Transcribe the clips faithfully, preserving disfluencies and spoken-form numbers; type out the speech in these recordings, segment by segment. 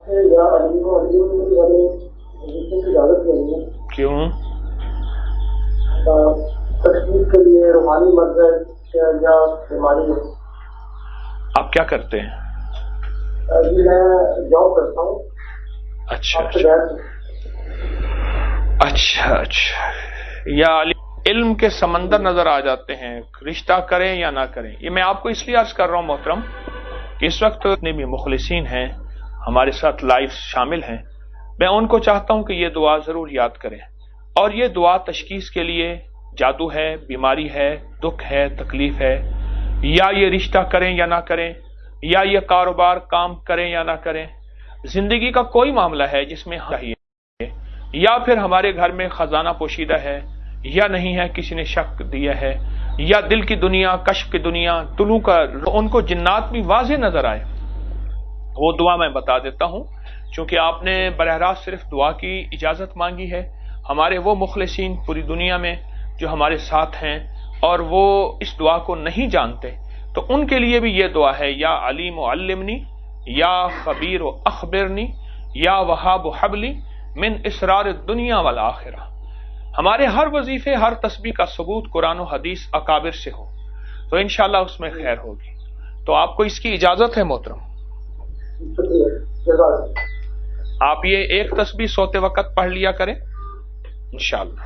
کیوں؟ تشخیص کے لیے روحانی مرض یا بیماری ہے. آپ کیا کرتے ہیں؟ جی میں جاب کرتا ہوں. اچھا اچھا اچھا. یا علم کے سمندر نظر آ جاتے ہیں، رشتہ کریں یا نہ کریں. یہ میں آپ کو اس لیے عرض کر رہا ہوں محترم کہ اس وقت اتنے بھی مخلصین ہیں ہمارے ساتھ لائیو شامل ہیں، میں ان کو چاہتا ہوں کہ یہ دعا ضرور یاد کریں. اور یہ دعا تشخیص کے لیے جادو ہے، بیماری ہے، دکھ ہے، تکلیف ہے، یا یہ رشتہ کریں یا نہ کریں، یا یہ کاروبار کام کریں یا نہ کریں، زندگی کا کوئی معاملہ ہے جس میں چاہیے، یا پھر ہمارے گھر میں خزانہ پوشیدہ ہے یا نہیں ہے، کسی نے شک دیا ہے، یا دل کی دنیا، کشف کی دنیا، طلوع کا ان کو جنات بھی واضح نظر آئے، وہ دعا میں بتا دیتا ہوں. چونکہ آپ نے براہ راست صرف دعا کی اجازت مانگی ہے، ہمارے وہ مخلصین پوری دنیا میں جو ہمارے ساتھ ہیں اور وہ اس دعا کو نہیں جانتے، تو ان کے لیے بھی یہ دعا ہے، یا علیم و علمنی، یا خبیر و اخبرنی، یا وہاب و حبلی من اسرار الدنیا والآخرہ. ہمارے ہر وظیفے، ہر تسبیح کا ثبوت قرآن و حدیث اکابر سے ہو تو انشاءاللہ اس میں خیر ہوگی. تو آپ کو اس کی اجازت ہے محترم؟ آپ یہ ایک تسبیح سوتے وقت پڑھ لیا کریں انشاءاللہ.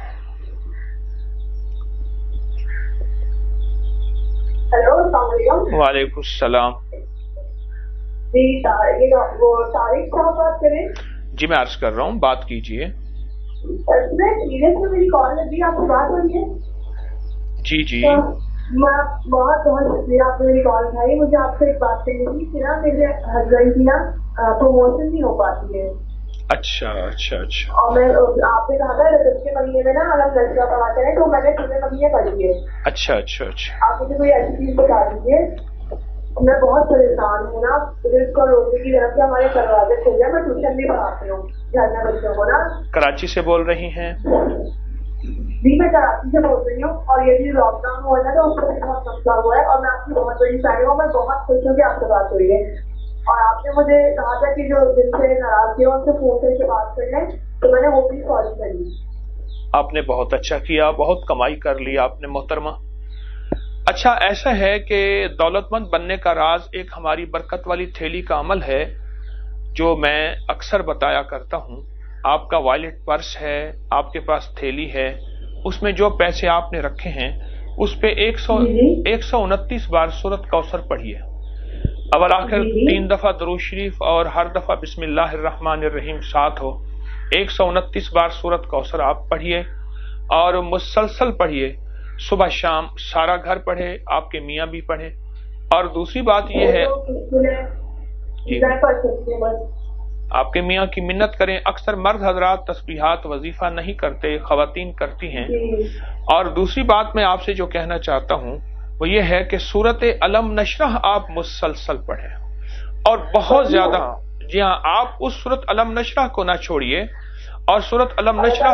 ہیلو السلام علیکم. وعلیکم السلام. جی وہ طارق صاحب بات کریں؟ جی میں عرض کر رہا ہوں، بات کیجئے. سیریس میں میری کال لگی، آپ سے بات ہو رہی ہے؟ جی جی بہت بہت شکریہ، آپ نے میری کال اٹھائی. مجھے آپ سے ایک بات کرنی تھی کہ نا میرے ہسبینڈ کی نا پروموشن نہیں ہو پاتی ہے. اچھا اچھا اچھا. اور میں آپ نے کہا تھا رجب کے مہینے میں نا الگ لڑکا پڑھاتے ہیں، تو میں نے پورے مہینے پڑھی ہے. اچھا اچھا اچھا. آپ مجھے کوئی ایسی چیز بتا دیجیے. میں بہت پریشان ہوں نا، اس کو روزے کی طرف سے ہمارے دروازے کھل گئے. میں ٹیوشن بھی پڑھاتی ہوں گھر میں بچوں کو نا. کراچی سے بول رہی ہیں؟ جی میں کراچی سے بول رہی ہوں. اور یہ بھی لاک ڈاؤن ہوا تھا تو اس کو بہت مسئلہ ہوا ہے، اور میں آپ کی بہت بڑی فین ہوں. میں بہت خوش ہوں کہ آپ سے بات ہوئی ہے، اور آپ نے مجھے کہا تھا کہ جو دل سے ناراض کیا ان سے فون کر کے بات کر لیں، تو میں نے وہ بھی سوری کری. آپ نے بہت اچھا کیا، بہت کمائی کر لی آپ نے محترمہ. اچھا ایسا ہے کہ دولت مند بننے کا راز ایک ہماری برکت والی تھیلی کا عمل ہے جو میں اکثر بتایا کرتا ہوں. آپ کا وائلٹ پرس ہے، آپ کے پاس تھیلی ہے، اس میں جو پیسے آپ نے رکھے ہیں اس پہ ایک سو ایک سو انتیس بار سورت کوثر پڑھیے. اول آخر تین دفعہ درود شریف اور ہر دفعہ بسم اللہ الرحمن الرحیم ساتھ ہو. ایک سو انتیس بار سورت کوثر آپ پڑھیے اور مسلسل پڑھیے، صبح شام سارا گھر پڑھے، آپ کے میاں بھی پڑھے. اور دوسری بات یہ ہے جی آپ کے میاں کی منت کریں. اکثر مرد حضرات تسبیحات وظیفہ نہیں کرتے، خواتین کرتی ہیں. اور دوسری بات میں آپ سے جو کہنا چاہتا ہوں وہ یہ ہے کہ سورت علم نشرح آپ مسلسل پڑھیں، اور بہت زیادہ. جی ہاں، آپ اس سورت علم نشرح کو نہ چھوڑیے. اور سورت علم نشرح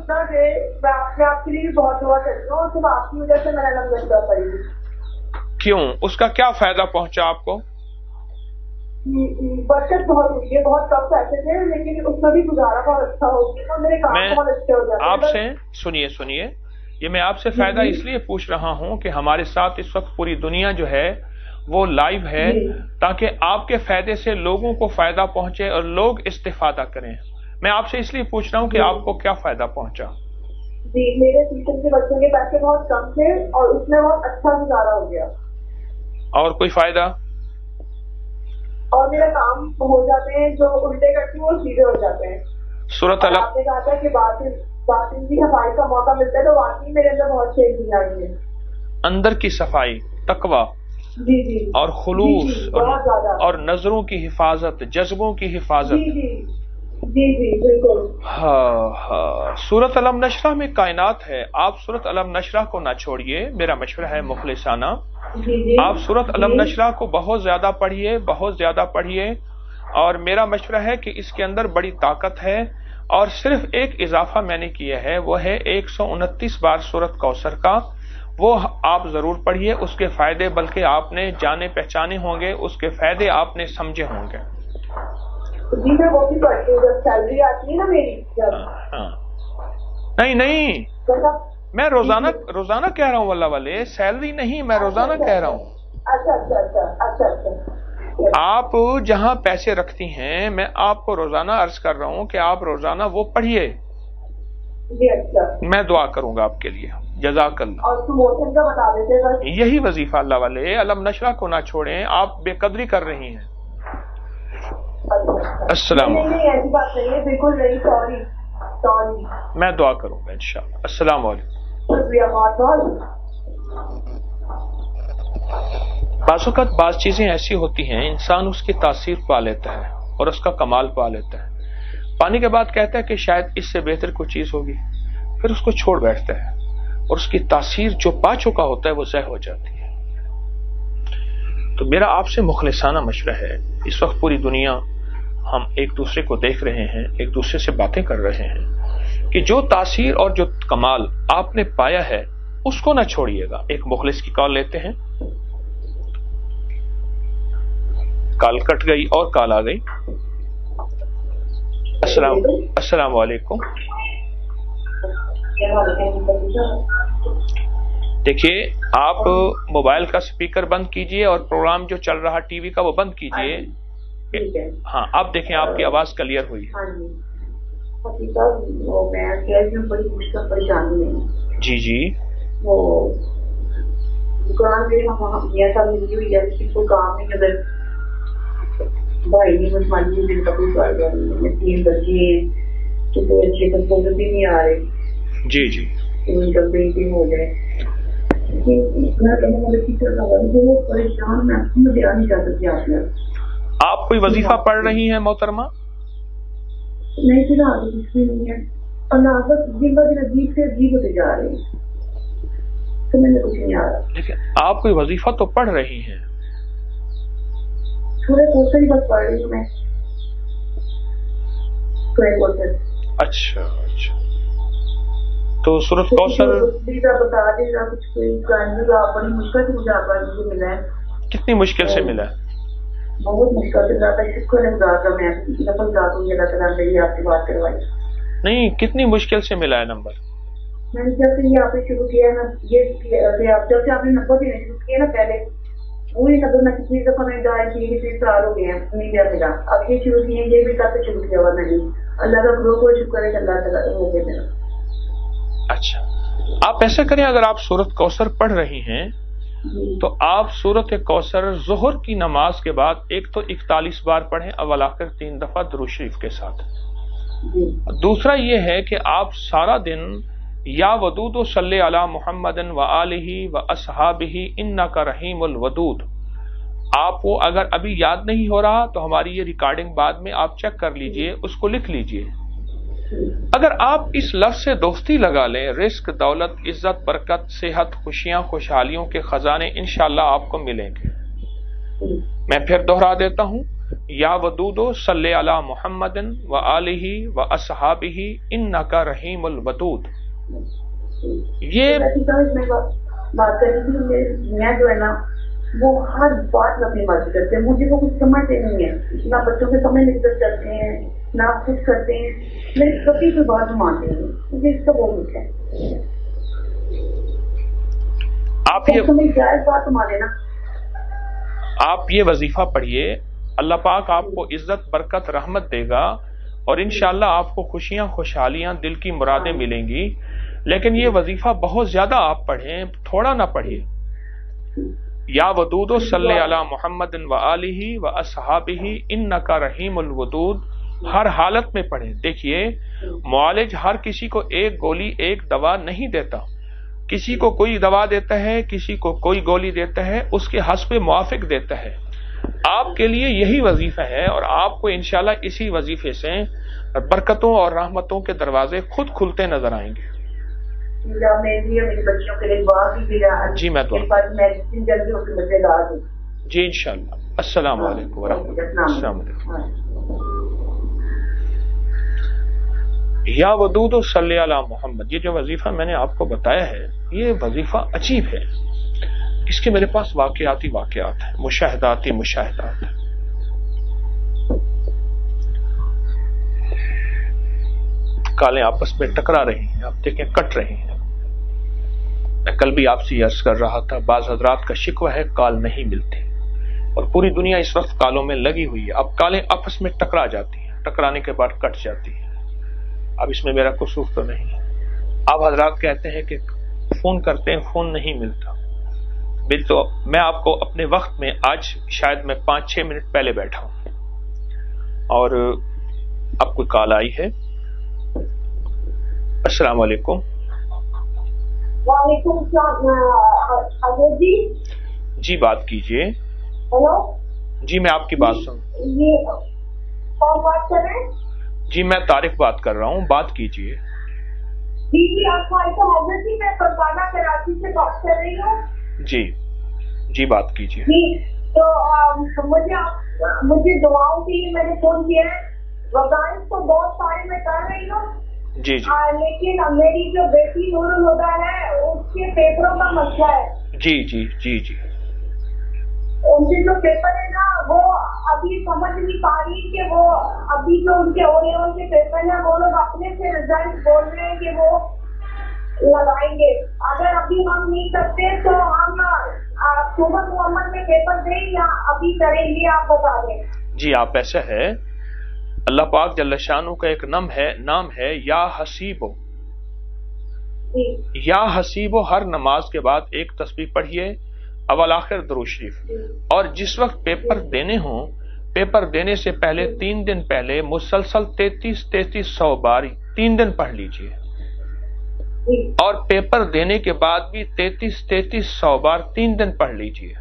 کیوں؟ اس کا کیا فائدہ پہنچا آپ کو؟ برکت بہت ہوئی ہے، بہت کم پیسے تھے لیکن اس میں بھی گزارا بہت اچھا ہو گیا، میرے کام بہت اچھے ہو جاتے ہیں. آپ سے سنیے سنیے یہ میں آپ سے فائدہ اس لیے پوچھ رہا ہوں کہ ہمارے ساتھ اس وقت پوری دنیا جو ہے وہ لائیو ہے، تاکہ آپ کے فائدے سے لوگوں کو فائدہ پہنچے اور لوگ استفادہ کریں. میں آپ سے اس لیے پوچھ رہا ہوں کہ آپ کو کیا فائدہ پہنچا؟ جی میرے ٹیوشن کے بچوں کے پیسے بہت کم تھے اور اس میں بہت اچھا گزارا ہو گیا. اور کوئی فائدہ؟ اور میرا کام ہو جاتے ہیں، جو الٹے کرتی ہوں وہ سیدھے ہو جاتے ہیں. سورت علم آپ نے کہا تھا کہ باطن باطن کی صفائی کا موقع ملتا ہے، تو واقعی میرے اندر بہت چینج آئی ہے. اندر کی صفائی، تقویٰ جی جی اور خلوص جی جی بہت زیادہ، اور نظروں کی حفاظت، جذبوں کی حفاظت. جی جی جی جی بالکل. ہاں ہاں سورت علم نشرح میں کائنات ہے. آپ سورت علم نشرح کو نہ چھوڑیے، میرا مشورہ ہے مخلصانہ. جی جی آپ سورت علم نشرح کو بہت زیادہ پڑھیے، بہت زیادہ پڑھیے. اور میرا مشورہ ہے کہ اس کے اندر بڑی طاقت ہے. اور صرف ایک اضافہ میں نے کیا ہے، وہ ہے ایک سو انتیس بار سورت کوثر کا. وہ آپ ضرور پڑھیے. اس کے فائدے بلکہ آپ نے جانے پہچانے ہوں گے، اس کے فائدے آپ نے سمجھے ہوں گے. جی میں وہ بھی کرتی ہوں جب سیلری آتی ہے نا میری جب. ہاں نہیں نہیں میں روزانہ روزانہ کہہ رہا ہوں اللہ والے، سیلری نہیں، میں روزانہ کہہ رہا ہوں. اچھا اچھا اچھا اچھا اچھا. آپ جہاں پیسے رکھتی ہیں میں آپ کو روزانہ عرض کر رہا ہوں کہ آپ روزانہ وہ پڑھیے. جی اچھا. میں دعا کروں گا آپ کے لیے. جزاک اللہ. اور پروموشن کا بتا دیتے بس. یہی وظیفہ اللہ والے، علم نشرہ کو نہ چھوڑیں، آپ بے قدری کر رہی ہیں. السلام علیکم. نہیں ایسی بات نہیں ہے، بالکل نہیں، سوری سوری. میں دعا کروں گا انشاءاللہ. السلام علیکم. شکریہ بہت بہت. بعض اوقات بعض چیزیں ایسی ہوتی ہیں انسان اس کی تاثیر پا لیتا ہے اور اس کا کمال پا لیتا ہے، پانے کے بعد کہتا ہے کہ شاید اس سے بہتر کوئی چیز ہوگی، پھر اس کو چھوڑ بیٹھتا ہے اور اس کی تاثیر جو پا چکا ہوتا ہے وہ ضائع ہو جاتی ہے. تو میرا آپ سے مخلصانہ مشورہ ہے، اس وقت پوری دنیا ہم ایک دوسرے کو دیکھ رہے ہیں، ایک دوسرے سے باتیں کر رہے ہیں، کہ جو تاثیر اور جو کمال آپ نے پایا ہے اس کو نہ چھوڑیے گا. ایک مخلص کی کال لیتے ہیں. کال کٹ گئی اور کال آ گئی. السلام السلام علیکم. دیکھیے آپ موبائل کا سپیکر بند کیجئے اور پروگرام جو چل رہا ٹی وی کا وہ بند کیجئے. ہاں اب دیکھیں آپ کی آواز کلیئر ہوئی. جی جی وہ دکان میں ہم یہ سب ملی ہوئی ہے، کسی کو کام نہیں، اگر بھائی نہیں بس مان لیجیے دن کا کوئی کاروبار نہیں ہے، تین بچے ہیں تو کوئی اچھے تصور بھی نہیں آ رہے. جی جی ان کا بینکنگ ہو جائے. میں کہنے والا ٹیچر کا وہ پریشان میں آپ کو دیا نہیں جا سکتی. آپ نے آپ کوئی وظیفہ پڑھ رہی ہیں محترمہ؟ نہیں فی الحال کچھ بھی نہیں ہے، اللہ بس دن ب دن عجیب سے عجیب ہوتے جا رہے ہیں، تو میں نے کچھ نہیں آ رہا. لیکن آپ کوئی وظیفہ تو پڑھ رہی ہیں؟ تھوڑے کوشچن بس پڑھ رہی ہوں میں. اچھا اچھا تو سورۃ کوثر بتا دے گا کچھ بڑی مشکل سے مجھے آپ کو ملا ہے. کتنی مشکل سے ملا ہے؟ بہت مشکل سے زیادہ شکر ہے خدا کا، میں نفل ذات ہوں اللہ تعالیٰ نے آپ سے بات کروائی. نہیں کتنی مشکل سے ملا ہے نمبر؟ میں نے جب سے یہ آپ نے شروع کیا نا، یہ جب سے آپ نے نمبر دینا شروع کیا نا پہلے وہی نمبر میں کتنی دفعہ میں ڈائل کی کتنے سال ہو گئے ہیں نہیں دیا ملا. اب یہ شروع کیے یہ بھی کب سے شروع کیا ہوا نہیں. اللہ کا بہت بہت شکر ہے کہ اللہ تعالیٰ ہو گیا میرا. اچھا آپ ایسا کریں، اگر آپ سورۃ کوثر پڑھ رہی ہیں تو آپ سورۃ کوثر ظہر کی نماز کے بعد ایک تو اکتالیس بار پڑھیں اول آخر تین دفعہ درود شریف کے ساتھ. دوسرا یہ ہے کہ آپ سارا دن یا ودود و صلی علی محمد و آلہ و اصحابہ انک رحیم الودود، آپ وہ اگر ابھی یاد نہیں ہو رہا تو ہماری یہ ریکارڈنگ بعد میں آپ چیک کر لیجئے، اس کو لکھ لیجئے. اگر آپ اس لفظ سے دوستی لگا لیں، رزق، دولت، عزت، برکت، صحت، خوشیاں، خوشحالیوں کے خزانے انشاءاللہ آپ کو ملیں گے. میں پھر دوہرا دیتا ہوں، یا ودود صلی علی محمد و آلہ و اصحابہ انک رحیم الودود. یہ بات کر رہی تھی میں جو ہے نا وہ ہر بات میں اپنی مرضی کرتے ہیں، مجھے وہ کچھ سمجھتے نہیں ہے، نہ بچوں کے سمجھ عزت کرتے ہیں نہ کچھ کرتے ہیں. میں کبھی بھی بات مانتے ہیں، مجھے اس کا بہت ہے. آپ یہ جائز بات مانے نا. آپ یہ وظیفہ پڑھیے، اللہ پاک آپ کو عزت، برکت، رحمت دے گا اور انشاءاللہ آپ کو خوشیاں، خوشحالیاں، دل کی مرادیں ملیں گی. لیکن یہ وظیفہ بہت زیادہ آپ پڑھیں، تھوڑا نہ پڑھیے. یا ودود صلی علی محمد و آلہ و اصحابہ انک رحیم الودود ہر حالت میں پڑھیں. دیکھیے معالج ہر کسی کو ایک گولی ایک دوا نہیں دیتا، کسی کو کوئی دوا دیتا ہے، کسی کو کوئی گولی دیتا ہے، اس کے حسب موافق دیتا ہے. آپ کے لیے یہی وظیفہ ہے اور آپ کو انشاءاللہ اسی وظیفے سے برکتوں اور رحمتوں کے دروازے خود کھلتے نظر آئیں گے. جی میں تو جی انشاءاللہ. السلام علیکم ورحمۃ اللہ. السلام علیکم. یا ودود و صلی علی محمد، یہ جو وظیفہ میں نے آپ کو بتایا ہے یہ وظیفہ عجیب ہے، اس کے میرے پاس واقعاتی واقعات ہیں، مشاہداتی مشاہدات ہیں. کالیں آپس میں ٹکرا رہی ہیں، آپ دیکھیں کٹ رہی ہیں۔ میں کل بھی آپ سے عرض کر رہا تھا، بعض حضرات کا شکوہ ہے کال نہیں ملتی، اور پوری دنیا اس وقت کالوں میں لگی ہوئی ہے۔ اب کالیں آپس میں ٹکرا جاتی ہیں، ٹکرانے کے بعد کٹ جاتی ہیں۔ اب اس میں میرا قصور تو نہیں ہے۔ آپ حضرات کہتے ہیں کہ فون کرتے ہیں فون نہیں ملتا، بل تو میں آپ کو اپنے وقت میں آج شاید میں پانچ چھ منٹ پہلے بیٹھا ہوں اور اب کوئی کال آئی ہے۔ السلام علیکم۔ وعلیکم السلام حضرت جی۔ جی بات کیجئے۔ ہیلو جی میں آپ کی بات سن۔ یہ کون بات کر رہے ہیں؟ جی میں طارق بات کر رہا ہوں، بات کیجئے۔ جی جی السلام علیکم حضرت جی، میں فرزانہ کراچی سے بات کر رہی ہوں۔ جی جی بات کیجئے۔ جی تو مجھے مجھے دعاؤں کے لیے میں نے فون کیا ہے۔ وظائف تو بہت سارے میں کر رہی ہوں جی جی لیکن میری جو بیٹی نور الہدا ہے اس کے پیپروں کا مسئلہ ہے۔ جی جی جی جی ان کے جو پیپر ہے نا وہ ابھی سمجھ نہیں پا رہی کہ وہ ابھی جو ان کے او لیول کے پیپر ہیں وہ لوگ اپنے سے رزلٹ بول رہے ہیں کہ وہ لگائیں گے۔ اگر ابھی ہم نہیں کرتے تو ہم اکتوبر نومبر میں پیپر دیں یا ابھی کریں گے، آپ بتا دیں۔ جی آپ ایسا ہے، اللہ پاک جل شانہ کا ایک نام ہے نام ہے یا حسیبو۔ یا حسیبو ہر نماز کے بعد ایک تسبیح پڑھیے، اول آخر درود شریف، اور جس وقت پیپر دینے ہوں پیپر دینے سے پہلے تین دن پہلے مسلسل تینتیس تینتیس سو بار تین دن پڑھ لیجئے، اور پیپر دینے کے بعد بھی تینتیس تینتیس سو بار تین دن پڑھ لیجئے،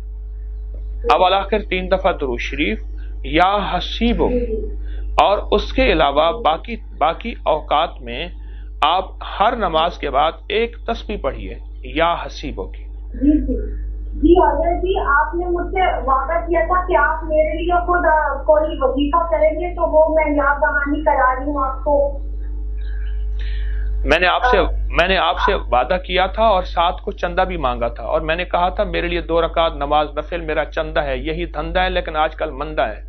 اول آخر تین دفعہ درود شریف یا حسیبو۔ اور اس کے علاوہ باقی باقی اوقات میں آپ ہر نماز کے بعد ایک تسبیح پڑھیے یا حسیبو کی۔ جی جی جی حضرت جی، آپ نے مجھ سے وعدہ کیا تھا کہ آپ میرے لیے خود کوئی وظیفہ کریں گے، تو وہ میں یاد دہانی کرا رہی ہوں آپ کو۔ میں نے آپ سے میں نے آپ سے وعدہ کیا تھا اور ساتھ کو چندہ بھی مانگا تھا، اور میں نے کہا تھا میرے لیے دو رکعت نماز نفل میرا چندہ ہے، یہی دھندا ہے، لیکن آج کل مندہ ہے۔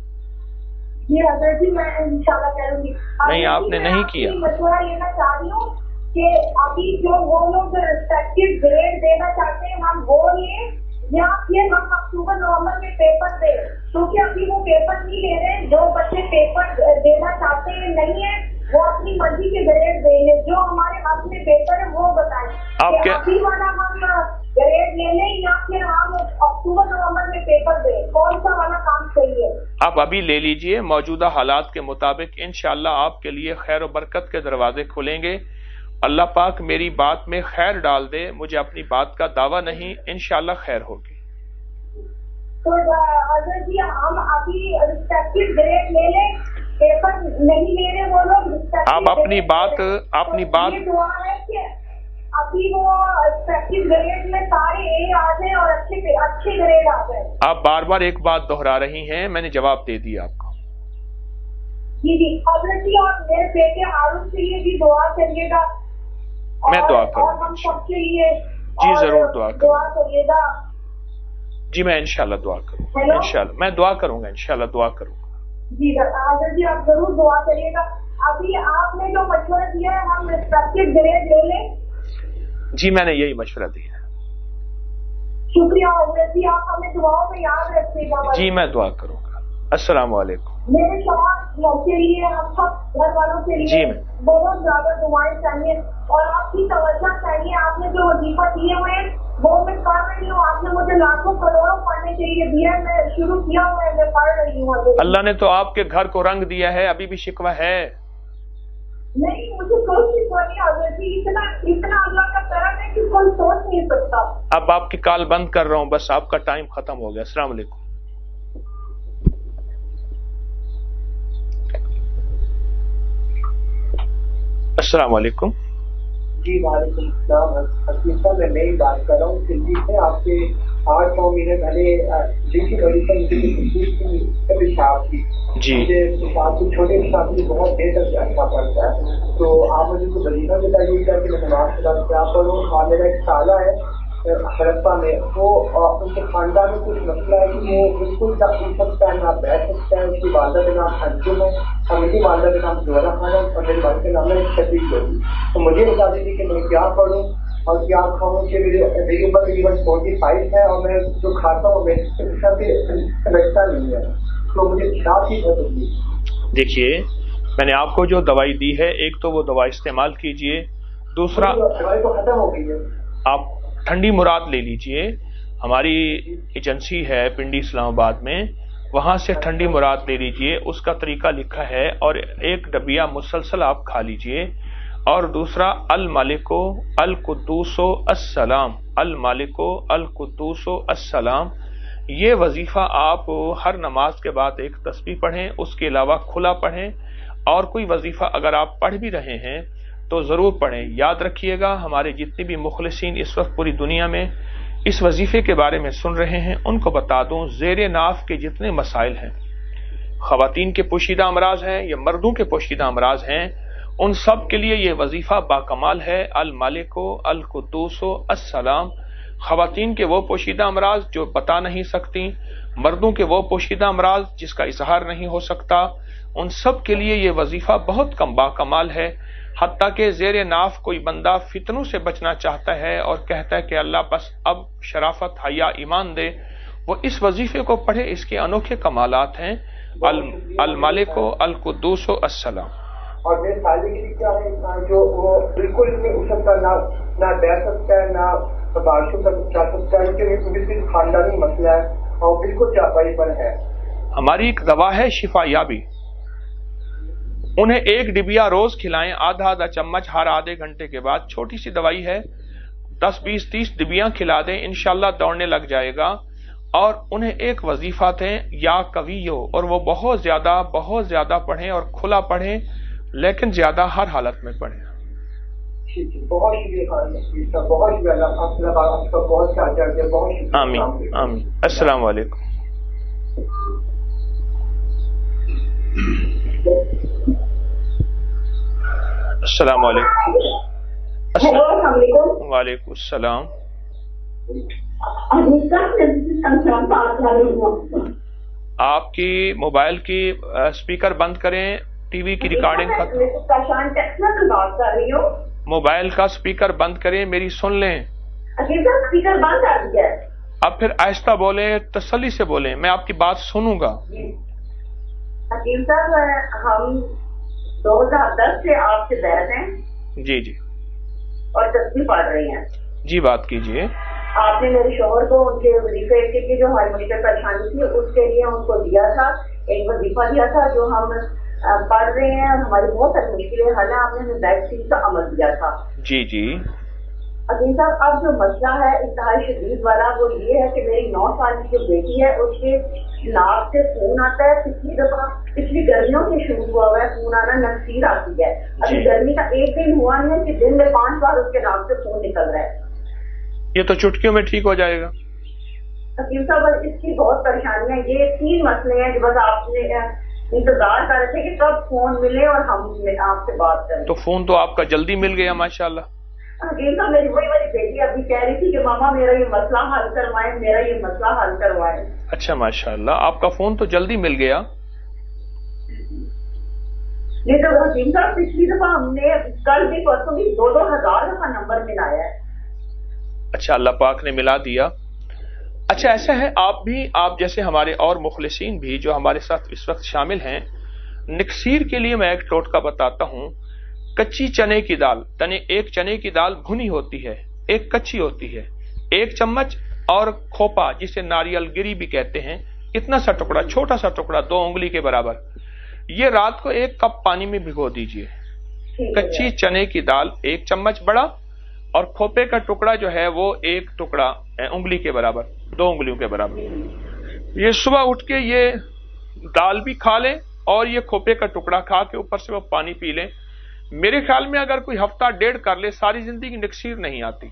جی حضرت جی میں انشاءاللہ کروں گی۔ نہیں آپ نے نہیں کیا۔ مشورہ لینا چاہ رہی ہوں کہ ابھی جو وہ لوگ ریسپیکٹو گریڈ دینا چاہتے ہیں ہم وہ لیں، یا پھر ہم اکتوبر نومبر میں پیپر دیں، کیونکہ ابھی وہ پیپر نہیں لے رہے۔ جو بچے پیپر دینا چاہتے ہیں نہیں ہے وہ اپنی مرضی کے گریڈ دیں گے، جو ہمارے حق میں پیپر ہے وہ بتائیں کہ ابھی والا ہم گریڈ لے لیں یا پھر ہم اکتوبر نومبر میں پیپر دیں، کون سا والا کام صحیح ہے؟ آپ ابھی لے لیجئے، موجودہ حالات کے مطابق انشاءاللہ آپ کے لیے خیر و برکت کے دروازے کھلیں گے۔ اللہ پاک میری بات میں خیر ڈال دے، مجھے اپنی بات کا دعویٰ نہیں، انشاءاللہ خیر ہوگی۔ تو حضرت جی ہم ابھی ریسپیکٹو گریڈ لے لیں، پیپر نہیں لے رہے وہ لوگ۔ آپ اپنی بات اپنی بات یہ دعا ہے کہ ابھی وہ ریسپیکٹو گریڈ میں سارے اے آ جائیں اور اچھے اچھے گریڈ آ جائیں۔ آپ بار بار ایک بات دہرا رہی ہیں، میں نے جواب دے دیا آپ کو۔ جی جی حضرت جی، اور میرے بیٹے ہارون کے لیے بھی دعا کریے گا۔ میں دعا کروں اور ہم سب کے لیے جی ضرور دعا کروں دعا کریے گا۔ جی میں انشاءاللہ دعا کروں گا، انشاءاللہ میں دعا کروں گا، انشاءاللہ دعا کروں گا۔ جی حضرت جی آپ ضرور دعا کریے گا۔ ابھی آپ نے جو مشورہ دیا ہے ہم ریسپیکٹو گریڈ لے لیں۔ جی میں نے یہی مشورہ دیا ہے۔ شکریہ حضرت جی، آپ ہمیں دعاؤں میں یاد رکھیے گا۔ جی میں دعا کروں گا۔ السلام علیکم۔ میرے شوہر کے لیے، ہم سب گھر والوں کے لیے جی بہت زیادہ دعائیں چاہیے، اور آپ کی توجہ چاہیے۔ آپ نے جو وظیفہ دیے ہوئے ہیں وہ میں پڑھ رہی ہوں، آپ نے مجھے لاکھوں کروڑوں پڑھنے کے لیے دیا، میں شروع کیا ہوا ہے، میں پڑھ رہی ہوں۔ اللہ نے تو آپ کے گھر کو رنگ دیا ہے، ابھی بھی شکوہ ہے؟ نہیں مجھے کوئی شکوہ نہیں حضرت جی، اتنا اتنا اللہ کا کرم ہے کہ کوئی سوچ نہیں سکتا۔ اب آپ کی کال بند کر رہا ہوں، بس آپ کا ٹائم ختم ہو گیا۔ السلام علیکم۔ السلام علیکم۔ جی وعلیکم السلام۔ حکیم صاحب میں نئی بات کر رہا ہوں دلی سے، آپ سے آٹھ نو مہینے پہلے دیکھی بڑی پر مجھے پیشاب کی جی مجھے پیشاب کی چھوٹے پیشاب کی بہت دیر تک اچھا پڑتا ہے، تو آپ مجھے کو وظیفہ بتائیے گا کہ میں نماز کے بعد کیا پڑھوں؟ اور میرا ایک سالہ ہے ہڑپا میں وہ ان کے خاندان میں کچھ مسئلہ ہے کہ وہ بالکل نہ اٹھ سکتا ہے نہ بیٹھ سکتا ہے. اس کی والدہ کا نام انجم ہے اور میری والدہ کا نام زہرا خان ہے اور میری والد کا نام ہے شفیق ہوگی. تو مجھے بتا دیجیے کہ میں کیا پڑھوں اور کیا کھاؤں کہ میری عمر تقریباً فورٹی فائیو ہے اور میں جو کھاتا ہوں میری صحت پہ سمجھتا نہیں ہے. تو مجھے کیا چیز ہے؟ دیکھیے میں نے آپ کو جو دوائی دی ہے ایک تو وہ دوائی استعمال کیجئے, دوسرا دوائی تو ختم ہو گئی ہے. آپ ٹھنڈی مراد لے لیجئے, ہماری ایجنسی ہے پنڈی اسلام آباد میں, وہاں سے ٹھنڈی مراد لے لیجئے, اس کا طریقہ لکھا ہے اور ایک ڈبیا مسلسل آپ کھا لیجئے. اور دوسرا المالک القدوس السلام, المالک القدوس السلام, یہ وظیفہ آپ ہر نماز کے بعد ایک تسبیح پڑھیں, اس کے علاوہ کھلا پڑھیں, اور کوئی وظیفہ اگر آپ پڑھ بھی رہے ہیں تو ضرور پڑھیں. یاد رکھیے گا ہمارے جتنے بھی مخلصین اس وقت پوری دنیا میں اس وظیفے کے بارے میں سن رہے ہیں ان کو بتا دوں زیر ناف کے جتنے مسائل ہیں, خواتین کے پوشیدہ امراض ہیں یا مردوں کے پوشیدہ امراض ہیں, ان سب کے لیے یہ وظیفہ باکمال ہے. المالک القدوس السلام, خواتین کے وہ پوشیدہ امراض جو بتا نہیں سکتی, مردوں کے وہ پوشیدہ امراض جس کا اظہار نہیں ہو سکتا, ان سب کے لیے یہ وظیفہ بہت کم باکمال ہے. حتیٰ کہ زیر ناف کوئی بندہ فتنوں سے بچنا چاہتا ہے اور کہتا ہے کہ اللہ بس اب شرافت حیا ایمان دے, وہ اس وظیفے کو پڑھے, اس کے انوکھے کمالات ہیں. المالک القدوس السلام. اور میرے سالے کے لیے کیا ہے جو وہ بالکل نہیں اٹھ سکتا, نہ نہ بیٹھ سکتا ہے, نہ بارشوں تک جا سکتا ہے, کیونکہ بالکل خاندانی مسئلہ ہے اور بالکل چاپائی پر ہے. ہماری ایک دوا ہے شفا یابی, انہیں ایک ڈبیا روز کھلائیں, آدھا آدھا چمچ ہر آدھے گھنٹے کے بعد. چھوٹی سی دوائی ہے, دس بیس تیس ڈبیاں کھلا دیں, انشاءاللہ دوڑنے لگ جائے گا. اور انہیں ایک وظیفہ تھے یا کویو, اور وہ بہت زیادہ بہت زیادہ پڑھیں اور کھلا پڑھیں, لیکن زیادہ ہر حالت میں پڑھیں. بہت شکریہ, بہت شکریہ. آمین آمین. السلام علیکم. السلام علیکم. السلام علیکم. وعلیکم السلام. آپ کی موبائل کی اسپیکر بند کریں, ٹی وی کی ریکارڈنگ بات کر رہی ہوں. موبائل کا اسپیکر بند کریں, میری سن لیں. اسپیکر بند کر دیا ہے. اب پھر آہستہ بولیں, تسلی سے بولیں, میں آپ کی بات سنوں گا. حکیم صاحب ہم دو ہزار دس سے آپ سے بیٹھ ہیں. جی جی. اور تصویر پڑھ رہی ہیں. جی بات کیجئے. آپ نے میرے شوہر کو ان کے وظیفے کی جو ہماری مشکل پریشانی تھی اس کے لیے ان کو دیا تھا, ایک وظیفہ دیا تھا جو ہم پڑھ رہے ہیں, ہماری بہت ساری مشکلیں حل ہیں. آپ نے ہمیں بیک سیٹ کا عمل دیا تھا. جی جی. حکیم صاحب اب جو مسئلہ ہے انتہائی شدید والا وہ یہ ہے کہ میری نو سال کی جو بیٹی ہے اس کے ناک سے خون آتا ہے. پچھلی دفعہ پچھلی گرمیوں سے شروع ہوا ہوا ہے خون آنا, نکسیر آتی ہے. ابھی گرمی کا ایک دن ہوا نہیں ہے کہ دن میں پانچ بار اس کے ناک سے خون نکل رہا ہے. یہ تو چٹکیوں میں ٹھیک ہو جائے گا. حکیم صاحب بس اس کی بہت پریشانیاں, یہ تین مسئلے ہیں جو بس آپ نے انتظار کر رہے تھے کہ کب فون ملے اور ہم آپ سے بات کریں. تو فون تو آپ کا جلدی مل گیا ماشاءاللہ. حکیم صاحب میری وہی والی بیٹی ابھی کہہ رہی تھی کہ ماما میرا یہ مسئلہ حل کروائیں, میرا یہ مسئلہ حل کروائیں. اچھا ماشاءاللہ, آپ کا فون تو جلدی مل گیا. نہیں تو حکیم صاحب پچھلی دفعہ ہم نے کل بھی پرسوں بھی دو دو ہزار دفعہ نمبر ملایا ہے. اچھا اللہ پاک نے ملا دیا. اچھا ایسا ہے آپ بھی, آپ جیسے ہمارے اور مخلصین بھی جو ہمارے ساتھ اس وقت شامل ہیں, نکسیر کے لیے میں ایک ٹوٹکا بتاتا ہوں. کچی چنے کی دال, یعنی ایک چنے کی دال بھنی ہوتی ہے, ایک کچی ہوتی ہے, ایک چمچ, اور کھوپا جسے ناریل گری بھی کہتے ہیں, اتنا سا ٹکڑا, چھوٹا سا ٹکڑا دو انگلی کے برابر, یہ رات کو ایک کپ پانی میں بھگو دیجئے. کچی چنے کی دال ایک چمچ بڑا, اور کھوپے کا ٹکڑا جو ہے وہ ایک ٹکڑا انگلی کے برابر, دو انگلیوں کے برابر. یہ صبح اٹھ کے یہ دال بھی کھا لیں اور یہ کھوپے کا ٹکڑا کھا کے اوپر سے وہ پانی پی لیں. میرے خیال میں اگر کوئی ہفتہ ڈیڑھ کر لے ساری زندگی نکسیر نہیں آتی.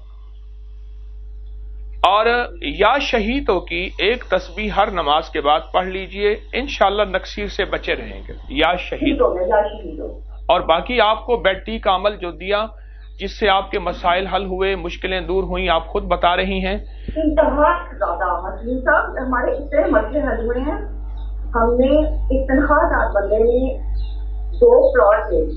اور یا شہیدوں کی ایک تسبیح ہر نماز کے بعد پڑھ لیجئے, انشاءاللہ نکسیر سے بچے رہیں گے. یا شہید. اور باقی آپ کو بیڈ ٹی کا عمل جو دیا, جس سے آپ کے مسائل حل ہوئے، مشکلیں دور ہوئیں، آپ خود بتا رہی ہیں؟ انتہا زیادہ مسئلہ صاحب، ہمارے اتنے مسئلے حل ہوئے ہیں. ہم نے ایک تنخواہ دار بندے نے دو پلاٹ لے،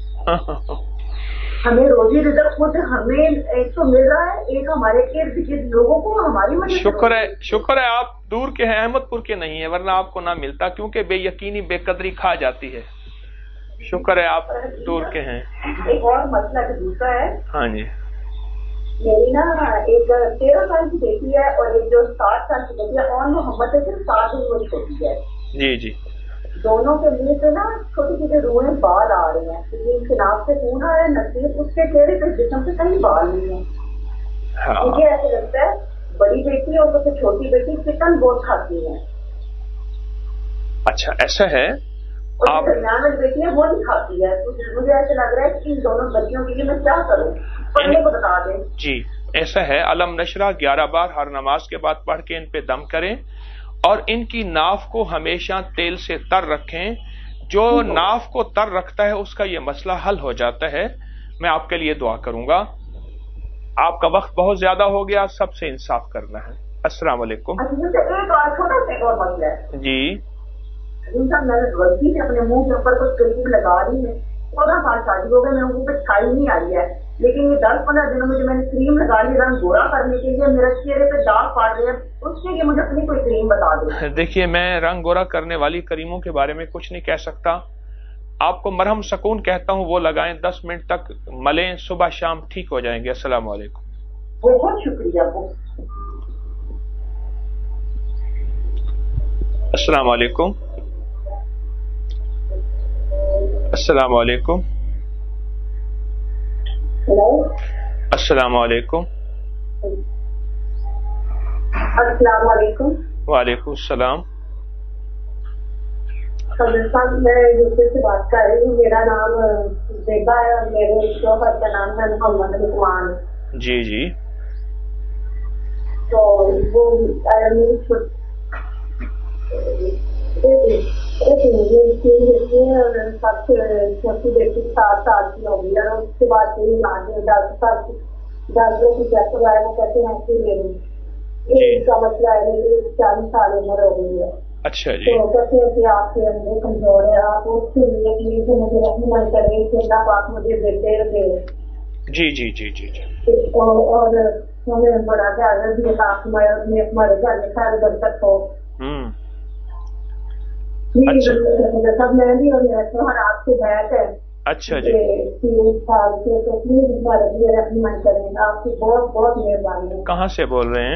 ہمیں روزی رزق خود ہمیں ایک تو مل رہا ہے، ایک ہمارے ارد گرد لوگوں کو ہماری مدد. شکر ہے شکر ہے آپ دور کے ہیں، احمد پور کے نہیں ہیں، ورنہ آپ کو نہ ملتا، کیونکہ بے یقینی بے قدری کھا جاتی ہے. شکر ہے آپ دور کے ہیں. ایک اور مسئلہ دوسرا ہے. ہاں جی. میری نا ایک تیرہ سال کی بیٹی ہے اور ایک جو سات سال کی بیٹی ہے، اور محمد سے صرف سات دن وہ چھوٹی ہے. جی جی. دونوں کے منہ سے نا چھوٹے چھوٹے روئیں بال آ رہے ہیں، کیونکہ خناف سے خون آ رہا ہے، نصیب اس کے چہرے پہ جسم سے کہیں بال نہیں ہے. مجھے ایسا لگتا ہے بڑی بیٹی اور اس سے چھوٹی بیٹی چکن بہت کھاتی ہے. اچھا ایسا ہے. اور درمیان والی بیٹی ہے وہ نہیں کھاتی ہے. مجھے ایسا لگ رہا ہے کہ ان دونوں بچیوں کے لیے میں کیا کروں، پڑھنے کو بتا دیں. جی ایسا ہے، علم نشرہ گیارہ بار ہر نماز کے بعد پڑھ کے ان پہ دم کریں، اور ان کی ناف کو ہمیشہ تیل سے تر رکھیں. جو ناف کو تر رکھتا ہے اس کا یہ مسئلہ حل ہو جاتا ہے. میں آپ کے لیے دعا کروں گا. آپ کا وقت بہت زیادہ ہو گیا، سب سے انصاف کرنا ہے. السلام علیکم. ایک اور چھوٹا سا اور مسئلہ ہے. جی. انسان میں نے غلطی سے اپنے منہ کے اوپر کچھ کریم لگا لی ہے. چودہ سال شادی ہو گئے، میرے منہ پہ چھائی نہیں آئی ہے، لیکن یہ دس پندرہ دنوں میں جو میں نے کریم لگا لی رنگ گورا کرنے کے لیے، میرے چہرے پہ داغ پڑ رہے ہیں، اس کے لیے مجھے اپنی کوئی کریم بتا دو. دیکھیے میں رنگ گورا کرنے والی کریموں کے بارے میں کچھ نہیں کہہ سکتا. آپ کو مرہم سکون کہتا ہوں، وہ لگائیں، دس منٹ تک ملیں، صبح شام ٹھیک ہو جائیں گے. السلام علیکم. بہت شکریہ. السلام علیکم. السلام علیکم. السلام علیکم. السلام علیکم. وعلیکم السلام. صدر صاحب میں یوپی سے بات کر رہی ہوں. میرا نام زیبا ہے اور میرے شوہر کا نام ہے محمد رضوان. جی جی. تو وہ میری سب سے چھوٹی بیٹی سات سال کی ہوگی، اور اس کے بعد ڈاکٹر صاحب ڈاکٹروں کی چیک کروایا، وہ کہتے ہیں کہ ایک کا مسئلہ ہے، میری چالیس سال عمر ہو گئی ہے. اچھا جی. تو کہتے ہیں کہ آپ کے اندر کمزور ہے، آپ اس کے لیے پلیز مجھے رہنمائی کریں کہ اللہ پاک مجھے بیٹے دے. جی جی جی جی جی. اور ہمیں بڑا زیادہ بھی ہمارے گھر میں خیر برکت ہو. ہوں. سب میں بھی اور میرا شوہر آپ سے بیٹھ ہے. اچھا جی. تین سال سے، تو پلیز ہمارے لیے رہنمائی کریں، آپ کی بہت بہت مہربانی ہے. کہاں سے بول رہے ہیں؟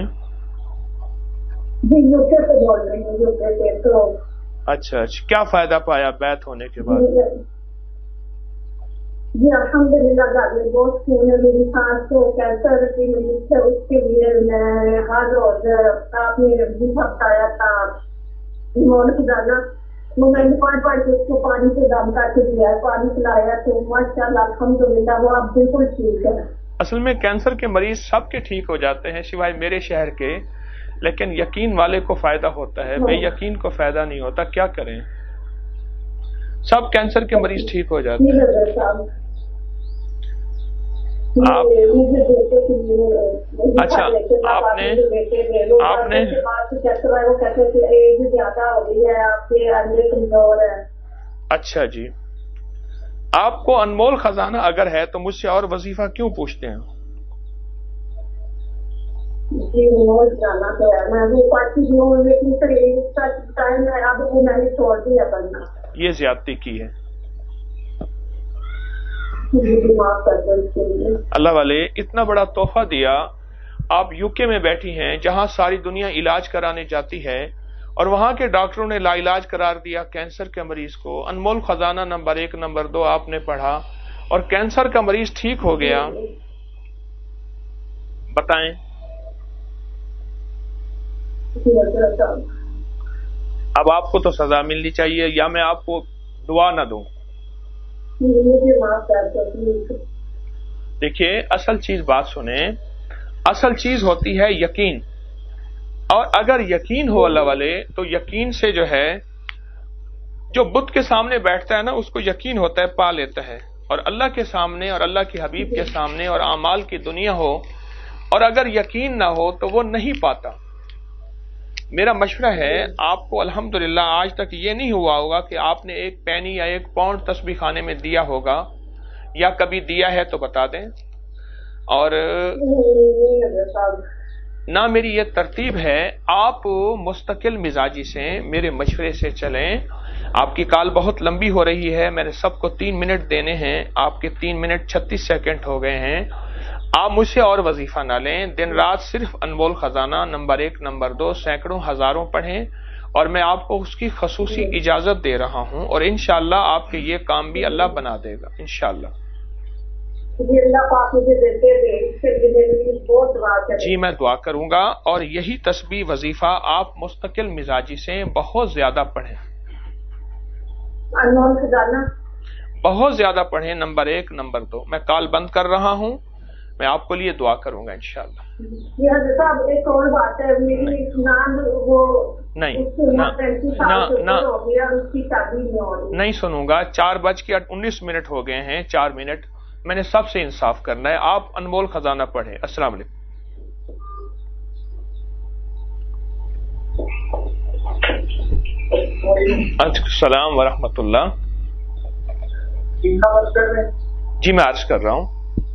جی یوکے سے بول رہے ہیں. یوکے سے. تو اچھا اچھا، کیا فائدہ پایا بیعت ہونے کے بعد؟ جی الحمد للہ بہت خون ہے. میری سانس کو کینسر کی مریض ہے، اس کے لیے میں ہر روز آپ نے بتایا تھا ڈالنا، وہ میں نے پڑھ پڑھ کے اس کو پانی سے دم کر کے دیا، پانی پلایا، تو ماشاء اللہ الحمد للہ وہ اب بالکل ٹھیک ہے. اصل میں کینسر کے مریض سب کے ٹھیک ہو جاتے ہیں سوائے میرے شہر کے، لیکن یقین والے کو فائدہ ہوتا ہے، بے یقین کو فائدہ نہیں ہوتا. کیا کریں، سب کینسر کے مریض ٹھیک ہو جاتے ہیں. آپ اچھا آپ نے آپ نے اچھا جی، آپ کو انمول خزانہ اگر ہے تو مجھ سے اور وظیفہ کیوں پوچھتے ہیں؟ جی جانا تو ہے، میں وہ پڑھتی ہوں لیکن ٹائم ہے اب وہ میں نے چھوڑ دیا کرنا. یہ زیادتی کی ہے. اللہ والے اتنا بڑا تحفہ دیا، آپ یو کے میں بیٹھی ہیں جہاں ساری دنیا علاج کرانے جاتی ہے، اور وہاں کے ڈاکٹروں نے لا علاج قرار دیا کینسر کے مریض کو. انمول خزانہ نمبر ایک نمبر دو آپ نے پڑھا اور کینسر کا مریض ٹھیک ہو گیا. بتائیں اب آپ کو تو سزا ملنی چاہیے، یا میں آپ کو دعا نہ دوں؟ دیکھیے اصل چیز بات سنیں، اصل چیز ہوتی ہے یقین، اور اگر یقین ہو اللہ والے تو یقین سے جو ہے جو بت کے سامنے بیٹھتا ہے نا اس کو یقین ہوتا ہے پا لیتا ہے. اور اللہ کے سامنے اور اللہ کے حبیب کے سامنے اور اعمال کی دنیا ہو اور اگر یقین نہ ہو تو وہ نہیں پاتا. میرا مشورہ ہے آپ کو الحمدللہ آج تک یہ نہیں ہوا ہوگا کہ آپ نے ایک پینی یا ایک پاؤنڈ تسبیح خانے میں دیا ہوگا یا کبھی دیا ہے تو بتا دیں. اور نہ میری یہ ترتیب ہے. آپ مستقل مزاجی سے میرے مشورے سے چلیں. آپ کی کال بہت لمبی ہو رہی ہے, میں نے سب کو تین منٹ دینے ہیں, آپ کے تین منٹ چھتیس سیکنڈ ہو گئے ہیں. آپ مجھ سے اور وظیفہ نہ لیں. دن رات صرف انمول خزانہ نمبر ایک نمبر دو سینکڑوں ہزاروں پڑھیں اور میں آپ کو اس کی خصوصی اجازت دے رہا ہوں اور انشاءاللہ آپ کے یہ کام بھی اللہ بنا دے گا انشاءاللہ. جی میں دعا کروں گا. اور یہی تسبیح وظیفہ آپ مستقل مزاجی سے بہت زیادہ پڑھیں, بہت زیادہ پڑھیں. نمبر ایک نمبر دو. میں کال بند کر رہا ہوں, میں آپ کو لیے دعا کروں گا انشاءاللہ. ایک اور بات ہے, میری وہ نہیں نہیں سنوں گا. چار بج کے انیس منٹ ہو گئے ہیں, چار منٹ میں نے سب سے انصاف کرنا ہے. آپ انمول خزانہ پڑھیں. السلام علیکم. السلام ورحمۃ اللہ. جی میں عرض کر رہا ہوں.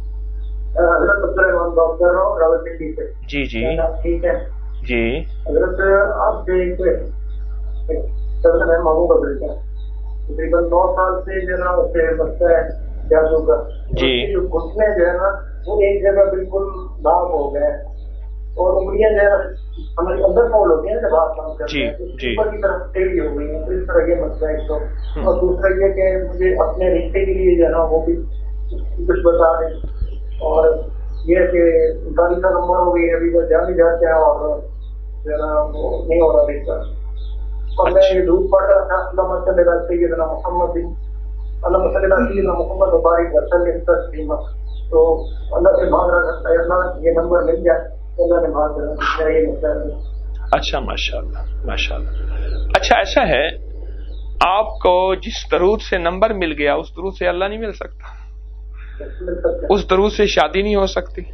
جی جی ٹھیک ہے جی. حضرت آپ سے ماموں کا بیٹا تقریباً نو سال سے جو ہے نا اسے بچہ ہے جادو کا. جی گھٹنے جو ہے نا وہ ایک جگہ بالکل داغ ہو گئے اور انگلیاں جو ہے ہماری اندر فال ہوتی ہیں جب ہاتھ کام کرتے ہیں اوپر کی طرف ٹیڑھی ہو گئی ہیں. تو اس طرح یہ مسئلہ ایک تو, اور دوسرا یہ کہ مجھے اپنے رشتے کے لیے جو ہے نا وہ بھی کچھ بتا دیں. اور یہ کہ گاڑی کا نمبر ہو گئی ابھی وہ جا نہیں جاتے ہیں اور جو ہے نا وہ نہیں ہو رہا رشتہ. اور میں یہ دودھ پڑھ رہا تھا اللہ صلی اللہ سیدنا محمد اللہ صلی اللہ سیدنا محمد مبارک وسلم تسلیما. تو اللہ سے مانگ رہا تھا اللہ یہ نمبر مل جائے تو اللہ نے مانگ رہا میرا یہ مسئلہ ہے. اچھا ماشاء اللہ ماشاء اللہ. اچھا ایسا ہے, آپ کو جس درود سے نمبر مل گیا اس درود سے اللہ نہیں مل سکتا, اس درود سے شادی نہیں ہو سکتی.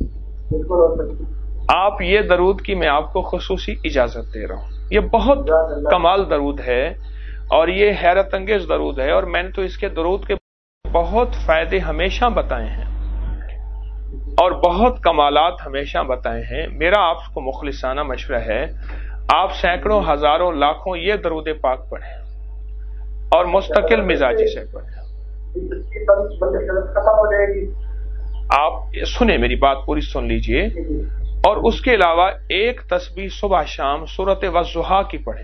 آپ یہ درود کی میں آپ کو خصوصی اجازت دے رہا ہوں. یہ بہت کمال درود ہے اور یہ حیرت انگیز درود ہے, اور میں نے تو اس کے درود کے بہت فائدے ہمیشہ بتائے ہیں اور بہت کمالات ہمیشہ بتائے ہیں. میرا آپ کو مخلصانہ مشورہ ہے, آپ سینکڑوں ہزاروں لاکھوں یہ درود پاک پڑھیں اور مستقل مزاجی سے پڑھیں. آپ سنیں میری بات پوری سن لیجئے. اور اس کے علاوہ ایک تسبیح صبح شام سورت والضحیٰ کی پڑھیں.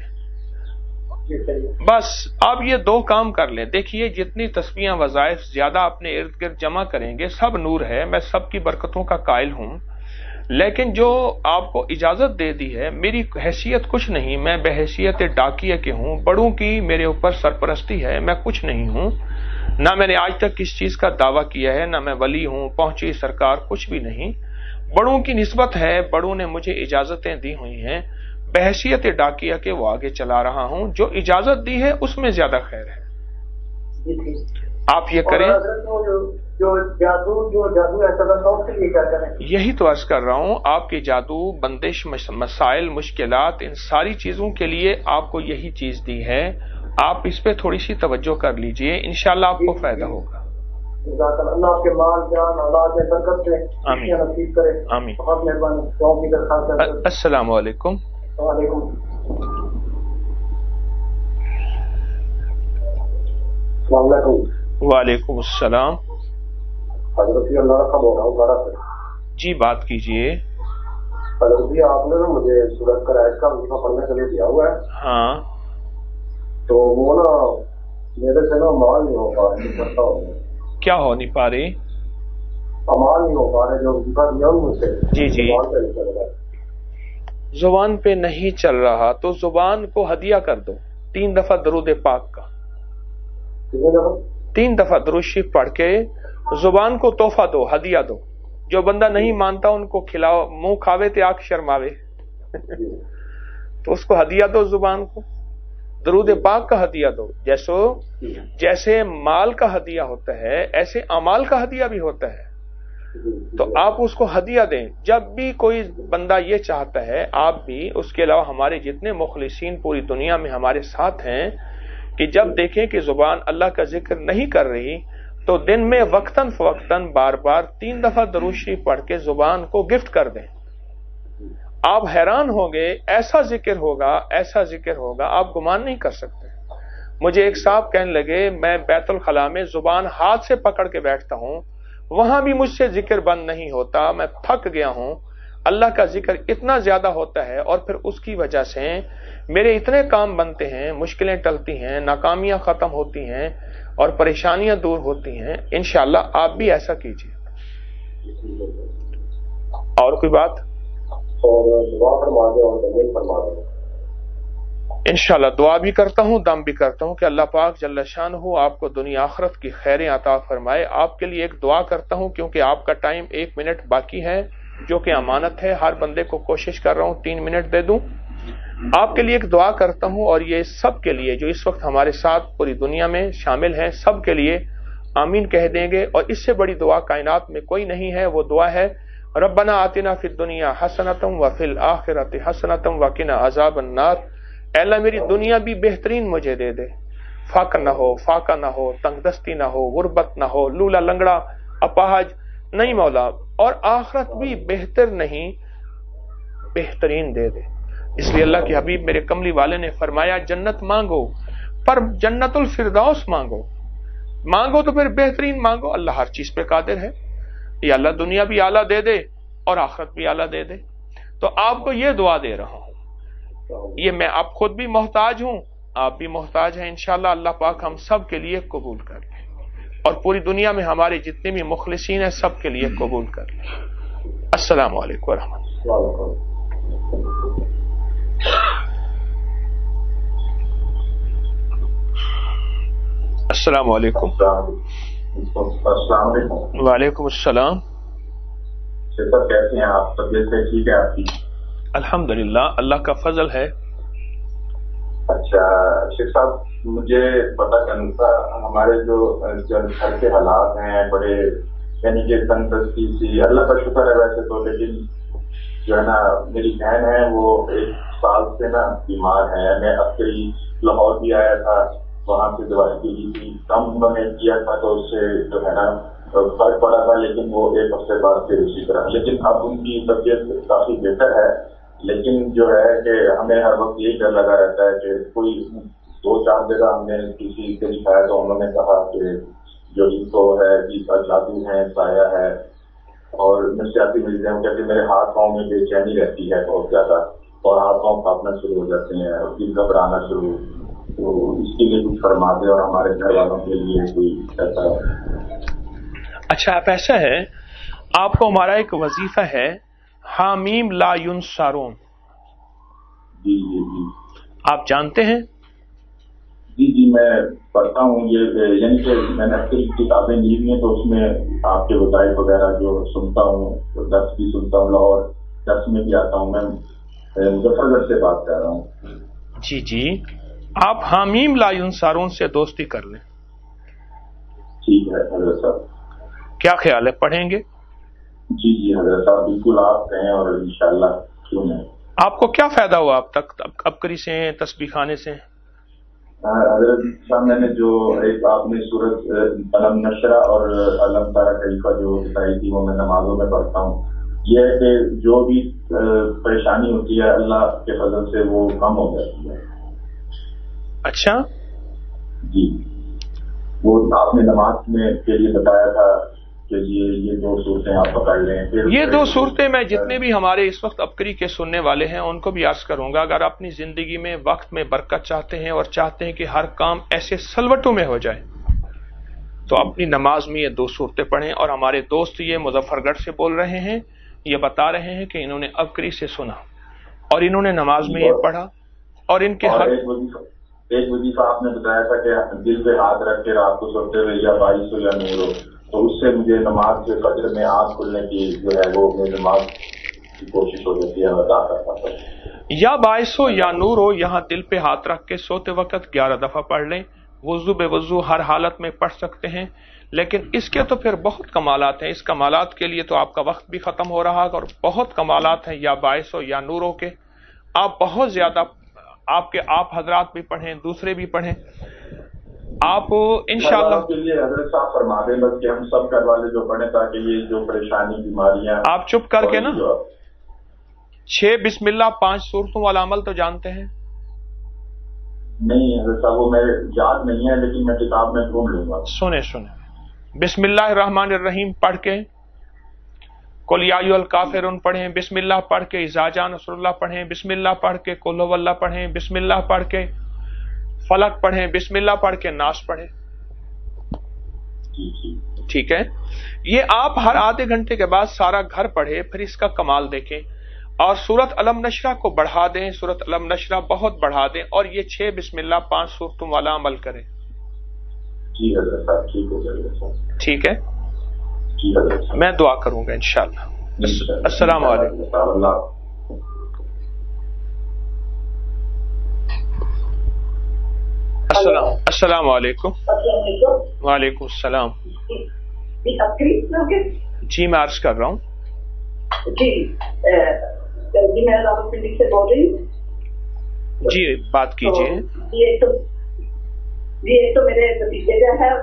بس آپ یہ دو کام کر لیں. دیکھیے جتنی تسبیحاں وظائف زیادہ اپنے ارد گرد جمع کریں گے سب نور ہے, میں سب کی برکتوں کا قائل ہوں. لیکن جو آپ کو اجازت دے دی ہے, میری حیثیت کچھ نہیں, میں بحیثیت ڈاکیہ کے ہوں, بڑوں کی میرے اوپر سرپرستی ہے, میں کچھ نہیں ہوں. نہ میں نے آج تک کس چیز کا دعویٰ کیا ہے, نہ میں ولی ہوں, پہنچی سرکار, کچھ بھی نہیں. بڑوں کی نسبت ہے, بڑوں نے مجھے اجازتیں دی ہوئی ہیں, بحیثیت ڈاکیہ کے وہ آگے چلا رہا ہوں. جو اجازت دی ہے اس میں زیادہ خیر ہے, آپ یہ کریں. یہی تو عرض کر رہا ہوں, آپ کے جادو بندش مسائل مشکلات ان ساری چیزوں کے لیے آپ کو یہی چیز دی ہے. آپ اس پہ تھوڑی سی توجہ کر لیجئے, انشاءاللہ آپ کو فائدہ ہوگا. اللہ آپ کے مال جان اولاد میں برکت دے, نصیب کرے. آمین. بہت مہربانی. السلام علیکم. وعلیکم السلام علیکم. وعلیکم السلام. حضرت جی اللہ کا بول رہا ہوں بڑا سے. جی بات کیجئے. حضرت جی آپ نے نا مجھے سورت قرائش کا وظیفہ پڑھنے کے لیے دیا ہوا ہے. ہاں تو وہ نا میرے سے نا مال نہیں ہو پا رہے. کیا ہو نہیں پا رہی؟ امال نہیں ہو پا رہے جو وظیفہ دیا مجھ سے. جی جی زبان پہ نہیں چل رہا تو زبان کو ہدیہ کر دو. تین دفعہ درود پاک کا, تین دفعہ درود شریف پڑھ کے زبان کو تحفہ دو, ہدیہ دو. جو بندہ نہیں مانتا ان کو کھلاؤ, منہ کھاوے تے آنکھ شرماوے تو اس کو ہدیہ دو زبان کو. درود پاک کا ہدیہ دو. جیسو جیسے مال کا ہدیہ ہوتا ہے ایسے اعمال کا ہدیہ بھی ہوتا ہے. تو آپ اس کو ہدیہ دیں. جب بھی کوئی بندہ یہ چاہتا ہے, آپ بھی, اس کے علاوہ ہمارے جتنے مخلصین پوری دنیا میں ہمارے ساتھ ہیں, کہ جب دیکھیں کہ زبان اللہ کا ذکر نہیں کر رہی تو دن میں وقتاً فوقتاً بار بار تین دفعہ درود شریف پڑھ کے زبان کو گفٹ کر دیں. آپ حیران ہوں گے, ایسا ذکر ہوگا, ایسا ذکر ہوگا, آپ گمان نہیں کر سکتے. مجھے ایک صاحب کہنے لگے, میں بیت الخلاء میں زبان ہاتھ سے پکڑ کے بیٹھتا ہوں, وہاں بھی مجھ سے ذکر بند نہیں ہوتا, میں تھک گیا ہوں. اللہ کا ذکر اتنا زیادہ ہوتا ہے اور پھر اس کی وجہ سے میرے اتنے کام بنتے ہیں, مشکلیں ٹلتی ہیں, ناکامیاں ختم ہوتی ہیں اور پریشانیاں دور ہوتی ہیں. انشاءاللہ آپ بھی ایسا کیجیے. اور کوئی بات؟ انشاءاللہ دعا بھی کرتا ہوں, دم بھی کرتا ہوں کہ اللہ پاک جل شانہ آپ کو دنیا آخرت کی خیریں عطا فرمائے. آپ کے لیے ایک دعا کرتا ہوں کیونکہ آپ کا ٹائم ایک منٹ باقی ہے جو کہ امانت ہے. ہر بندے کو کوشش کر رہا ہوں تین منٹ دے دوں. آپ کے لیے ایک دعا کرتا ہوں, اور یہ سب کے لیے جو اس وقت ہمارے ساتھ پوری دنیا میں شامل ہیں, سب کے لیے آمین کہہ دیں گے. اور اس سے بڑی دعا کائنات میں کوئی نہیں ہے. وہ دعا ہے ربنا آتنا فی الدنیا حسنۃ وفی الآخرۃ حسنۃ وقنا عذاب النار. اے اللہ میری دنیا بھی بہترین مجھے دے دے, فقر نہ ہو, فاقہ نہ ہو, تنگ دستی نہ ہو, غربت نہ ہو, لولا لنگڑا اپاہج نہیں مولا, اور آخرت بھی بہتر نہیں بہترین دے دے. اس لیے اللہ کے حبیب میرے کملی والے نے فرمایا جنت مانگو پر جنت الفردوس مانگو, مانگو تو پھر بہترین مانگو. اللہ ہر چیز پہ قادر ہے. یا اللہ دنیا بھی اعلیٰ دے دے اور آخرت بھی اعلیٰ دے دے. تو آپ کو یہ دعا دے رہا ہوں, یہ میں آپ خود بھی محتاج ہوں, آپ بھی محتاج ہیں. انشاءاللہ اللہ پاک ہم سب کے لیے قبول کر لیں, اور پوری دنیا میں ہمارے جتنے بھی مخلصین ہیں سب کے لیے قبول کر لیں. السلام علیکم ورحمۃ اللہ. السلام علیکم. السلام علیکم. وعلیکم السلام. شیخ صاحب کیسے ہیں آپ؟ طبیعت سے ٹھیک ہے آپ کی؟ الحمدللہ, اللہ کا فضل ہے. اچھا شیخ صاحب مجھے پتہ کرنا تھا, ہمارے جو گھر کے حالات ہیں بڑے یعنی کہ تنگ دستی سی, اللہ کا شکر ہے ویسے تو, لیکن جو ہے نا میری بہن ہے وہ ایک سال سے نا بیمار ہے. میں اب کئی لاہور بھی آیا تھا, وہاں سے دوائی دی تھی, کم انہوں نے کیا تھا تو اس سے جو ہے نا فرق پڑا تھا, لیکن وہ ایک ہفتے بعد پھر اسی طرح. لیکن اب ان کی طبیعت کافی بہتر ہے, لیکن جو ہے کہ ہمیں ہر وقت یہی ڈر لگا رہتا ہے کہ کوئی دو چار جگہ ہم نے کسی سے دکھایا تو انہوں نے کہا کہ جو ان کو ہے جادو ہے, سایہ ہے اور نفسیاتی مریض ہیں. کہتے میرے ہاتھ پاؤں میں بے چینی رہتی ہے بہت زیادہ, اور ہاتھ پاؤں کاپنا شروع ہو جاتے ہیں اور دل گھبرانا شروع. تو اس کے لیے کچھ فرما دے, اور ہمارے گھر والوں کے لیے کوئی ایسا. اچھا آپ ایسا ہے, آپ کو ہمارا ایک وظیفہ ہے حامیم لا ینصرون. جی جی جی آپ جانتے ہیں؟ جی جی میں پڑھتا ہوں, یہ یعنی کہ میں نے اکثر کتابیں لی ہوئی ہیں تو اس میں آپ کے وظائف وغیرہ جو سنتا ہوں, درس بھی سنتا ہوں, لاہور درس میں بھی آتا ہوں. میں مظفر گڑھ سے بات کر رہا ہوں. جی جی آپ حامیم لا ینصرون سے دوستی کر لیں. ٹھیک ہے حضرت صاحب. کیا خیال ہے, پڑھیں گے؟ جی جی حضرت صاحب بالکل آپ کہیں, اور انشاءاللہ کیوں نہیں. آپ کو کیا فائدہ ہوا اب تک, ابکری سے, تسبیح خانے سے؟ حضرت صاحب میں نے جو ایک آپ نے سورت علم نشرہ اور علم تارا خلیفہ جو بتائی تھی وہ میں نمازوں میں پڑھتا ہوں. یہ ہے کہ جو بھی پریشانی ہوتی ہے اللہ کے فضل سے وہ کم ہو جاتی ہے. اچھا جی, وہ آپ نے نماز میں کے لیے بتایا تھا کہ یہ یہ دو صورتیں آپ پکڑ لیں. یہ دو صورتیں میں جتنے بھی ہمارے اس وقت ابکری کے سننے والے ہیں ان کو بھی عرض کروں گا, اگر اپنی زندگی میں وقت میں برکت چاہتے ہیں اور چاہتے ہیں کہ ہر کام ایسے سلوٹوں میں ہو جائے تو اپنی نماز میں یہ دو صورتیں پڑھیں. اور ہمارے دوست یہ مظفر گڑھ سے بول رہے ہیں, یہ بتا رہے ہیں کہ انہوں نے ابکری سے سنا اور انہوں نے نماز میں یہ پڑھا, اور ان کے ہر ایک وظیفہ آپ نے بتایا تھا کہ دل پہ ہاتھ رکھ کے رات کو سوتے ہوئے یا بارش ہو یا نور ہو, تو اس سے مجھے نماز کے فجر میں آنکھ کھلنے کی جو ہے وہ نماز کی کوشش ہو جاتی ہے, بتا کرتا تھا. या बाइसो या नूरो, यहां दिल पे हाथ रख के सोते वक्त ग्यारह दफा पढ़ लें। वजू बेवजू हर हालत में पढ़ सकते हैं, लेकिन इसके तो फिर बहुत कमालात हैं। इस कमालात के लिए तो आपका वक्त भी खत्म हो रहा है, और बहुत कमालात हैं या बाइसो या नूरो के। आप बहुत ज्यादा, आपके आप हजरात भी पढ़ें, दूसरे भी पढ़ें। आप इंशाअल्लाह के लिए हजरत साहब फरमा दें बस कि हम सब घर वाले जो पढ़े, ताकि ये जो परेशानी बीमारियां। आप चुप करके ना, छह बिस्मिल्लाह पांच सूरतों वाला अमल तो जानते हैं? नहीं हजरत साहब, वो मेरे याद नहीं है, लेकिन मैं किताब में ढूंढ लूंगा। सुने सुने बिस्मिल्लाहिर्रहमानिर्रहीम पढ़ के, कुल या अय्युहल काफिरून पढ़ें, बिस्मिल्लाह पढ़ के इज़ा जा नसरुल्लाह पढ़ें, बिस्मिल्लाह पढ़ के कुल हुवल्लाह पढ़ें, बिस्मिल्लाह पढ़ के फलक पढ़ें, बिस्मिल्लाह पढ़ के नास पढ़ें। ठीक है, ये आप हर आधे घंटे के बाद सारा घर पढ़े, फिर इसका कमाल देखें। और सूरत अलम नशरा को बढ़ा दें, सूरत अलम नशरा बहुत बढ़ा दें, और ये छह बिस्मिल्लाह पांच सूरतों वाला अमल करें। जी हज़रत साहब, ठीक हो जाएगा। ठीक है, जी हज़रत साहब, मैं दुआ करूंगा इंशाअल्लाह। अस्सलाम वालेकुम। अस्सलाम वालेकुम। वालेकुम सलाम। जी मैं अर्ज कर रहा हूँ। जी जी मैं रावलपिंडी से बोल रही हूँ। जी बात कीजिए। ये तो जी एक तो मेरे भतीजे का है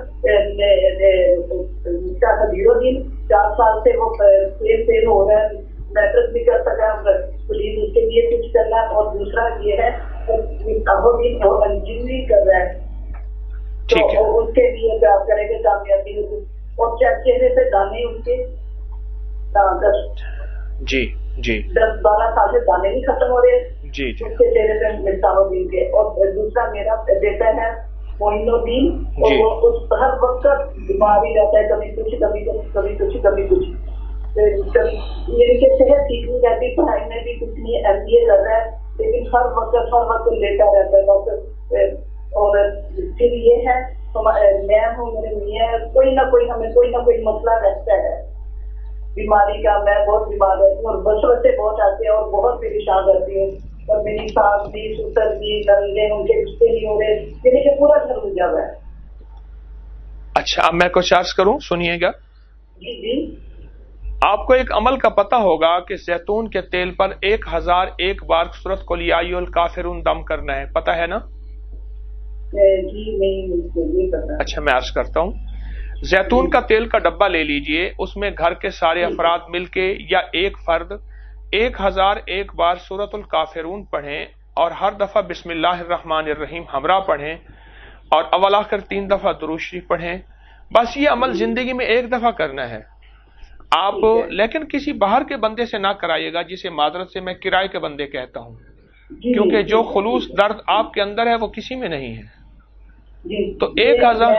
जीरो दिन, चार साल से वो फेल फेल हो रहा है, मैट्रिक भी कर सका, पुलिस उसके लिए कुछ करना। और दूसरा ये है इंजीनियरिंग कर रहा है, तो उसके लिए क्या करेंगे कामयाबी। और चेहरे पे दाने उसके दस जी जी दस बारह साल से दाने भी खत्म हो रहे हैं जी जी उसके चेहरे पे मिसाउद्दीन के। और दूसरा मेरा बेटा है मोइनुद्दीन, और वो उस हर वक्त बीमारी रहता है, कभी कुछ कभी कुछ कभी कुछ कभी कुछ। मेरी सेहत ठीक नहीं रहती, पढ़ाई में भी कुछ नहीं, एम बी ए कर रहा है, लेकिन हर वक्त हर वक्त लेटा रहता है डॉक्टर। और फिर ये है मैं हूँ, मेरे मियाँ, कोई ना कोई हमें कोई ना कोई मसला रहता है बीमारी का। मैं बहुत बीमार रहती हूँ और बचपन से बहुत आते हैं और बहुत परेशान रहती हूँ। और मेरी सास भी, सुसर भी, नंदे, उनके रिश्ते नहीं हो रहे, यानी कि पूरा घर उलझा हुआ है। अच्छा, अब मैं कुछ अर्ज करूँ, सुनिएगा। जी जी। आपको एक अमल का पता होगा कि जैतून के तेल पर एक हजार एक बार सूरत कुल या अय्युहल काफिरून दम करना है, पता है ना? जी नहीं, नहीं पता। अच्छा मैं अर्ज करता हूँ। जैतून का तेल का डब्बा ले लीजिए, उसमें घर के सारे अफराद मिलके या एक फर्द एक हजार एक बार सूरतुल काफिरून पढ़ें, और हर दफा बिस्मिल्लाहिर्रहमानिर्रहीम हमरा पढ़ें, और अव्वल आखिर तीन दफा दुरूद शरीफ पढ़ें। बस ये अमल जिंदगी में एक दफा करना है आप, लेकिन किसी बाहर के बंदे से ना कराइएगा, जिसे मादरत से मैं किराए के बंदे कहता हूँ, क्योंकि जो खुलूस दर्द आपके अंदर है वो किसी में नहीं है। तो एक हजार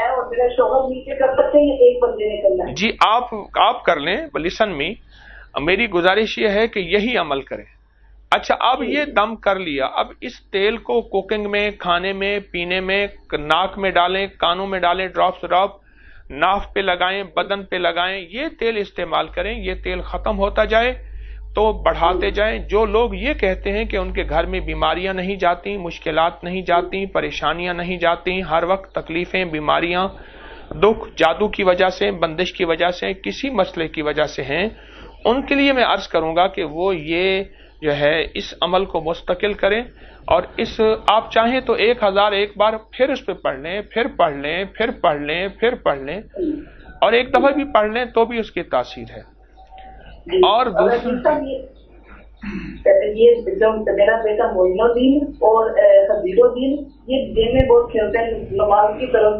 जी आप आप कर लें। लिसन मी, मेरी गुजारिश ये है कि यही अमल करें। अच्छा, अब ये दम कर लिया, अब इस तेल को कुकिंग में, खाने में, पीने में, नाक में डालें, कानों में डालें, ड्रॉप ड्रॉप नाफ पे लगाएं, बदन पे लगाएं, ये तेल इस्तेमाल करें। ये तेल खत्म होता जाए तो बढ़ाते जाएं। जो लोग ये कहते हैं कि उनके घर में बीमारियां नहीं जाती, मुश्किलात नहीं जाती, परेशानियां नहीं जाती, हर वक्त तकलीफें, बीमारियां, दुख जादू की वजह से, बंदिश की वजह से, किसी मसले की वजह से हैं, उनके लिए मैं अर्ज करूंगा कि वो ये जो है इस अमल को मुस्तकिल करें। और इस आप चाहें तो एक हजार एक बार फिर उस पर पढ़ लें, फिर पढ़ लें, फिर पढ़ लें, फिर पढ़ लें, और एक दफा भी पढ़ लें तो भी उसकी तासीर है। और दूसरा ये जो मेरा बेटा मोइनुद्दीन और हजीरुद्दीन, ये गेम में बहुत खेलते हैं, नमाज की तरफ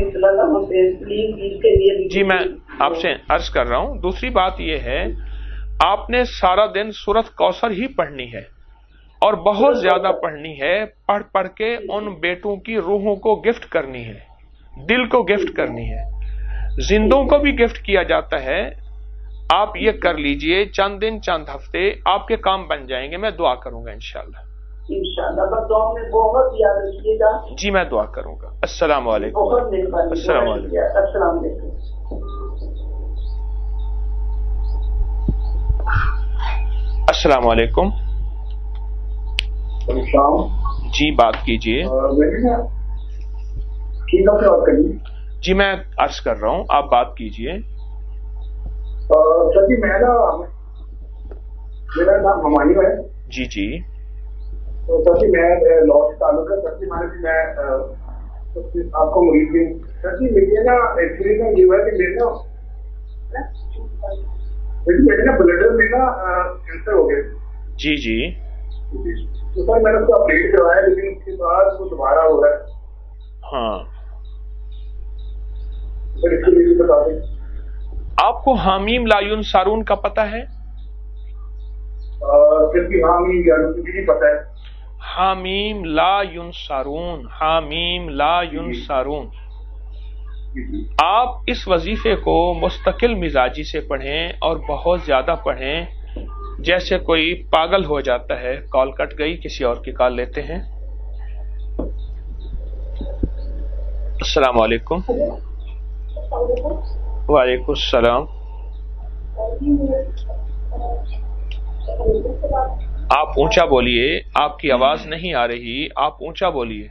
के लिए। जी मैं आपसे अर्ज कर रहा हूँ। दूसरी बात ये है, आपने सारा दिन सूरत कौसर ही पढ़नी है, और बहुत ज्यादा पढ़नी है। पढ़ पढ़ के उन बेटों की रूहों को गिफ्ट करनी है, दिल को गिफ्ट करनी है, जिंदों को भी गिफ्ट किया जाता है। आप ये कर लीजिए, चंद दिन चंद हफ्ते आपके काम बन जाएंगे। मैं दुआ करूंगा इंशाल्लाह। इंशाल्लाह, बस दुआ में बहुत याद रखिएगा। जी मैं दुआ करूंगा। अस्सलाम वालेकुम। बहुत मेहरबानी। अस्सलाम वालेकुम। अस्सलाम वालेकुम। अस्सलाम वालेकुम। शाम जी बात कीजिए। मैंने ना ठीक है बात करनी जी मैं अर्ज कर रहा हूँ, आप बात कीजिए। सर जी मैं ना, मेरा नाम हमायूं है। जी जी। तो सर जी मैं लॉ से ताल्लुक है। सर जी मैंने जी मैं आपको मुरीद भी। सर जी मेरे ना एक्चुअली ना ये हुआ है कि मेरे ना मेरे ना ब्लडर में ना कैंसर हो गया। जी जी। तो सर मैंने उसको अपडेट करवाया, लेकिन उसके बाद वो दोबारा हो रहा है। हाँ सर इसके लिए भी बता दें। आपको हामीम लायुन सारून का पता है? सर जी हामीम लायुन भी पता है। हामीम ला युन सारून, हामीम ला युन सारून। आप इस वजीफे को मुस्तकिल मिजाजी से पढ़ें और बहुत ज्यादा पढ़ें, जैसे कोई पागल हो जाता है। कॉल कट गई, किसी और की कॉल लेते हैं। अस्सलाम वालेकुम। वालेकुम सलाम। आप ऊंचा बोलिए, आपकी आवाज नहीं आ रही, आप ऊंचा बोलिए।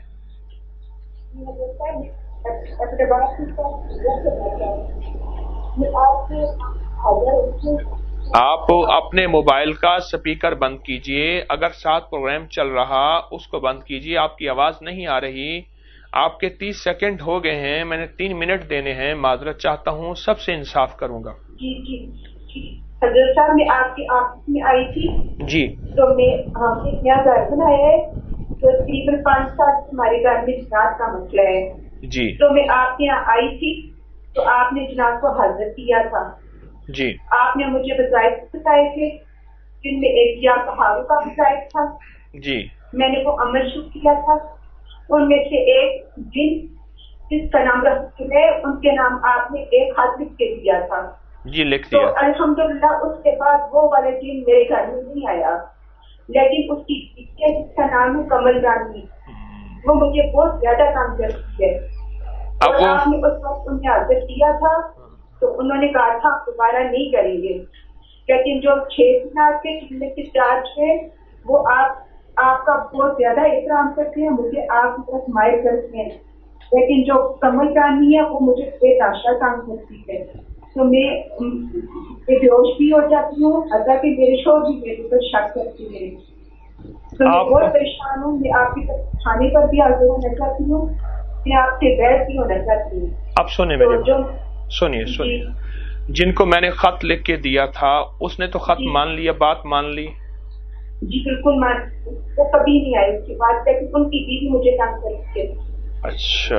आप अपने मोबाइल का स्पीकर बंद कीजिए, अगर साथ प्रोग्राम चल रहा उसको बंद कीजिए। आपकी आवाज नहीं आ रही। आपके तीस सेकंड हो गए हैं, मैंने तीन मिनट देने हैं। माजरत चाहता हूँ, सबसे इंसाफ करूंगा। जी जी हजरत साहब मैं आपकी ऑफिस में आई थी जी। तो मैं हमने नया घर बनाया है, तो तकरीबन पाँच साल हमारे घर में जनात का मसला है जी। तो मैं आपके यहाँ आई थी तो आपने जनात को हाजिर किया था जी। आपने मुझे वज़ाइफ बताए थे, जिनमें एक या पहाड़ों का वज़ाइफ था जी। मैंने वो अमल शुरू किया था। उनमें से एक जिन जिसका नाम रसूल है, उनके नाम आपने एक हाथ लिख के दिया था जी, लिख तो दिया। अल्हम्दुलिल्लाह उसके बाद वो वाले जिन मेरे घर में नहीं आया, लेकिन उसकी जिसका नाम है कमल रानी, वो मुझे बहुत ज्यादा काम करती है। अब और वो आपने उस वक्त उन्हें हाजिर किया था तो उन्होंने कहा था आप दोबारा नहीं करेंगे, लेकिन जो छह दिनार के जितने के चार्ज है वो आप आपका बहुत ज्यादा एहतराम करते हैं, मुझे आप बहुत मायर करते हैं, लेकिन जो कमल रानी है वो मुझे बेताशा काम करती है। तो मैं बेहोश भी हो जाती हूँ, अतः कि मेरे शोर भी मेरे ऊपर शक करते हैं। तो मैं बहुत परेशान हूँ। मैं आपके थाने पर भी हाजिर होना चाहती हूँ, मैं आपसे बैठ भी होना चाहती हूँ। अब सुनिए मेरे जो सुनिए सुनिए जिनको मैंने खत लिख के दिया था उसने तो खत मान लिया, बात मान ली। जी बिल्कुल मान, वो कभी नहीं आई उसके बाद, लेकिन उनकी बीवी मुझे तंग करती है। अच्छा।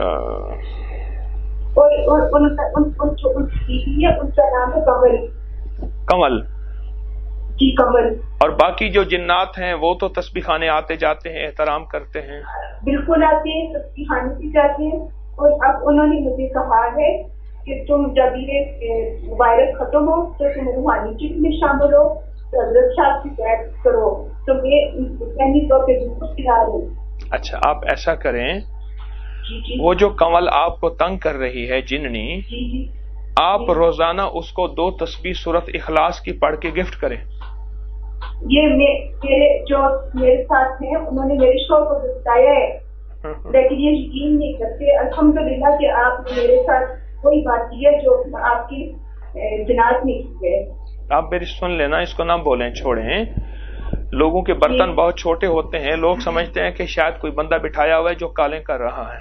और उन उनका उन उन जो उनकी बीवी है उनका नाम है कमल। कमल जी कमल। और बाकी जो जिन्नात हैं वो तो तस्बीह खाने आते जाते हैं, एहतराम करते हैं। बिल्कुल आते हैं, तस्बीह खाने भी जाते हैं। और अब उन्होंने मुझे कहा है कि तुम जब ये वायरस खत्म हो तो तुम रूहानी चिट में शामिल हो, तो हजरत साहब की बैठ करो, तो मैं कहनी तो बिल्कुल तैयार हूँ। अच्छा आप ऐसा करें, जी जी। वो जो कमल आपको तंग कर रही है जिन्नी, जी जी। आप रोजाना उसको दो तस्बीह सूरत इखलास की पढ़ के गिफ्ट करें। ये मे, मेरे जो मेरे साथ हैं उन्होंने मेरे शोर को बताया है, लेकिन ये यकीन नहीं करते। अल्हम्दुलिल्लाह कि आपने मेरे साथ कोई बात की है जो आपकी जनात ने की है। आप मेरी सुन लेना, इसको ना बोलें, छोड़ें। लोगों के बर्तन बहुत छोटे होते हैं, लोग समझते हैं कि शायद कोई बंदा बिठाया हुआ है जो कालें कर रहा है।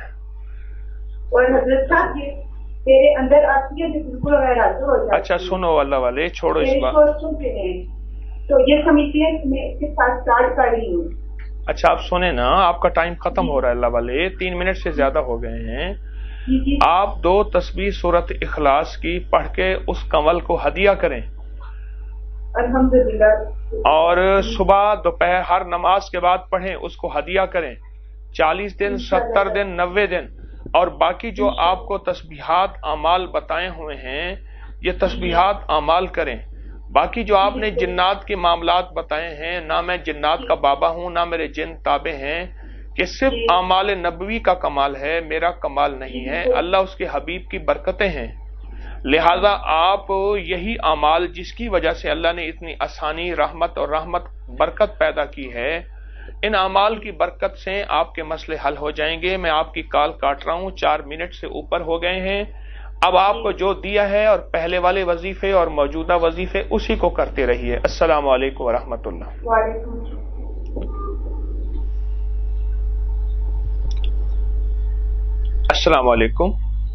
और हजरत साहब ये तेरे अंदर आती है जो बिल्कुल गैर हाजिर हो जाती है। अच्छा सुनो अल्लाह वाले, छोड़ो इस बात। सुनते हैं तो ये समझते हैं कि मैं इसके साथ स्टार्ट कर रही हूँ। अच्छा आप सुने ना, आपका टाइम खत्म हो रहा है अल्लाह वाले, तीन मिनट से ज्यादा हो गए हैं। आप दो तस्बीह सूरत इखलास की पढ़ के उस कमल को हदिया करें। अल्हम्दुलिल्लाह। और सुबह दोपहर हर नमाज के बाद पढ़ें, उसको हदिया करें। चालीस दिन, सत्तर दिन, नब्बे दिन। और बाकी जो आपको तस्बीहात अमाल बताए हुए हैं ये तस्बीहात अमाल करें। बाकी जो आपने जिन्नात के मामलात बताए हैं, ना मैं जिन्नात का बाबा हूं ना मेरे जिन ताबे हैं, कि सिर्फ अमाल नबवी का कमाल है, मेरा कमाल नहीं है। अल्लाह उसके हबीब की बरकतें हैं। लिहाजा आप यही अमाल जिसकी वजह से अल्लाह ने इतनी आसानी, रहमत और रहमत बरकत पैदा की है, ان اعمال کی برکت سے آپ کے مسئلے حل ہو جائیں گے. میں آپ کی کال کاٹ رہا ہوں، چار منٹ سے اوپر ہو گئے ہیں. اب آپ کو جو دیا ہے اور پہلے والے وظیفے اور موجودہ وظیفے اسی کو کرتے رہیے. السلام علیکم ورحمۃ اللہ. وعلیکم السلام علیکم.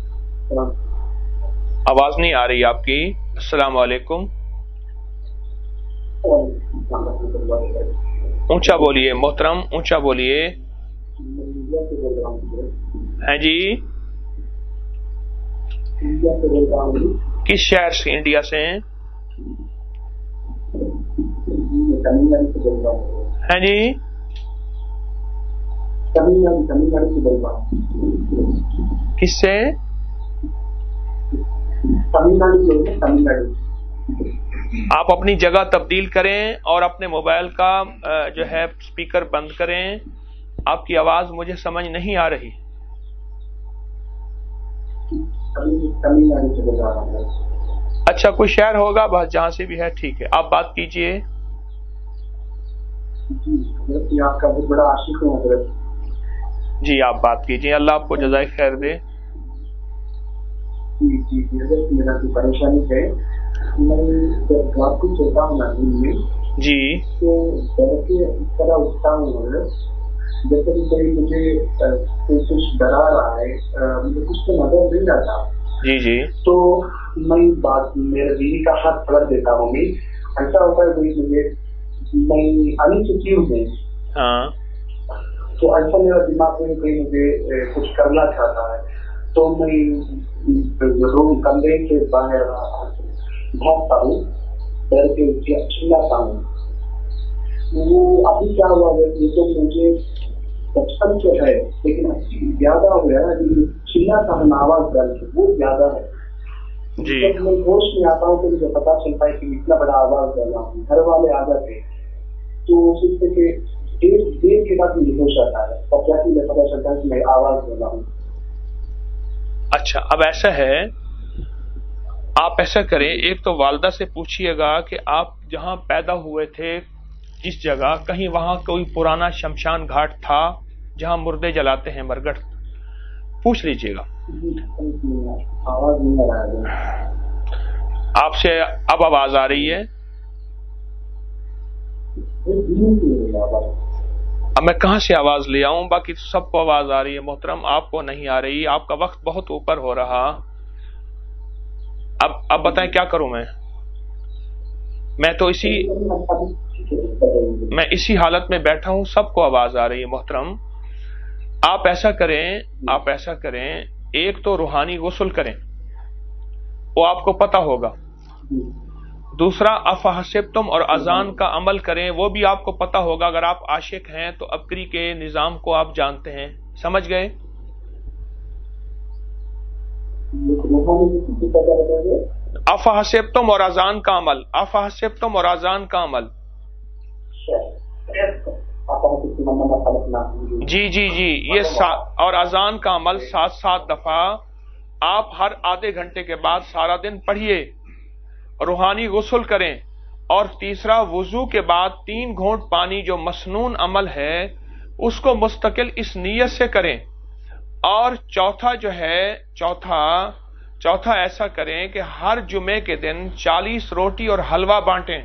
آواز نہیں آ رہی آپ کی. السلام علیکم. اونچا بولیے محترم، اونچا بولیے. ہیں جی، کس شہر سے؟ انڈیا سے ہیں؟ ہیں جی، کس سے؟ آپ اپنی جگہ تبدیل کریں اور اپنے موبائل کا جو ہے اسپیکر بند کریں. آپ کی آواز مجھے سمجھ نہیں آ رہی. اچھا، کوئی شہر ہوگا بس جہاں سے بھی ہے. ٹھیک ہے، آپ بات کیجئے. آپ کا بہت بڑا عاشق ہوں حضرت. جی آپ بات کیجئے، اللہ آپ کو جزائے خیر دے. جی جی حضرت، میرا کوئی پریشانی ہے. میں جب رات کو سوتا ہوں نا دن میں جی تو ڈر کے اس طرح اٹھتا ہوں حضرت جیسے کہ کہیں مجھے کچھ ڈرا رہا ہے، مجھے کچھ تو نظر نہیں آتا. جی جی تو میں بات میرے بیوی کا ہاتھ پکڑ دیتا ہوں. میں ایسا ہوتا ہے کوئی مجھے میں آنی چکی ہوں میں ہاں تو ایسا میرا دماغ میں کہیں مجھے کچھ کرنا چاہتا ہے تو میں روم کمرے کے باہر بھاگتا ہوں، ڈر کے چلاتا ہوں. وہ ابھی کیا ہوا ہے یہ تو مجھے بچپن سے ہے لیکن زیادہ ہو گیا ہے. چلاتا ہوں آواز ڈال کے وہ زیادہ ہے. جب میں ہوش میں آتا ہوں تو مجھے پتا چلتا ہے کہ اتنا بڑا آواز ڈالا ہوں. گھر والے آ جاتے تو سوچتے کہ دیر دیر کے بعد مجھے ہوش آتا ہے اور کیا کہ پتا چلتا ہے کہ میں آواز ڈالا ہوں. اچھا، اب ایسا ہے، آپ ایسا کریں، ایک تو والدہ سے پوچھئے گا کہ آپ جہاں پیدا ہوئے تھے جس جگہ کہیں وہاں کوئی پرانا شمشان گھاٹ تھا جہاں مردے جلاتے ہیں، مرگٹ، پوچھ لیجئے گا. آواز نہیں آ رہا ہے آپ سے. اب آواز آ رہی ہے؟ اب میں کہاں سے آواز لے آؤں؟ باقی سب کو آواز آ رہی ہے محترم، آپ کو نہیں آ رہی. آپ کا وقت بہت اوپر ہو رہا. اب اب بتائیں کیا کروں میں؟ میں تو اسی میں اسی حالت میں بیٹھا ہوں، سب کو آواز آ رہی ہے محترم. آپ ایسا کریں آپ ایسا کریں ایک تو روحانی غسل کریں، وہ آپ کو پتہ ہوگا. دوسرا افحسبتم اور اذان کا عمل کریں، وہ بھی آپ کو پتہ ہوگا. اگر آپ عاشق ہیں تو ابکری کے نظام کو آپ جانتے ہیں. سمجھ گئے؟ افحسبتم اور اذان کا عمل، افحسبتم اور اذان کا عمل. جی جی جی یہ اور اذان کا عمل سات سات دفعہ آپ ہر آدھے گھنٹے کے بعد سارا دن پڑھیے. روحانی غسل کریں. اور تیسرا، وضو کے بعد تین گھونٹ پانی جو مسنون عمل ہے اس کو مستقل اس نیت سے کریں. اور چوتھا جو ہے چوتھا چوتھا ایسا کریں کہ ہر جمعے کے دن چالیس روٹی اور حلوہ بانٹیں.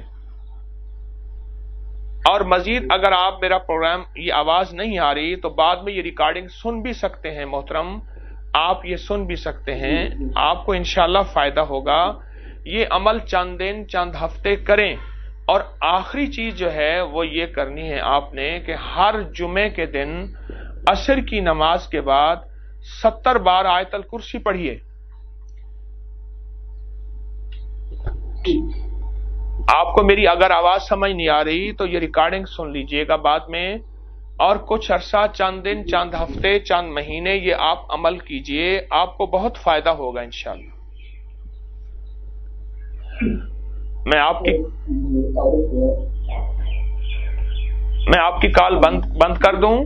اور مزید اگر آپ میرا پروگرام یہ آواز نہیں آ رہی تو بعد میں یہ ریکارڈنگ سن بھی سکتے ہیں محترم، آپ یہ سن بھی سکتے ہیں، آپ کو انشاءاللہ فائدہ ہوگا. یہ عمل چند دن چند ہفتے کریں. اور آخری چیز جو ہے وہ یہ کرنی ہے آپ نے کہ ہر جمعے کے دن عصر کی نماز کے بعد ستر بار آیت الکرسی پڑھیے. آپ کو میری اگر آواز سمجھ نہیں آ رہی تو یہ ریکارڈنگ سن لیجئے گا بعد میں، اور کچھ عرصہ چند دن چند ہفتے چند مہینے یہ آپ عمل کیجئے، آپ کو بہت فائدہ ہوگا انشاءاللہ. میں آپ کی میں آپ کی کال بند بند کر دوں؟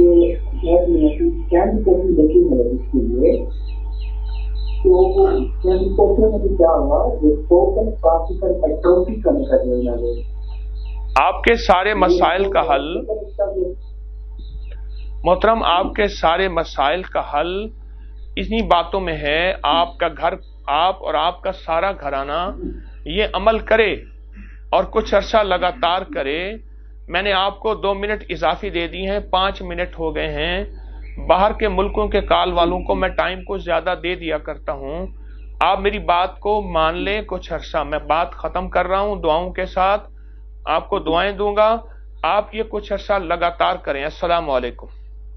تو मेरी सोचने में क्या हुआ, स्पोकन क्लासिकल एट्रोफी कम करने लगे। आपके सारे मसाइल का हल मोहतरम, आपके सारे मसाइल का हल इन्हीं बातों में है। आपका घर, आप और आपका सारा घराना ये अमल करे और कुछ अरसा लगातार करे। मैंने आपको दो मिनट इजाफी दे दी हैं, पांच मिनट हो गए हैं। बाहर के मुल्कों के कॉल वालों को मैं टाइम को ज्यादा दे दिया करता हूं। आप मेरी बात को मान लें कुछ अरसा। मैं बात खत्म कर रहा हूं दुआओं के साथ, आपको दुआएं दूंगा। आप ये कुछ अरसा लगातार करें। अस्सलाम वालेकुम।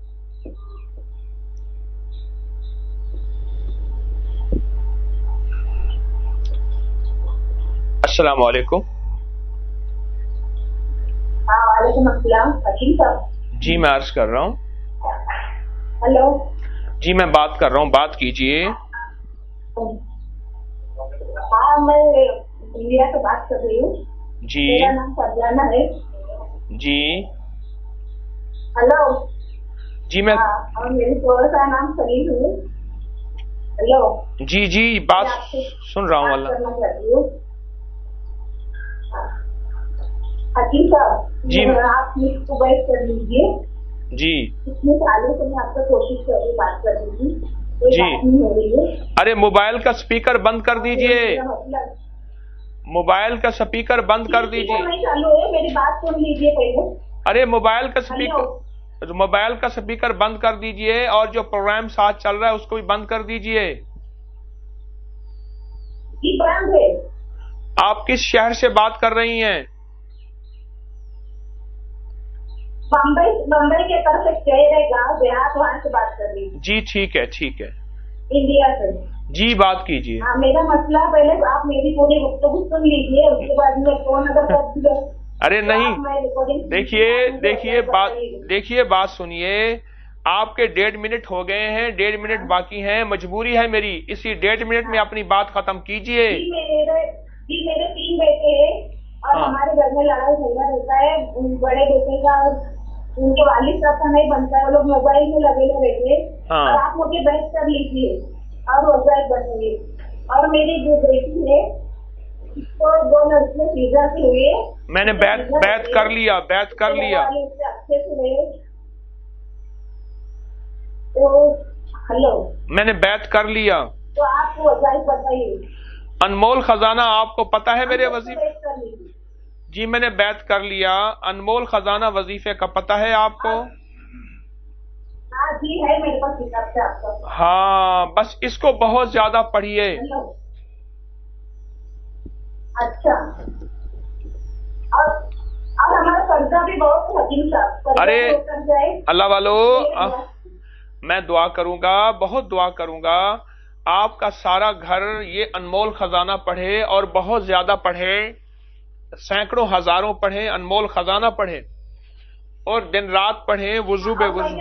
अस्सलाम वालेकुम। वालेकुम अस्सलाम। हकीम साहब जी मैं अर्ज कर रहा हूँ। हेलो जी मैं बात कर रहा हूँ, बात कीजिए। हाँ मैं इंडिया से बात कर रही हूँ। जी मेरा नाम फरजाना है। जी हेलो जी मैं हाँ, और मेरी थोड़ा सा नाम सलीम है। हेलो जी जी बात मैं आपसे सुन रहा हूँ। बात अल्लाह करना चाहती हूँ। हकीम साहब जी। आप प्लीज को बैठ कर लीजिए। जी इतने सालों से मैं आपसे कोशिश कर रही बात करने की, कोई जी। बात नहीं हो रही है। अरे मोबाइल का स्पीकर बंद कर दीजिए, मेरा मतलब मोबाइल का स्पीकर बंद कर दीजिए। नहीं चालू है, मेरी बात सुन लीजिए पहले। अरे मोबाइल का हेलो स्पीकर मोबाइल का स्पीकर बंद कर दीजिए और जो प्रोग्राम साथ चल रहा है उसको भी बंद कर दीजिए। जी बंद है। आप किस शहर से बात कर रही हैं? बम्बई बम्बई के तरफ एक शहर है, गाँव देहात, वहाँ से बात कर रही हूँ। जी ठीक है ठीक है। इंडिया से। जी बात कीजिए। हाँ मेरा मसला, पहले आप मेरी पूरी गुफ्तगू सुन लीजिए, उसके बाद में फोन अगर कर दिया। अरे नहीं, देखिए देखिए बात देखिए बात सुनिए। आपके डेढ़ मिनट हो गए हैं, डेढ़ मिनट बाकी हैं। मजबूरी है मेरी, इसी डेढ़ मिनट में अपनी बात खत्म कीजिए। जी मेरे जी मेरे तीन बेटे हैं और हाँ। हमारे घर में लड़ाई झगड़ा रहता है। बड़े बेटे का उनके वालिद साहब का नहीं बनता है, वो लोग मोबाइल में लगे रहते हैं। हाँ। और आप मुझे बैठ कर लीजिए और रोजाई बनेंगे। और मेरी जो बेटी है तो दो लड़के सीधा से हुए। मैंने बैत बैत कर लिया, बैत कर लिया। अच्छे से रहे तो हेलो मैंने बैत कर लिया। तो आपको वजाइफ बताइए। अनमोल खजाना आपको पता है मेरे वजीफे? बैठ कर लीजिए। जी मैंने बैत कर लिया। अनमोल खजाना वजीफे का पता है आपको? हाँ जी है मेरे पास किताब से आपका। हाँ बस इसको बहुत ज्यादा पढ़िए। हेलो अच्छा। और और हमारा कर्जा भी बहुत हकीम साहब। अरे कर जाए अल्लाह वालो, मैं दुआ करूंगा, बहुत दुआ करूंगा। आपका सारा घर ये अनमोल खजाना पढ़े और बहुत ज्यादा पढ़े, सैकड़ों हजारों पढ़े, अनमोल खजाना पढ़े और दिन रात पढ़े वुजू बे वुजू।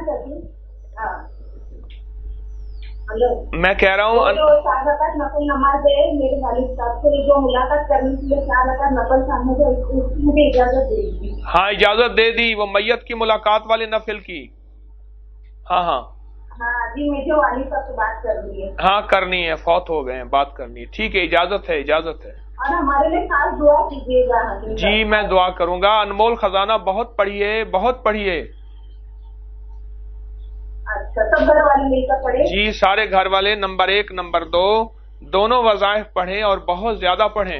मैं कह रहा हूँ चार रकात नफल नमाज है मेरे वालिद साहब को, जो मुलाकात करने के लिए चार रकात नफल सामने से उसकी मुझे इजाजत दे दी। हाँ इजाजत दे दी, वो मैयत की मुलाकात वाले नफिल की। हाँ हाँ हाँ जी मुझे वालिद साहब से बात करनी है। हाँ करनी है, फौत हो गए हैं, बात करनी है। ठीक है, इजाजत है, इजाजत है। और हमारे लिए खास दुआ कीजिएगा। जी मैं दुआ करूंगा। अनमोल खजाना बहुत पढ़िए, बहुत पढ़िए। अच्छा सब घर वाले मिलकर पढ़े? जी सारे घर वाले, नंबर एक नंबर दो दोनों वज़ाइफ पढ़ें और बहुत ज्यादा पढ़ें।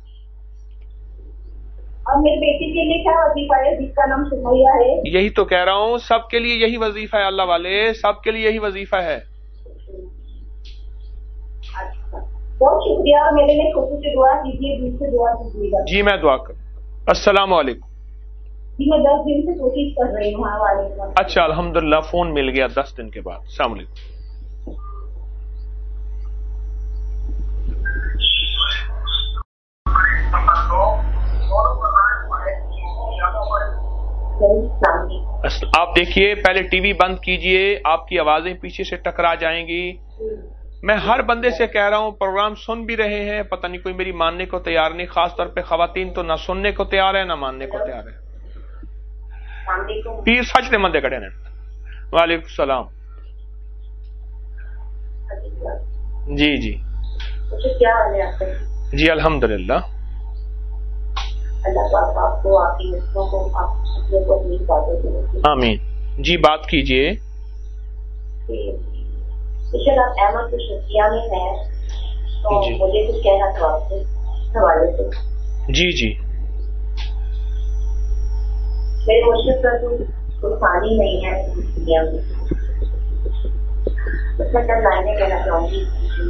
और मेरी बेटी के लिए क्या वजीफा है जिसका नाम सुमैया है? यही तो कह रहा हूँ, सबके लिए यही वजीफा है अल्लाह वाले, सबके लिए यही वजीफा है। अच्छा बहुत शुक्रिया। और मेरे लिए खुशी से दुआ कीजिए, दिल से दुआ कीजिएगा। जी मैं दुआ करूँ। अस्सलाम वालेकुम। जी मैं दस दिन से कोशिश कर रही हूँ। हाँ वालेकुम। अच्छा अल्हम्दुलिल्लाह फोन मिल गया दस दिन के बाद। अस्सलाम वालेकुम। आप देखिए, पहले टीवी बंद कीजिए, आपकी आवाजें पीछे से टकरा जाएंगी। मैं हर बंदे से कह रहा हूं, प्रोग्राम सुन भी रहे हैं, पता नहीं कोई मेरी मानने को तैयार नहीं। खासतौर पे खवातीन तो ना सुनने को तैयार है ना मानने को तैयार है। पीर सच दे मंदे कड़े ने। वालेकुम सलाम। जी जी مجھے کیا حال ہے آپ کا؟ جی الحمدللہ. اللہ پاک آپ کو آپ کی نسلوں کو آپ کو اپنی حفاظت میں. آمین. جی بات کیجیے. شاید آپ احمد کو شکریہ میں ہیں تو مجھے کچھ کہنا تھا آپ کے حوالے سے. جی جی. میرے مرشد کا کوئی ثانی نہیں ہے دنیا میں. اس میں چند لائنیں کہنا چاہوں گی.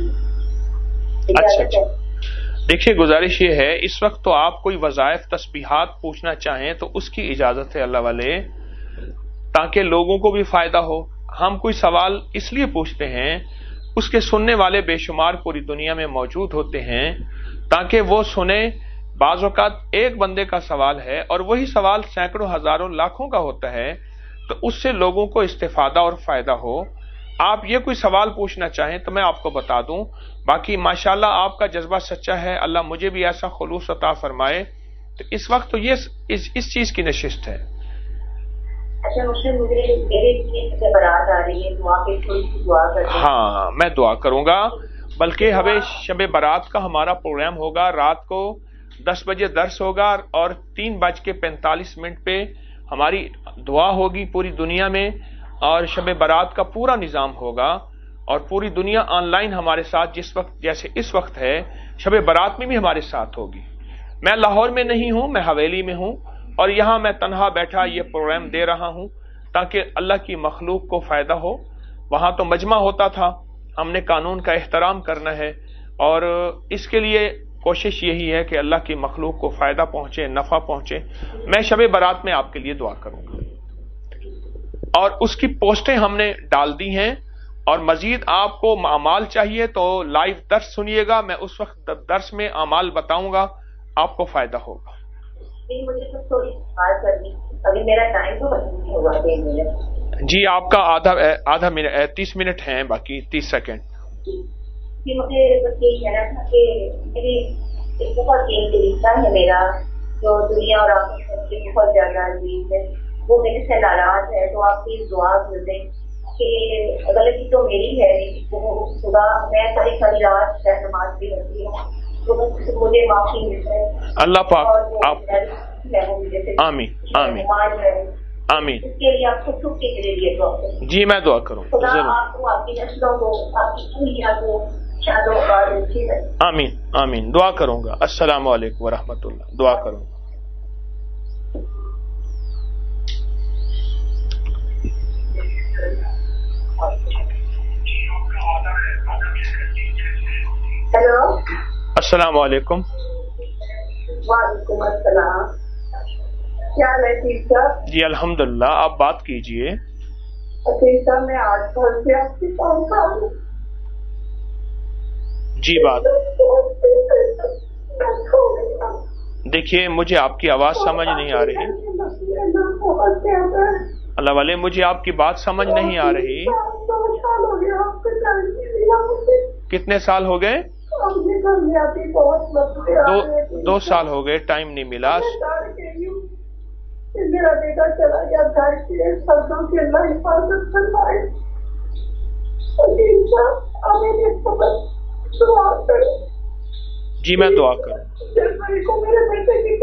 اچھا اچھا. دیکھیے گزارش یہ ہے اس وقت تو آپ کوئی وظائف تسبیحات پوچھنا چاہیں تو اس کی اجازت ہے اللہ والے, تاکہ لوگوں کو بھی فائدہ ہو. ہم کوئی سوال اس لیے پوچھتے ہیں, اس کے سننے والے بے شمار پوری دنیا میں موجود ہوتے ہیں تاکہ وہ سنیں. بعض اوقات ایک بندے کا سوال ہے اور وہی سوال سینکڑوں ہزاروں لاکھوں کا ہوتا ہے, تو اس سے لوگوں کو استفادہ اور فائدہ ہو. آپ یہ کوئی سوال پوچھنا چاہیں تو میں آپ کو بتا دوں. باقی ماشاءاللہ آپ کا جذبہ سچا ہے, اللہ مجھے بھی ایسا خلوص عطا فرمائے. تو اس وقت تو یہ اس, اس چیز کی نشست ہے. اچھا مجھے میرے لیے برات آ رہی ہے, دعا کے تھوڑی سی دعا کر. ہاں میں دعا کروں گا. بلکہ ہمیں شب برات کا ہمارا پروگرام ہوگا, رات کو دس بجے درس ہوگا اور تین بج کے پینتالیس منٹ پہ ہماری دعا ہوگی پوری دنیا میں, اور شب برات کا پورا نظام ہوگا اور پوری دنیا آن لائن ہمارے ساتھ جس وقت جیسے اس وقت ہے شب برات میں بھی ہمارے ساتھ ہوگی. میں لاہور میں نہیں ہوں, میں حویلی میں ہوں اور یہاں میں تنہا بیٹھا یہ پروگرام دے رہا ہوں تاکہ اللہ کی مخلوق کو فائدہ ہو. وہاں تو مجمع ہوتا تھا, ہم نے قانون کا احترام کرنا ہے اور اس کے لیے کوشش یہی ہے کہ اللہ کی مخلوق کو فائدہ پہنچے, نفع پہنچے. میں شب برات میں آپ کے لیے دعا کروں گا اور اس کی پوسٹیں ہم نے ڈال دی ہیں. اور مزید آپ کو اعمال چاہیے تو لائیو درس سنیے گا, میں اس وقت درس میں اعمال بتاؤں گا, آپ کو فائدہ ہوگا. جی آپ کا آدھا آدھا منٹ تیس منٹ ہیں, باقی تیس سیکنڈ. مجھے بس یہی کہنا تھا کہ میری ایک بہت قیمتی رشتہ ہے میرا جو دنیا اور آخرت سے بہت زیادہ عزیز ہے, وہ میرے سے ناراض ہے. تو آپ پلیز دعا کر دیں کہ غلطی تو میری ہے, خدا میں ساری ساری رات نماز بھی ہوتی ہوں تو مجھے معافی مل جائے. اللہ پاک آپ آمین آمین آمین. اس کے لیے آپ کو چھٹی کے لیے دعا کریں. جی میں دعا کروں خدا ضرور. آپ کو, آپ کی نسلوں کو, آپ کی دنیا کو شادو آباد رکھے. آمین آمین. دعا کروں گا. السلام علیکم ورحمۃ اللہ. دعا کروں گا. ہیلو السلام علیکم. وعلیکم السلام. کیا حال ہے ٹھیک صاحب؟ جی الحمدللہ. آپ بات کیجیے. ٹھیک صاحب میں آج کل سے آپ کے پاس آؤں. جی بات دیکھیے, مجھے آپ کی آواز سمجھ نہیں آ رہی. اللہ والے مجھے آپ کی بات سمجھ نہیں آ رہی. کتنے سال ہو گئے؟ دو دو سال ہو گئے, ٹائم نہیں ملا. میرا بیٹا چلا گیا گھر کے سبزوں کی اللہ حفاظت فرمائے. جی میں دعا کروں. میرے بیٹے کی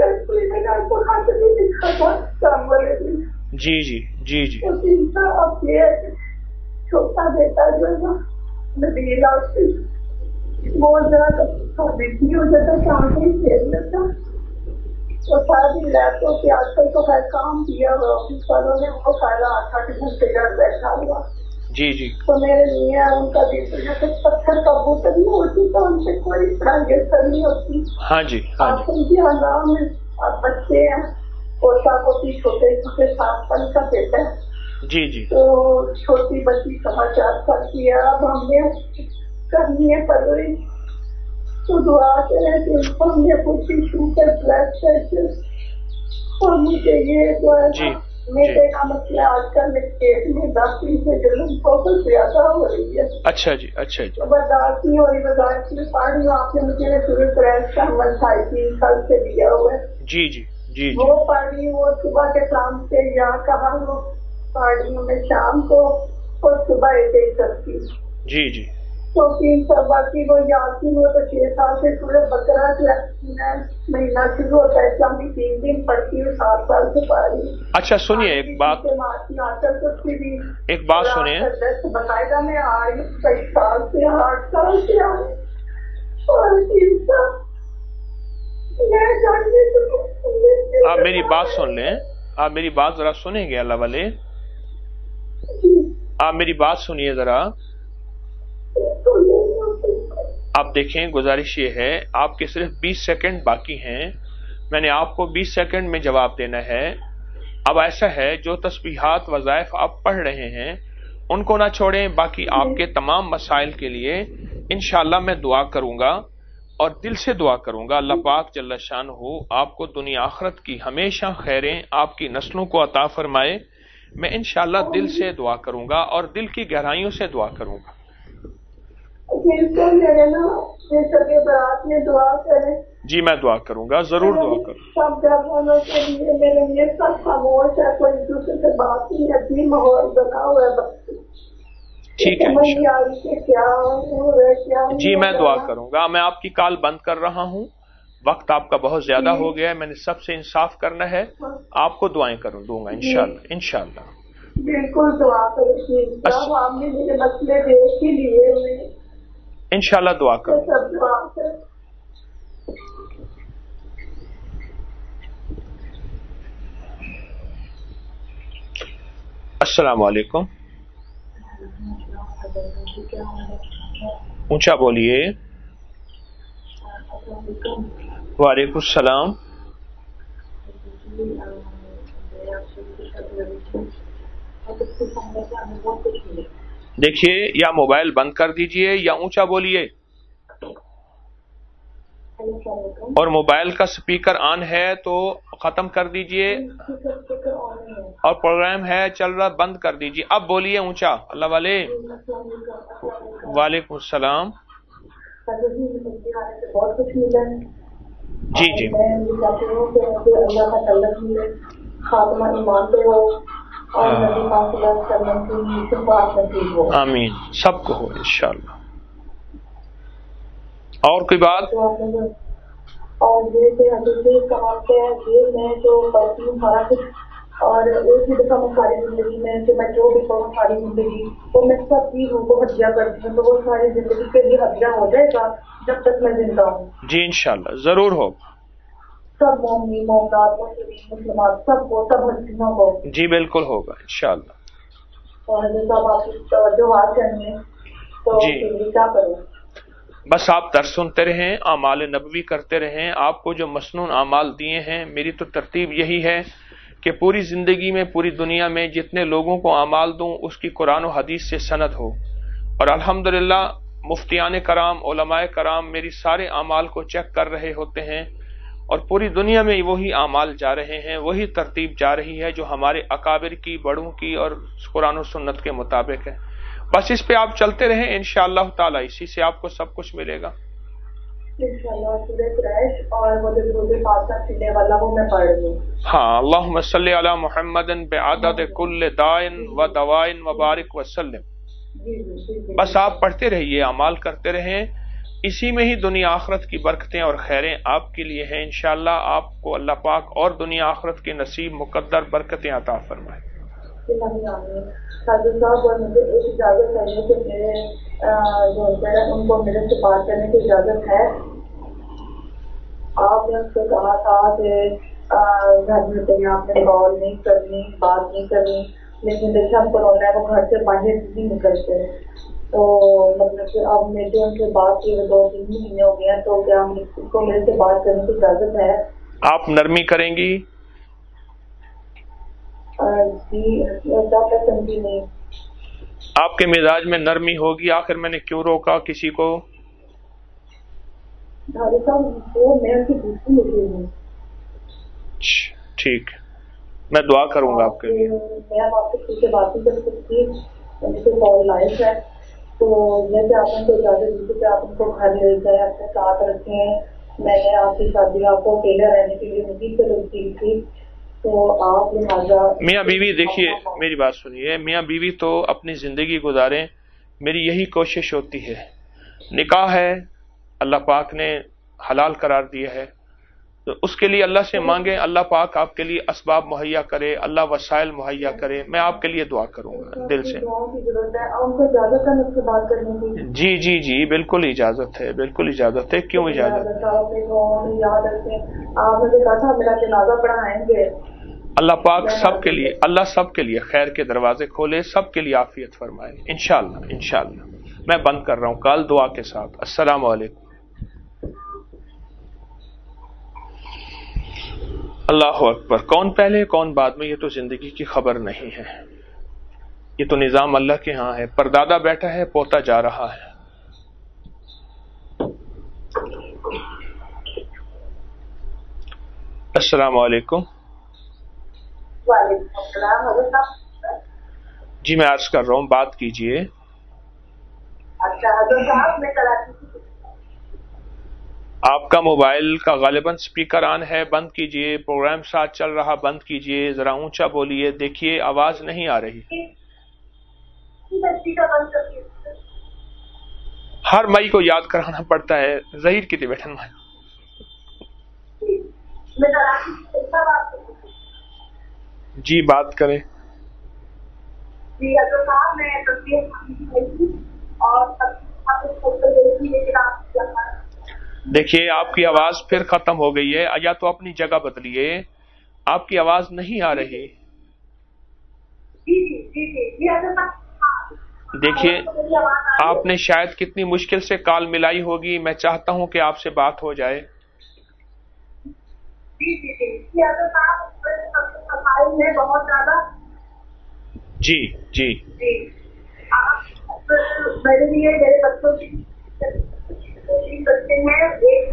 جی جی جی جی. اب یہ چھوٹا بیٹا جو ہے نا نبیلا بہت زیادہ بزی ہو جاتا, شام سے ہی کھیل لیتا. تو سارا دن لیپ ٹاپ پہ, آج کل تو خیر کام کیا ہوا آفس والوں نے, وہ سارا آٹھ آٹھ گھنٹے گھر بیٹھا ہوا. جی جی. تو میرے لیے ان کا بھی جیسے پتھر کبوتر نہیں ہوتی تو ان سے کوئی تربیت نہیں ہوتی. ہاں جی ہاں جی. آپ ان کی حالات میں آپ بچے ہیں, پوتا پوتی چھوٹے چھوٹے سات پن کا بیٹا ہے. جی جی. تو چھوٹی بچی سماچار کرتی ہے, اب ہم نے کرنی ہے پرورش. تو دعا کریں کہ ہم نے کچھ شوگر بلڈ پریشر اور مجھے یہ جو ہے میرے کا مسئلہ آج کل میں پیٹ میں داخلی سے جلن بہت زیادہ ہو رہی ہے. اچھا جی اچھا جی. برداشت نہیں ہو رہی, برداشت میں پاڑی ہوں. آپ نے مجھے سورج پریس کا عمل ڈھائی کل سے دیا ہوا ہے. جی جی جی. وہ پاڑی وہ صبح کے شام سے یا کہاں وہ پاڑی ہوں میں شام کو اور صبح ایک ایک کرتی ہوں. جی جی. تو تین سال باقی وہ یاسین وہ تو چھ سال سے پورے بکرا مہینہ شروع ہوتا ہے اسلام کی تین دن پڑتی ہوں سات سال سے پڑھی. اچھا سنیے ایک بات ایک بات سنیے باقاعدہ میں آ رہی ہوں کئی سال سے آٹھ سال سے آ رہی اور تین سال. آپ میری بات سن لیں, آپ میری بات ذرا سنیں گے اللہ والے, آپ میری بات سنیے ذرا. آپ دیکھیں گزارش یہ ہے آپ کے صرف بیس سیکنڈ باقی ہیں, میں نے آپ کو بیس سیکنڈ میں جواب دینا ہے. اب ایسا ہے جو تسبیحات وظائف آپ پڑھ رہے ہیں ان کو نہ چھوڑیں, باقی آپ کے تمام مسائل کے لیے انشاءاللہ میں دعا کروں گا اور دل سے دعا کروں گا. اللہ پاک جل شانہ آپ کو دنیا آخرت کی ہمیشہ خیریں آپ کی نسلوں کو عطا فرمائے. میں انشاءاللہ دل سے دعا کروں گا اور دل کی گہرائیوں سے دعا کروں گا. جی میں دعا کروں گا, ضرور دعا کروں. سب گھر والوں کے لیے میرے لیے سب خاموش ہے, کوئی دوسرے سے بات نہیں ہے, ماحول بنا ہوا ہے. ٹھیک ہے جی میں دعا کروں گا. میں آپ کی کال بند کر رہا ہوں, وقت آپ کا بہت زیادہ ہو گیا ہے, میں نے سب سے انصاف کرنا ہے. آپ کو دعائیں کروں دوں گا انشاءاللہ انشاءاللہ. بالکل دعا کریں, آپ نے میرے مسئلے دیکھ ہی لیے, انشاءاللہ دعا کروں. السلام علیکم. اونچا بولیے. وعلیکم السلام. دیکھیے یا موبائل بند کر دیجئے یا اونچا بولیے, اور موبائل کا سپیکر آن ہے تو ختم کر دیجئے, اور پروگرام ہے چل رہا بند کر دیجئے. اب بولیے اونچا اللہ والے. وعلیکم السلام. جی جی آمین, سب کو ہو انشاءاللہ. اور کوئی بات؟ اور یہ میں جو پڑھتی ہوں سارا کچھ, اور ایک ہی دفعہ میں ساری زندگی میں میں جو بھی پڑھوں ساری زندگی تو میں سب چیزوں کو ہدیہ کرتی ہوں, تو وہ ساری زندگی کے لیے ہدیہ ہو جائے گا جب تک میں زندہ ہوں. جی انشاءاللہ ضرور ہوگا. سب مومنین مومنات مسلمات سب کو سب مسلموں کو جی بالکل ہوگا انشاءاللہ. اور جب آپ کی توجہ حاصل کریں تو جی کیا کریں, بس آپ درس سنتے رہیں, اعمال نبوی کرتے رہیں. آپ کو جو مسنون اعمال دیے ہیں, میری تو ترتیب یہی ہے کہ پوری زندگی میں پوری دنیا میں جتنے لوگوں کو اعمال دوں اس کی قرآن و حدیث سے سند ہو. اور الحمدللہ مفتیان کرام علماء کرام میری سارے اعمال کو چیک کر رہے ہوتے ہیں, اور پوری دنیا میں وہی اعمال جا رہے ہیں, وہی ترتیب جا رہی ہے جو ہمارے اکابر کی بڑوں کی اور قرآن و سنت کے مطابق ہے. بس اس پہ آپ چلتے رہیں انشاءاللہ تعالی, اسی سے آپ کو سب کچھ ملے گا ہاں. اللہم صلی علی محمد بعدد کل دائن و دوائن وبارک وسلم. بس آپ پڑھتے رہیے, اعمال کرتے رہیں, اسی میں ہی دنیا آخرت کی برکتیں اور خیریں آپ کے لیے ہیں انشاءاللہ. آپ کو اللہ پاک اور دنیا آخرت کے نصیب مقدر برکتیں عطا فرمائے. ساجد صاحب, اور مجھے ایک اجازت ہے کہ میرے جو ہے ان کو میرے سے بات کرنے کی اجازت ہے. آپ نے اس سے کہا تھا کہ گھر میں کہیں آپ نے کال نہیں کرنی, بات نہیں کرنی, لیکن جیسے ہم کورونا ہے وہ گھر سے باہر نہیں نکلتے, تو مطلب کہ اب میں جو ان سے بات کی دو تین مہینے ہو گئے ہیں, تو کیا ان کو میرے سے بات کرنے کی اجازت ہے؟ آپ نرمی کریں گی؟ جی سمجھی نہیں. آپ کے مزاج میں نرمی ہوگی, آخر میں نے کیوں روکا کسی کو؟ ٹھیک, میں دعا کروں گا آپ کے لیے. میں آپ کے پیچھے بات نہیں کر سکتی, مجھے کال لائف ہے, تو جیسے آپ نے کو اجازت دی کہ آپ ان کو گھر لے جائیں, اپنے ساتھ رکھیں. میں نے آپ کی شادی آپ کو اکیلے رہنے کے لیے مجھے ضرورت کی تھی, تو آپ لہٰذا میاں بیوی دیکھیے میری بات سنیے, میاں بیوی تو اپنی زندگی گزاریں, میری یہی کوشش ہوتی ہے نکاح ہے اللہ پاک نے حلال قرار دیا ہے، تو اس کے لیے اللہ سے مانگیں، اللہ پاک آپ کے لیے اسباب مہیا کرے، اللہ وسائل مہیا کرے. میں آپ کے لیے دعا کروں گا دل سے. جی جی جی بالکل اجازت ہے، بالکل اجازت ہے. کیوں اجازت؟ اللہ پاک سب کے لیے اللہ سب کے لیے خیر کے دروازے کھولے، سب کے لیے عافیت فرمائے انشاءاللہ انشاءاللہ. میں بند کر رہا ہوں کال دعا کے ساتھ. السلام علیکم. اللہ اکبر. کون پہلے کون بعد میں یہ تو زندگی کی خبر نہیں ہے، یہ تو نظام اللہ کے ہاں ہے. پردادا بیٹھا ہے، پوتا جا رہا ہے. السلام علیکم. وعلیکم السلام. حضرت صاحب جی میں عرض کر رہا ہوں، بات کیجئے. اچھا حضرت صاحب میں کراچی سے آپ کا موبائل کا غالباً اسپیکر آن ہے، بند کیجئے. پروگرام ساتھ چل رہا، بند کیجئے. ذرا اونچا بولیے. دیکھیے آواز نہیں آ رہی. ہر مئی کو یاد کرانا پڑتا ہے. ظہیر کی بیٹھن میں جی بات کریں. جی حضرت صاحب میں تصویر اور دیکھیے آپ کی آواز پھر ختم ہو گئی ہے، یا تو اپنی جگہ بدلیے. آپ کی آواز نہیں آ رہی. دیکھیے آپ نے شاید کتنی مشکل سے کال ملائی ہوگی. میں چاہتا ہوں کہ آپ سے بات ہو جائے. بہت زیادہ جی جی میرے لیے میرے بچوں کی تین بچے ہیں، ایک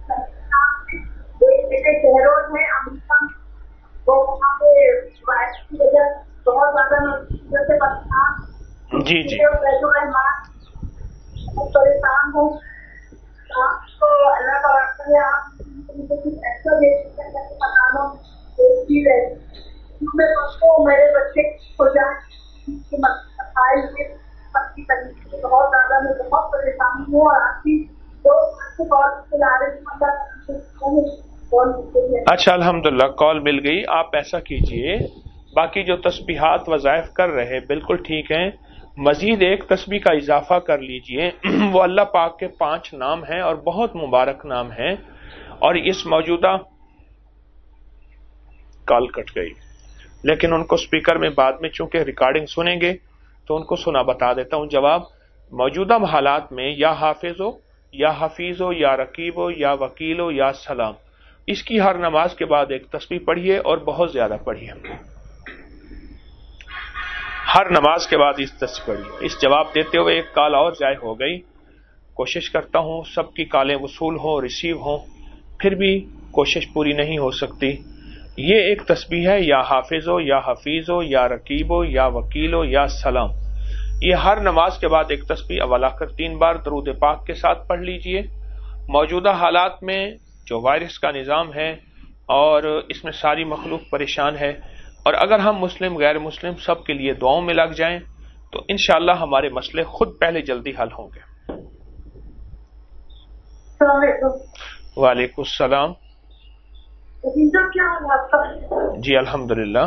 بیٹے شہروز میں امریکہ، وہ وہاں پہ بارش کی وجہ بہت زیادہ سے پریشان. جی جی بہت پریشان ہوں. آپ کو اللہ کا واسطہ ہے آپ ایسا بتانا چیز ہے میرے بچے ہو جائیں. بہت زیادہ میں بہت پریشانی ہوں اور آپ کی اچھا الحمدللہ کال مل گئی. آپ ایسا کیجئے، باقی جو تسبیحات وظائف کر رہے بالکل ٹھیک ہیں، مزید ایک تسبیح کا اضافہ کر لیجئے. وہ اللہ پاک کے پانچ نام ہیں اور بہت مبارک نام ہیں، اور اس موجودہ کال کٹ گئی لیکن ان کو سپیکر میں بعد میں چونکہ ریکارڈنگ سنیں گے تو ان کو سنا بتا دیتا ہوں جواب. موجودہ حالات میں یا حافظ ہو یا حفیظ ہو یا رقیب ہو یا وکیل ہو یا سلام، اس کی ہر نماز کے بعد ایک تسبیح پڑھیے اور بہت زیادہ پڑھیے. ہر نماز کے بعد اس تسبیح پڑھیے. اس جواب دیتے ہوئے ایک کال اور ضائع ہو گئی. کوشش کرتا ہوں سب کی کالیں وصول ہوں، ریسیو ہوں، پھر بھی کوشش پوری نہیں ہو سکتی. یہ ایک تسبیح ہے، یا حافظ ہو یا حفیظ ہو یا رقیب ہو یا وکیل ہو یا سلام. یہ ہر نماز کے بعد ایک تسبیح اول آخر تین بار درود پاک کے ساتھ پڑھ لیجئے. موجودہ حالات میں جو وائرس کا نظام ہے اور اس میں ساری مخلوق پریشان ہے، اور اگر ہم مسلم غیر مسلم سب کے لیے دعاؤں میں لگ جائیں تو انشاءاللہ ہمارے مسئلے خود پہلے جلدی حل ہوں گے. وعلیکم السلام. کیا جی الحمدللہ.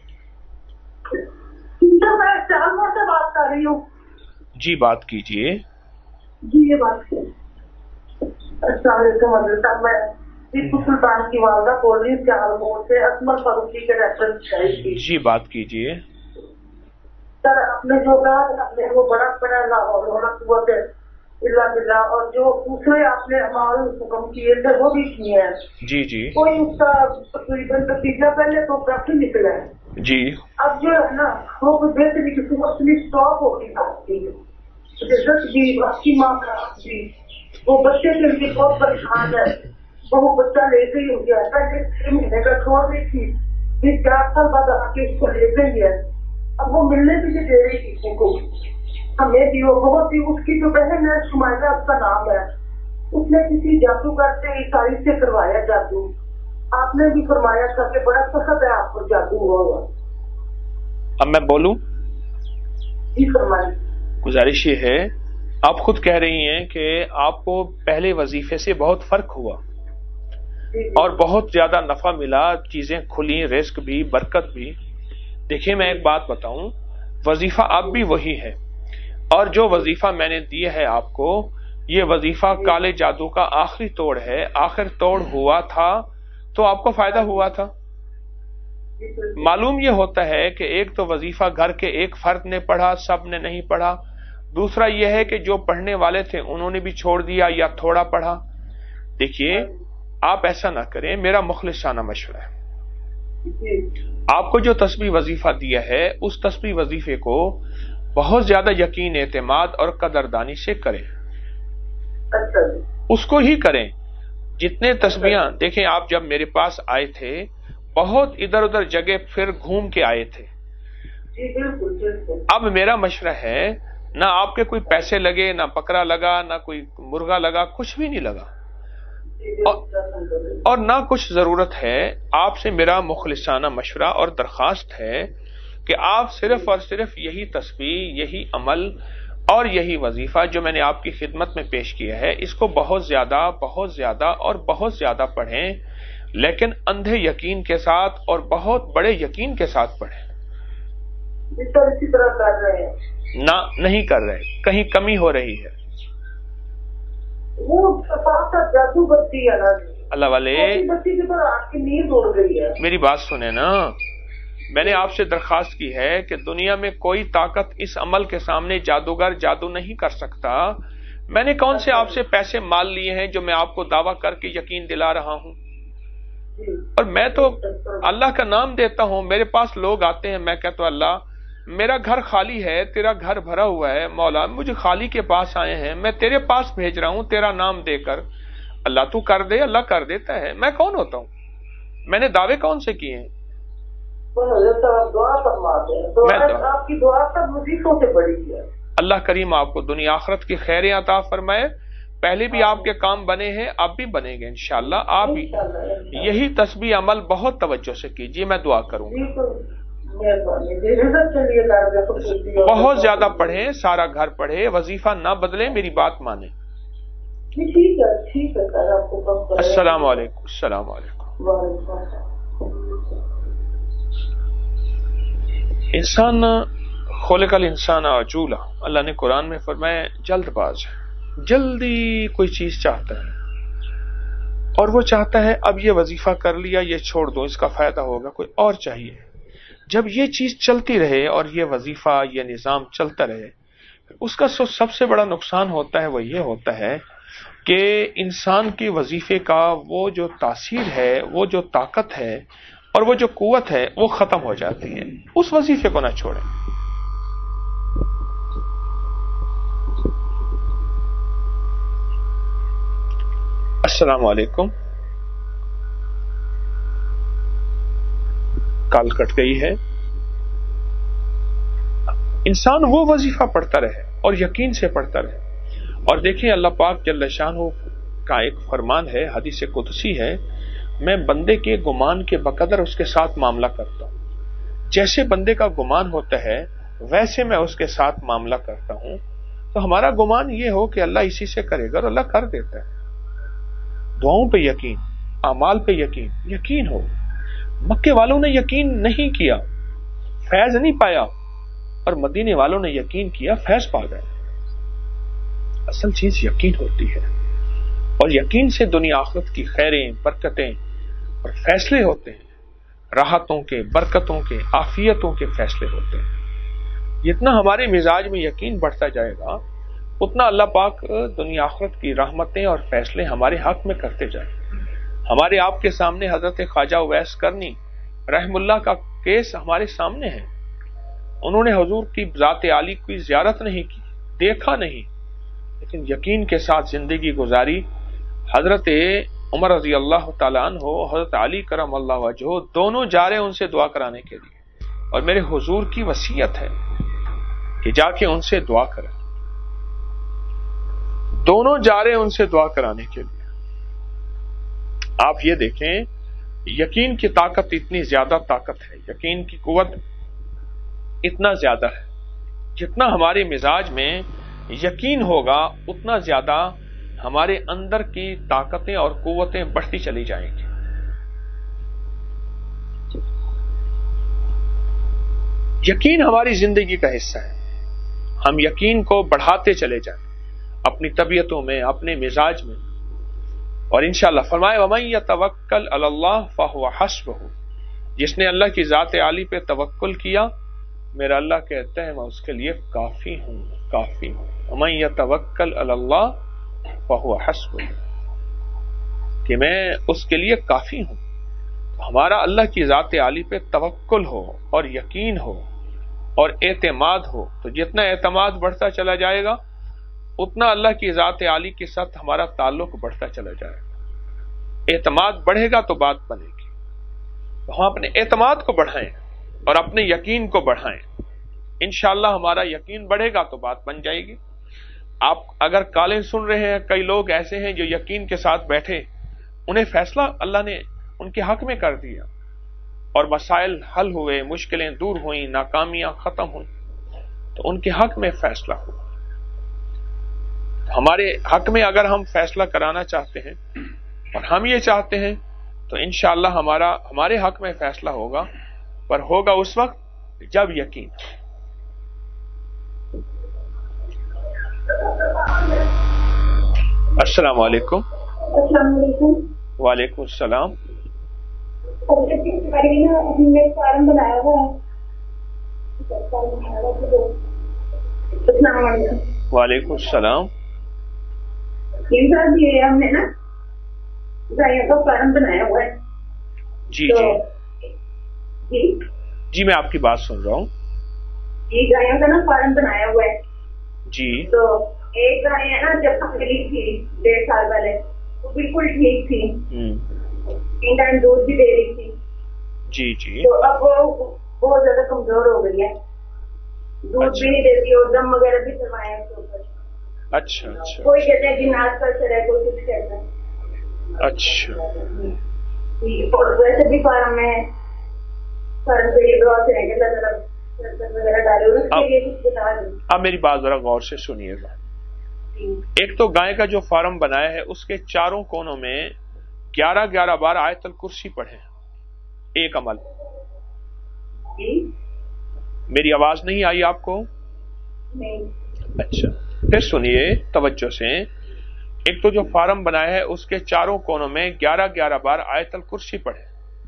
میں چارمور سے بات کر رہی ہوں. جی بات کیجئے. جی یہ بات السلام علیکم حضرت صاحب. میں ٹیپو سلطان کی والدہ بول رہی ہوں چارمور سے، اسمر فاروقی کے ریفرنس کی. جی بات کیجئے. سر اپنے جو کہا اپنے وہ بڑا بڑا لاہور ہونا قوت ہے اللہ باللہ، اور جو دوسرے آپ نے ہمارے حکم کیے تھے وہ بھی کیے ہیں. جی جی کوئی اس کا تقریباً نتیجہ پہلے تو کافی نکلا ہے. جی اب جو ہے نا وہ بہتری کی اپنی اسٹاپ ہوگی آپ کی آپ کی ماں جی وہ بچے کے لیے بہت پریشان ہے. وہ بچہ لے گئی ہو گیا پہلے چھ مہینے کا چھوڑ رہی تھی، پھر چار سال بعد آ کے اس کو لے گئی ہے. اب وہ ملنے بھی نہیں دے رہی کسی کو. ہمیں بھی وہ بہت ہی اس کی جو بہن ہے شمائلہ اس کا نام ہے، اس نے کسی جادوگر سے عیسائی سے کروایا جادو. آپ نے بھی فرمایا تھا کہ بڑا سخت ہے آپ کو جادو ہوا ہوا. اب میں بولوں؟ جی فرمائیے. گزارش یہ ہے آپ خود کہہ رہی ہیں کہ آپ کو پہلے وظیفے سے بہت فرق ہوا اور بہت زیادہ نفع ملا، چیزیں کھلی، رزق بھی، برکت بھی۔ دیکھیے میں ایک بات بتاؤں، وظیفہ اب بھی وہی ہے، اور جو وظیفہ میں نے دیا ہے آپ کو، یہ وظیفہ کالے جادو کا آخری توڑ ہے۔ آخر توڑ ہوا تھا تو آپ کو فائدہ ہوا تھا۔ معلوم یہ ہوتا ہے کہ ایک تو وظیفہ گھر کے ایک فرد نے پڑھا، سب نے نہیں پڑھا، دوسرا یہ ہے کہ جو پڑھنے والے تھے انہوں نے بھی چھوڑ دیا یا تھوڑا پڑھا۔ دیکھیے آپ ایسا نہ کریں، میرا مخلصانہ مشورہ ہے، آپ کو جو تسبیح وظیفہ دیا ہے اس تسبیح وظیفے کو بہت زیادہ یقین، اعتماد اور قدردانی سے کریں، اس کو ہی کریں۔ جتنے تسبیحاں، دیکھیں آپ جب میرے پاس آئے تھے بہت ادھر ادھر جگہ پھر گھوم کے آئے تھے، اب میرا مشورہ ہے نہ آپ کے کوئی پیسے لگے، نہ بکرا لگا، نہ کوئی مرغا لگا، کچھ بھی نہیں لگا، اور نہ کچھ ضرورت ہے۔ آپ سے میرا مخلصانہ مشورہ اور درخواست ہے کہ آپ صرف اور صرف یہی تسبیح، یہی عمل اور یہی وظیفہ جو میں نے آپ کی خدمت میں پیش کیا ہے، اس کو بہت زیادہ بہت زیادہ اور بہت زیادہ پڑھیں، لیکن اندھے یقین کے ساتھ اور بہت بڑے یقین کے ساتھ پڑھیں۔ اسی طرح کر رہے ہیں؟ نہ نہیں کر رہے، کہیں کمی ہو رہی ہے۔ وہ جادو بتی ہے نا اللہ والے، بتی کے پر آپ کی نیند اڑ گئی ہے۔ میری بات سنیں نا، میں نے آپ سے درخواست کی ہے کہ دنیا میں کوئی طاقت اس عمل کے سامنے جادوگر جادو نہیں کر سکتا۔ میں نے کون سے آپ سے پیسے مال لیے ہیں جو میں آپ کو دعویٰ کر کے یقین دلا رہا ہوں؟ اور میں تو اللہ کا نام دیتا ہوں، میرے پاس لوگ آتے ہیں، میں کہتا ہوں اللہ میرا گھر خالی ہے، تیرا گھر بھرا ہوا ہے، مولا مجھے خالی کے پاس آئے ہیں، میں تیرے پاس بھیج رہا ہوں تیرا نام دے کر، اللہ تو کر دے، اللہ کر دیتا ہے۔ میں کون ہوتا ہوں؟ میں نے دعوے کون سے کیے ہیں؟ دعا فرماتے ہیں، آپ کی دعا سب وظیفوں سے بڑی ہے۔ اللہ کریم آپ کو دنیا آخرت کی خیریں عطا فرمائے۔ پہلے بھی آپ کے کام بنے ہیں، اب بھی بنیں گے انشاءاللہ۔ آپ یہی تسبیح عمل بہت توجہ سے کیجیے، میں دعا کروں گا۔ بہت زیادہ پڑھیں، سارا گھر پڑھے، وظیفہ نہ بدلیں، میری بات مانیں۔ ٹھیک ہے ٹھیک ہے سر، آپ کو السلام علیکم۔ السلام علیکم۔ انسان خلق الانسان عجولا، اللہ نے قرآن میں فرمایا جلد باز ہے، جلدی کوئی چیز چاہتا ہے، اور وہ چاہتا ہے اب یہ وظیفہ کر لیا، یہ چھوڑ دو، اس کا فائدہ ہوگا، کوئی اور چاہیے۔ جب یہ چیز چلتی رہے اور یہ وظیفہ، یہ نظام چلتا رہے، اس کا سب سے بڑا نقصان ہوتا ہے وہ یہ ہوتا ہے کہ انسان کی وظیفے کا وہ جو تاثیر ہے، وہ جو طاقت ہے اور وہ جو قوت ہے وہ ختم ہو جاتی ہے۔ اس وظیفے کو نہ چھوڑیں۔ السلام علیکم۔ کال کٹ گئی ہے۔ انسان وہ وظیفہ پڑھتا رہے اور یقین سے پڑھتا رہے، اور دیکھیں اللہ پاک جل شانہ کا ایک فرمان ہے، حدیث قدسی ہے، میں بندے کے گمان کے بقدر اس کے ساتھ معاملہ کرتا ہوں، جیسے بندے کا گمان ہوتا ہے ویسے میں اس کے ساتھ معاملہ کرتا ہوں۔ تو ہمارا گمان یہ ہو کہ اللہ اسی سے کرے گا، اور اللہ کر دیتا ہے۔ دعاؤں پہ یقین، اعمال پہ یقین، یقین ہو۔ مکے والوں نے یقین نہیں کیا، فیض نہیں پایا، اور مدینے والوں نے یقین کیا، فیض پا گئے۔ اصل چیز یقین ہوتی ہے، اور یقین سے دنیا آخرت کی خیریں، برکتیں اور فیصلے ہوتے ہیں، راحتوں کے، برکتوں کے، عافیتوں کے فیصلے ہوتے ہیں۔ جتنا ہمارے مزاج میں یقین بڑھتا جائے گا اتنا اللہ پاک دنیا آخرت کی رحمتیں اور فیصلے ہمارے حق میں کرتے جائیں۔ ہمارے آپ کے سامنے حضرت خواجہ اویس کرنی رحم اللہ کا کیس ہمارے سامنے ہے۔ انہوں نے حضور کی ذات عالی کی زیارت نہیں کی، دیکھا نہیں، لیکن یقین کے ساتھ زندگی گزاری۔ حضرت عمر رضی اللہ تعالیٰ عنہ، حضرت علی کرم اللہ وجہہ، دونوں جا رہے ان سے دعا کرانے کے لیے، اور میرے حضور کی وصیت ہے کہ جا کے ان سے دعا کریں۔ دونوں جا رہے ان سے دعا کرانے کے لیے۔ آپ یہ دیکھیں، یقین کی طاقت اتنی زیادہ طاقت ہے، یقین کی قوت اتنا زیادہ ہے، جتنا ہمارے مزاج میں یقین ہوگا اتنا زیادہ ہمارے اندر کی طاقتیں اور قوتیں بڑھتی چلی جائیں گی. یقین ہماری زندگی کا حصہ ہے. ہم یقین کو بڑھاتے چلے جائیں اپنی طبیعتوں میں، اپنے مزاج میں. اور انشاءاللہ فرمائے وَمَن يَتَوَكَّلْ عَلَى اللَّهِ فَهُوَ حَسْبُهُ، جس نے اللہ کی ذات عالی پہ توکل کیا، میرا اللہ کہتا ہے میں اس کے لیے کافی ہوں، کافی ہوں. وَمَن يَتَوَكَّلْ عَلَى اللَّهِ فَهُوَ حَسْبُهُ، کہ میں اس کے لیے کافی ہوں. تو ہمارا اللہ کی ذات عالی پہ توکل ہو اور یقین ہو اور اعتماد ہو، تو جتنا اعتماد بڑھتا چلا جائے گا اتنا اللہ کی ذات عالی کے ساتھ ہمارا تعلق بڑھتا چلا جائے گا. اعتماد بڑھے گا تو بات بنے گی. تو ہم اپنے اعتماد کو بڑھائیں اور اپنے یقین کو بڑھائیں. انشاءاللہ ہمارا یقین بڑھے گا تو بات بن جائے گی. آپ اگر کالیں سن رہے ہیں، کئی لوگ ایسے ہیں جو یقین کے ساتھ بیٹھے، انہیں فیصلہ اللہ نے ان کے حق میں کر دیا اور مسائل حل ہوئے، مشکلیں دور ہوئیں، ناکامیاں ختم ہوئیں، تو ان کے حق میں فیصلہ ہوا. ہمارے حق میں اگر ہم فیصلہ کرانا چاہتے ہیں اور ہم یہ چاہتے ہیں تو انشاءاللہ ہمارا ہمارے حق میں فیصلہ ہوگا، پر ہوگا اس وقت جب یقین. السلام علیکم. السلام علیکم. وعلیکم السلام. ہم نے فارم بنایا ہوا ہے. السلام علیکم. وعلیکم السلام. صاحب یہ ہم نے نا گائیوں کا فارم بنایا ہوا ہے. جی جی جی جی میں آپ کی بات سن رہا ہوں. جی گائیوں کا نا فارم بنایا ہوا ہے. جی تو ایک گائے ہے نا جب پکڑی تھی ڈیڑھ سال پہلے وہ بالکل ٹھیک تھی، تین ٹائم دودھ بھی دے رہی تھی. جی جی تو اب وہ بہت زیادہ کمزور ہو گئی ہے، دودھ بھی نہیں دیتی اور دم وغیرہ بھی کروایا اس کے اوپر. اچھا اچھا کوئی کہتے ہیں جنات کلچر ہے، کوئی کچھ کہتا ہے. اچھا اور ویسے بھی فارم میں فارم سے یہ دعا کریں گے اللہ تعالیٰ وغیرہ ڈالے اور اس کے لیے کچھ بتا دیں. اب میری بات ذرا غور سے سنیے گا. ایک تو گائے کا جو فارم بنایا ہے اس کے چاروں کونوں میں گیارہ گیارہ بار آیت الکرسی پڑھیں. ایک عمل. میری آواز نہیں آئی آپ کو؟ نہیں. اچھا پھر سنیے توجہ سے. ایک تو جو فارم بنایا ہے اس کے چاروں کونوں میں گیارہ گیارہ بار آیت الکرسی پڑھیں.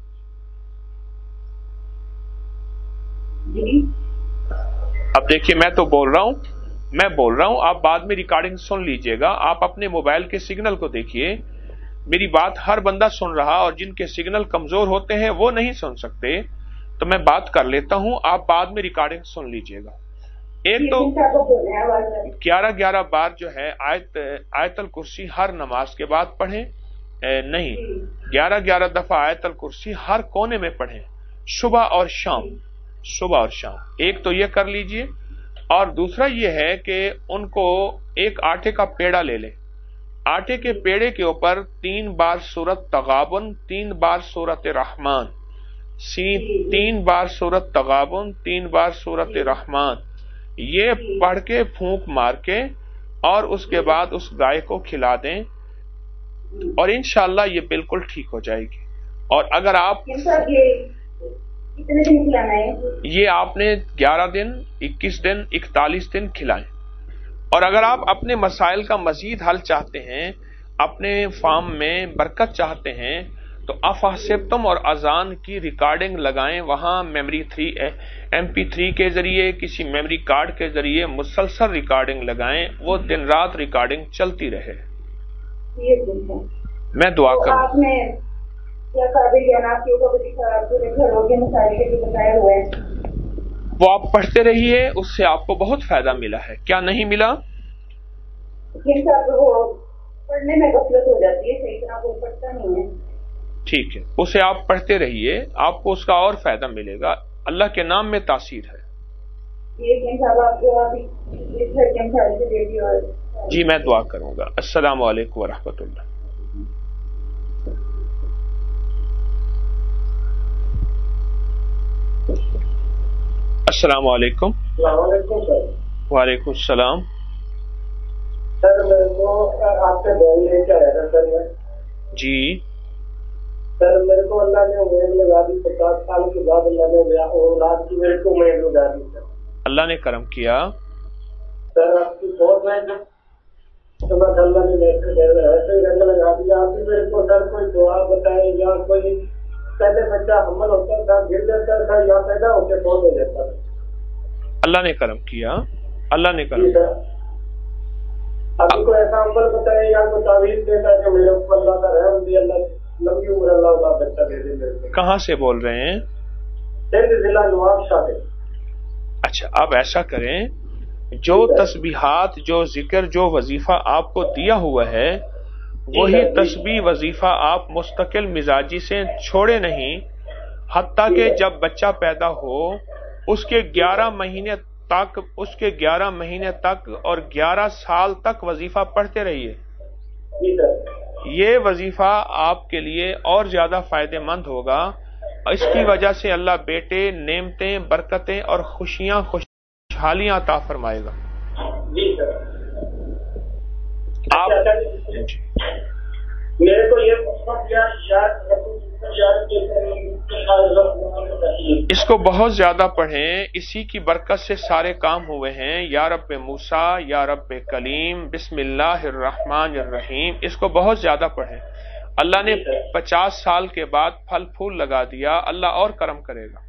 اب دیکھیے میں تو بول رہا ہوں میں بول رہا ہوں آپ بعد میں ریکارڈنگ سن لیجئے گا. آپ اپنے موبائل کے سگنل کو دیکھیے. میری بات ہر بندہ سن رہا اور جن کے سگنل کمزور ہوتے ہیں وہ نہیں سن سکتے، تو میں بات کر لیتا ہوں، آپ بعد میں ریکارڈنگ سن لیجئے گا. ایک تو گیارہ گیارہ بار جو ہے آیت آیت الکرسی ہر نماز کے بعد پڑھیں. نہیں، گیارہ گیارہ دفعہ آیت الکرسی ہر کونے میں پڑھیں، صبح اور شام. صبح اور شام ایک تو یہ کر لیجئے. اور دوسرا یہ ہے کہ ان کو ایک آٹے کا پیڑا لے لیں. آٹے کے پیڑے کے اوپر تین بار سورت تغابن، تین بار سورت رحمان، تین بار سورت تغابن، تین بار سورت رحمان، یہ پڑھ کے پھونک مار کے اور اس کے بعد اس گائے کو کھلا دیں اور انشاءاللہ یہ بالکل ٹھیک ہو جائے گی. اور اگر آپ یہ آپ نے گیارہ دن، اکیس دن، اکتالیس دن کھلائیں. اور اگر آپ اپنے مسائل کا مزید حل چاہتے ہیں، اپنے فارم میں برکت چاہتے ہیں، تو افحسبتم اور اذان کی ریکارڈنگ لگائیں. وہاں memory three M P three کے ذریعے، کسی میموری کارڈ کے ذریعے مسلسل ریکارڈنگ لگائیں. وہ دن رات ریکارڈنگ چلتی رہے. میں دعا کروں. وہ آپ پڑھتے رہیے، اس سے آپ کو بہت فائدہ ملا ہے. کیا نہیں ملا؟ پڑھنے میں غفلت ہو جاتی ہے، صحیح طرح وہ پڑھتا نہیں ہے. ٹھیک ہے، اسے آپ پڑھتے رہیے، آپ کو اس کا اور فائدہ ملے گا. اللہ کے نام میں تاثیر ہے. جی میں دعا کروں گا. السلام علیکم ورحمۃ اللہ. السلام علیکم. السلام علیکم سر. وعلیکم السلام. سر میرے کو آپ سے دعا لے کے آیا تھا سر میں. جی سر میرے کو اللہ نے امید لگا دی, پچاس سال کے بعد اللہ نے اولاد کی میرے کو امید لگا دی سر. اللہ نے کرم کیا. سر آپ کی بہت محنت تو بس اللہ نے ایسے ہی رنگ لگا دیا. آپ بھی میرے کو سر کوئی دعا بتائے, یا کوئی پہلے بچہ حمل ہوتا تھا گر جاتا تھا, یا پیدا ہو کے فوت ہو جاتا تھا. اللہ نے کرم کیا, اللہ نے کرم کیا. ابھی کوئی ایسا عمل بتائے یا کوئی تعویذ دیتا کہ میرے اوپر اللہ کا رحم دی, اللہ لمبی عمر اللہ کا بچہ دے دے میرے کو. کہاں سے بول رہے ہیں؟ سندھ ضلع نواب شاہ. اچھا آپ ایسا کریں, جو تسبیحات, جو ذکر, جو وظیفہ آپ کو دیا ہوا ہے وہی تسبیح وظیفہ آپ مستقل مزاجی سے چھوڑے نہیں, حتیٰ کہ جب بچہ پیدا ہو اس کے گیارہ مہینے تک اس کے گیارہ مہینے تک اور گیارہ سال تک وظیفہ پڑھتے رہیے. یہ وظیفہ آپ کے لیے اور زیادہ فائدہ مند ہوگا. اس کی وجہ سے اللہ بیٹے, نعمتیں, برکتیں اور خوشیاں خوشحالیاں عطا فرمائے گا. آپ میرے کو یہ اس کو بہت زیادہ پڑھیں, اسی کی برکت سے سارے کام ہوئے ہیں. یا رب موسیٰ, یا رب کلیم, بسم اللہ الرحمن الرحیم, اس کو بہت زیادہ پڑھیں. اللہ نے پچاس سال کے بعد پھل پھول لگا دیا, اللہ اور کرم کرے گا.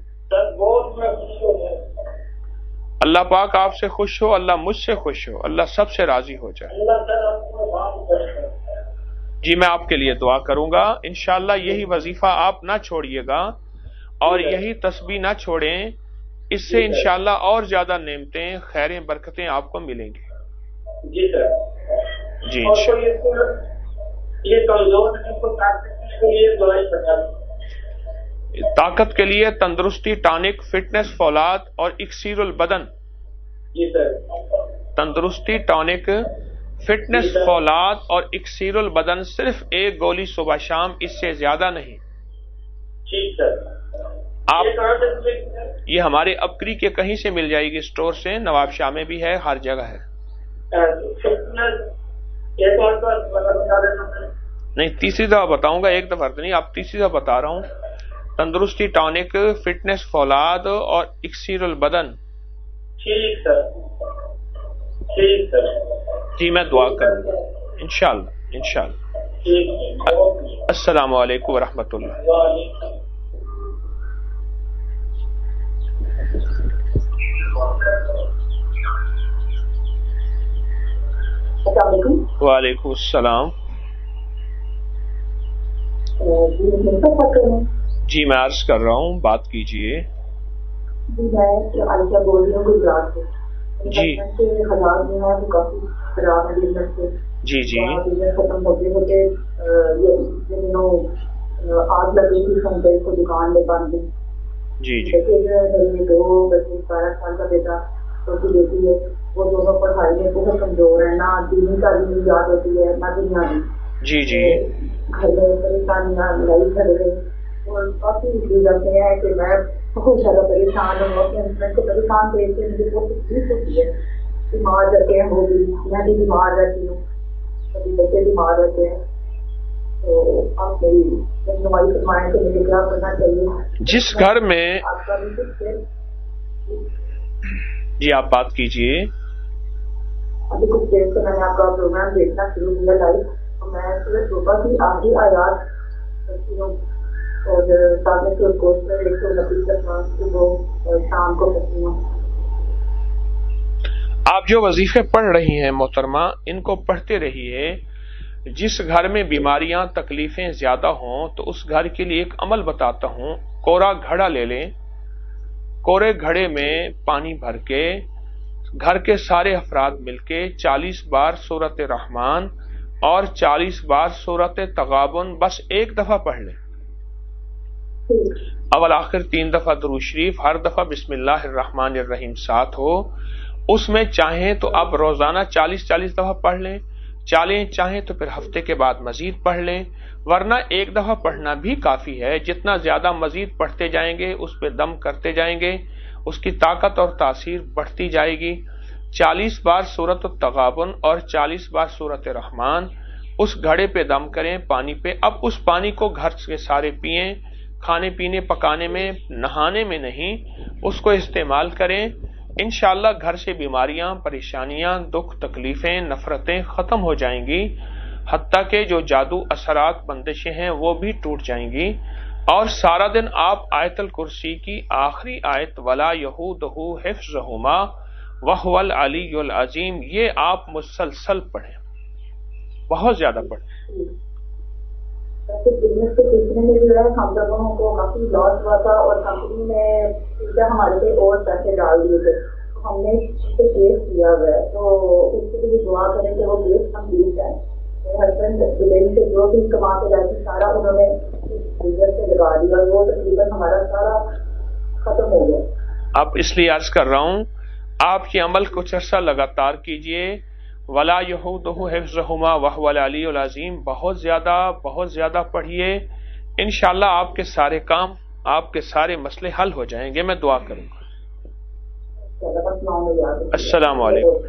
اللہ پاک آپ سے خوش ہو, اللہ مجھ سے خوش ہو, اللہ سب سے راضی ہو جائے. جی میں آپ کے لیے دعا کروں گا. انشاءاللہ یہی وظیفہ آپ نہ چھوڑیے گا اور یہی تسبیح نہ چھوڑیں, اس سے انشاءاللہ اور زیادہ نعمتیں, خیریں, برکتیں آپ کو ملیں گی. جی سر. جی انشاءاللہ. یہ کمزور طاقت کے لیے تندرستی ٹانک, فٹنس فولاد اور اکسیر البدن. جی سر. تندرستی ٹانک, فٹنس فولاد اور اکسیر البدن, صرف ایک گولی صبح شام, اس سے زیادہ نہیں. ٹھیک سر. آپ یہ ہمارے ابکری کے کہیں سے مل جائے گی, اسٹور سے. نواب شاہ میں بھی ہے, ہر جگہ ہے. نہیں تیسری دفعہ بتاؤں گا, ایک دفعہ نہیں, آپ تیسری دفعہ بتا رہا ہوں. تندرستی ٹانک, فٹنس فولاد اور اکسیر البدن. ٹھیک سر. ٹھیک سر. جی میں دعا کروں گا انشاءاللہ انشاءاللہ. السلام علیکم ورحمۃ اللہ. السلام علیکم. وعلیکم السلام. جی میں عرض کر رہا ہوں, بات کیجئے. جی میں عائشہ بول رہی ہوں گجرات سے. جی حالات جو ہے وہ کافی خراب ہے بزنس سے. جی جی بزنس ختم ہوتے ہوتے آگ لگی تھی سنڈے کو دکان میں بند. جی جی میرے دو بچے, بارہ سال کا بیٹا, چھوٹی بیٹی ہے, وہ دونوں پڑھائی میں بہت کمزور ہیں, نہ دینی تعلیم یاد ہوتی ہے نہ دنیاوی. جی جی گھر میں پریشانیاں, لڑائی جھگڑے اور کافی چیز آتے ہیں کہ میں بہت زیادہ پریشان ہوں. اپنے ہسبینڈ کو پریشان دیکھ کے مجھے بہت تکلیف ہوتی ہے. بیمار رہتے ہیں وہ بھی, میں بھی بیمار رہتی ہوں, کبھی بچے بیمار رہتے ہیں. تو آپ میری رہنمائی فرمائیں کہ مجھے کیا کرنا چاہیے. جس گھر میں آپ کا بھی جی آپ بات کیجئے. ابھی کچھ دیر سے میں نے آپ کا پروگرام دیکھنا شروع کیا لائیو, تو میں صبح صبح کی آدھی آیات کرتی ہوں اور سامنے سے کوشش میں ایک سو نبی صبح شام کو کرتی ہوں. آپ جو وظیفے پڑھ رہی ہیں محترمہ, ان کو پڑھتے رہیے. جس گھر میں بیماریاں, تکلیفیں زیادہ ہوں تو اس گھر کے لیے ایک عمل بتاتا ہوں. کوڑا گھڑا لے لیں, کورے گھڑے میں پانی بھر کے گھر کے سارے افراد مل کے چالیس بار سورت رحمان اور چالیس بار سورت تغابن بس ایک دفعہ پڑھ لیں. اول آخر تین دفعہ درود شریف, ہر دفعہ بسم اللہ الرحمن الرحیم ساتھ ہو. اس میں چاہیں تو اب روزانہ چالیس چالیس دفعہ پڑھ لیں, چالیں چاہیں تو پھر ہفتے کے بعد مزید پڑھ لیں, ورنہ ایک دفعہ پڑھنا بھی کافی ہے. جتنا زیادہ مزید پڑھتے جائیں گے, اس پہ دم کرتے جائیں گے, اس کی طاقت اور تاثیر بڑھتی جائے گی. چالیس بار سورت التغابن اور چالیس بار سورت رحمان اس گھڑے پہ دم کریں پانی پہ. اب اس پانی کو گھر کے سارے پئیں، کھانے پینے پکانے میں نہانے میں نہیں، اس کو استعمال کریں. انشاءاللہ گھر سے بیماریاں، پریشانیاں، دکھ، تکلیفیں، نفرتیں ختم ہو جائیں گی، حتیٰ کہ جو جادو اثرات بندشیں ہیں وہ بھی ٹوٹ جائیں گی. اور سارا دن آپ آیت الکرسی کی آخری آیت ولا یہودہ حفظہما وہو العلی العظیم یہ آپ مسلسل پڑھیں، بہت زیادہ پڑھیں. بزنس کے سلسلے میں جو ہے ہم لوگوں کو کافی لاس ہوا تھا اور کمپنی نے ہمارے پہ اور پیسے ڈال دیے تھے. ہم نے اس پہ کیس کیا ہوا ہے، تو اس کے لیے دعا کریں کہ وہ کیس کمپلیٹ ہے. میرے ہسبینڈ دبئی سے جو بھی کما کے لائے تھے سارا انہوں نے بزنس سے لگا دیا اور وہ تقریباً ہمارا سارا ختم ہو گیا. اب اس لیے عرض کر رہا ہوں آپ یہ عمل کچھ عرصہ لگاتار کیجئے. ولا یہودہ حفظہما وہو العلی العظیم بہت زیادہ بہت زیادہ پڑھیے. انشاءاللہ آپ کے سارے کام، آپ کے سارے مسئلے حل ہو جائیں گے. میں دعا کروں گا. السلام علیکم.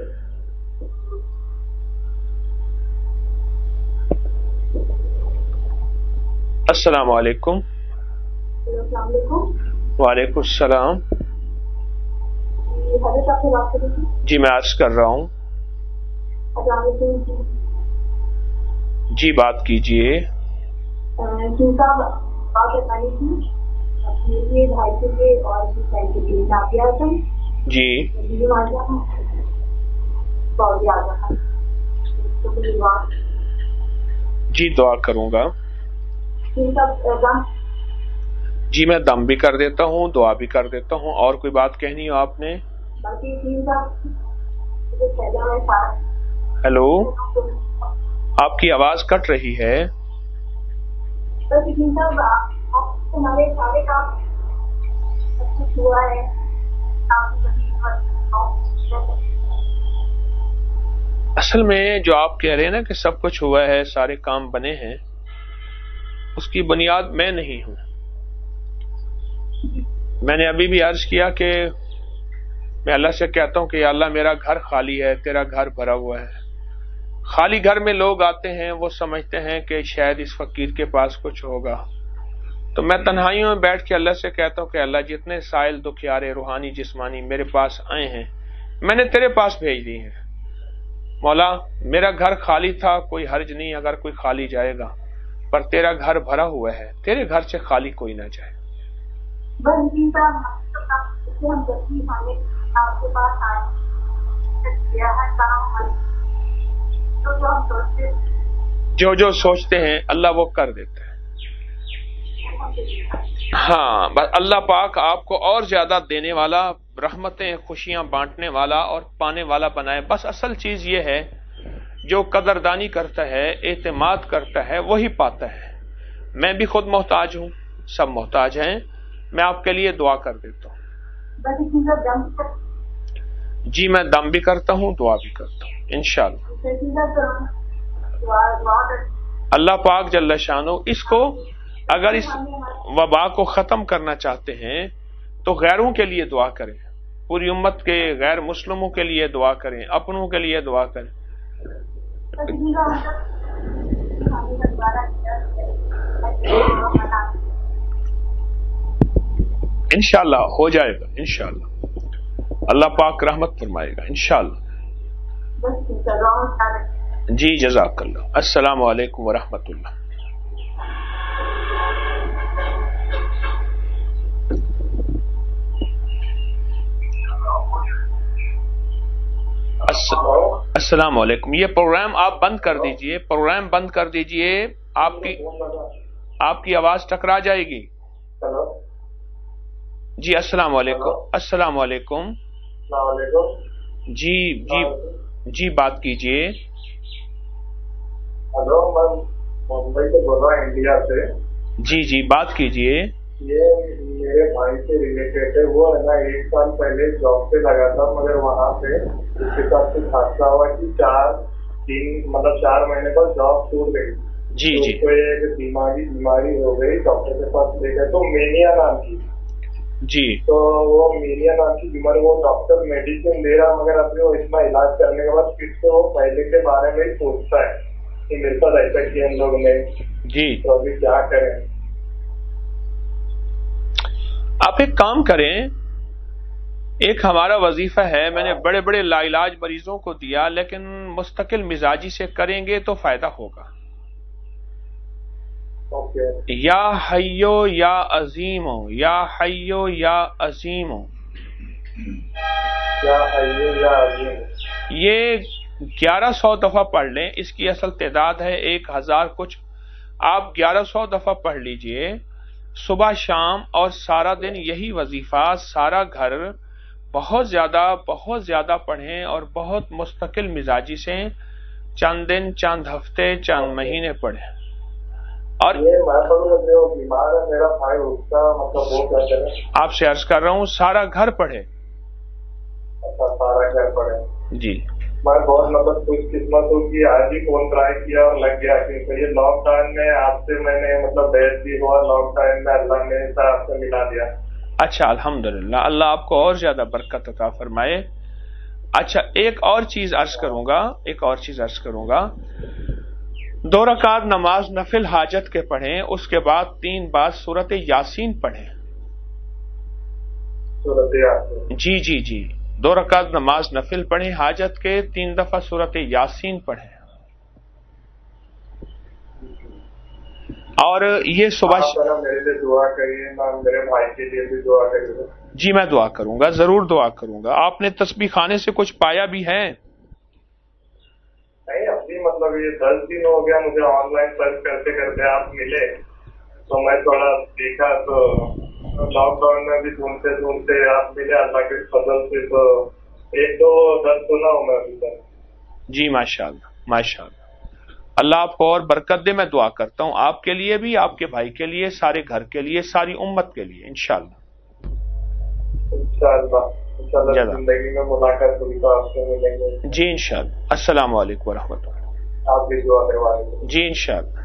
السلام علیکم. السلام علیکم. وعلیکم السلام. حضرت آپ سے بات کر رہی تھی؟ جی میں عرض کر رہا ہوں. جی بات کیجئے. جی صاحب آپ بتائیے تھی اپنے لیے بھائی کے لیے اور نافیہ اعظم جی جی دعا کروں گا. جی میں دم بھی کر دیتا ہوں، دعا بھی کر دیتا ہوں. اور کوئی بات کہنی ہو آپ نے؟ ہیلو، آپ کی آواز کٹ رہی ہے. اصل میں جو آپ کہہ رہے ہیں نا کہ سب کچھ ہوا ہے، سارے کام بنے ہیں، اس کی بنیاد میں نہیں ہوں. میں نے ابھی بھی عرض کیا کہ میں اللہ سے کہتا ہوں کہ یا اللہ میرا گھر خالی ہے، تیرا گھر بھرا ہوا ہے. خالی گھر میں لوگ آتے ہیں، وہ سمجھتے ہیں کہ شاید اس فقیر کے پاس کچھ ہوگا. تو میں تنہائیوں میں بیٹھ کے اللہ سے کہتا ہوں کہ اللہ جتنے سائل دکھیارے روحانی جسمانی میرے پاس آئے ہیں میں نے تیرے پاس بھیج دی ہیں. مولا میرا گھر خالی تھا، کوئی حرج نہیں اگر کوئی خالی جائے گا، پر تیرا گھر بھرا ہوا ہے، تیرے گھر سے خالی کوئی نہ جائے. جو جو سوچتے ہیں اللہ وہ کر دیتا ہے. ہاں بس اللہ پاک آپ کو اور زیادہ دینے والا، رحمتیں خوشیاں بانٹنے والا اور پانے والا بنائے. بس اصل چیز یہ ہے جو قدردانی کرتا ہے، اعتماد کرتا ہے، وہی پاتا ہے. میں بھی خود محتاج ہوں، سب محتاج ہیں. میں آپ کے لیے دعا کر دیتا ہوں. جی میں دم بھی کرتا ہوں، دعا بھی کرتا ہوں انشاءاللہ. اللہ پاک جل شانہ اس کو اگر اس وبا کو ختم کرنا چاہتے ہیں تو غیروں کے لیے دعا کریں، پوری امت کے غیر مسلموں کے لیے دعا کریں، اپنوں کے لیے دعا کریں. انشاءاللہ ہو جائے گا، انشاءاللہ اللہ پاک رحمت فرمائے گا انشاءاللہ. جی جزاک اللہ. السلام علیکم ورحمۃ اللہ. السلام علیکم. یہ پروگرام آپ بند کر دیجئے، پروگرام بند کر دیجئے. آپ کی آپ کی آواز ٹکرا جائے گی. جی السلام علیکم. السلام علیکم. جی جی جی بات کیجئے. ہلو میں ممبئی سے بول رہا ہوں، انڈیا سے. جی جی بات کیجئے. یہ میرے بھائی سے ریلیٹڈ ہے. وہ ہے نا ایک سال پہلے جاب پہ لگا تھا، مگر وہاں پہ اس کے ساتھ کچھ حادثہ ہوا کہ چار تین مطلب چار مہینے بعد جاب چھوٹ گئی. جی جی کوئی ایک بیماری بیماری ہو گئی، ڈاکٹر کے پاس لے گئے تو مینیا نام کی. جی تو وہ میریا نام کی بیماری وہ ڈاکٹر میڈیسن دے رہا مگر ابھی وہ اتنا علاج کرنے کے بعد پھر سے وہ پہلے کے بارے میں ہی سوچتا ہے کہ میرے ساتھ ایسا کیا ہم لوگوں نے. جی تو ابھی کیا کریں؟ آپ ایک کام کریں, ایک ہمارا وظیفہ ہے, میں نے بڑے بڑے لا علاج مریضوں کو دیا, لیکن مستقل مزاجی سے کریں گے تو فائدہ ہوگا. یا حیو یا عظیمو, یا حیو یا عظیمو, یا حیو یا عظیم, یہ گیارہ سو دفعہ پڑھ لیں. اس کی اصل تعداد ہے ایک ہزار کچھ. آپ گیارہ سو دفعہ پڑھ لیجئے صبح شام, اور سارا دن یہی وظیفہ, سارا گھر بہت زیادہ بہت زیادہ پڑھیں, اور بہت مستقل مزاجی سے چند دن, چند ہفتے, چند مہینے پڑھیں. اور بیمار ہے میرا بھائی, اس کا مطلب وہ کیا کرے؟ آپ سے عرض کر رہا ہوں سارا گھر پڑھے. اچھا سارا گھر پڑھے. جی میں بہت مطلب خوش قسمت ہوں کہ آج ہی فون ٹرائی کیا اور لگ گیا, کیونکہ یہ لاک ڈاؤن میں آپ سے میں نے مطلب بیٹھ بھی ہوا, لاک ڈاؤن میں اللہ نے آپ سے ملا دیا. اچھا الحمدللہ, اللہ آپ کو اور زیادہ برکت عطا فرمائے. اچھا ایک اور چیز عرض کروں گا, ایک اور چیز عرض کروں گا دو رکعت نماز نفل حاجت کے پڑھیں, اس کے بعد تین بار سورت یاسین پڑھیں. سورت یاسین, جی جی جی دو رکعت نماز نفل پڑھیں حاجت کے, تین دفعہ سورت یاسین پڑھیں. اور یہ صبح میرے لیے دعا کریے, میرے بھائی کے لیے بھی دعا کریے. جی میں دعا کروں گا, ضرور دعا کروں گا. آپ نے تسبیح خانے سے کچھ پایا بھی ہے؟ نہیں, ابھی مطلب یہ دس دن ہو گیا مجھے آن لائن سرچ کرتے کرتے آپ ملے, تو میں تھوڑا دیکھا, تو لاک ڈاؤن میں بھی ڈھونڈتے ڈھونڈتے آپ ملے اللہ کے فضل سے, تو ایک دو دس سنا ہوں میں ابھی تک. جی ماشاء اللہ ماشاء اللہ, اللہ آپ کو اور برکت دے. میں دعا کرتا ہوں آپ کے لیے بھی, آپ کے بھائی کے لیے, سارے گھر کے لیے, ساری امت کے لیے انشاءاللہ. انشاءاللہ انشاءاللہ زندگی میں ملاقات ہوگی تو آپ سے ملیں گے. جی انشاءاللہ. السلام علیکم ورحمۃ اللہ. آپ بھی دعا کروائیں. جی انشاءاللہ.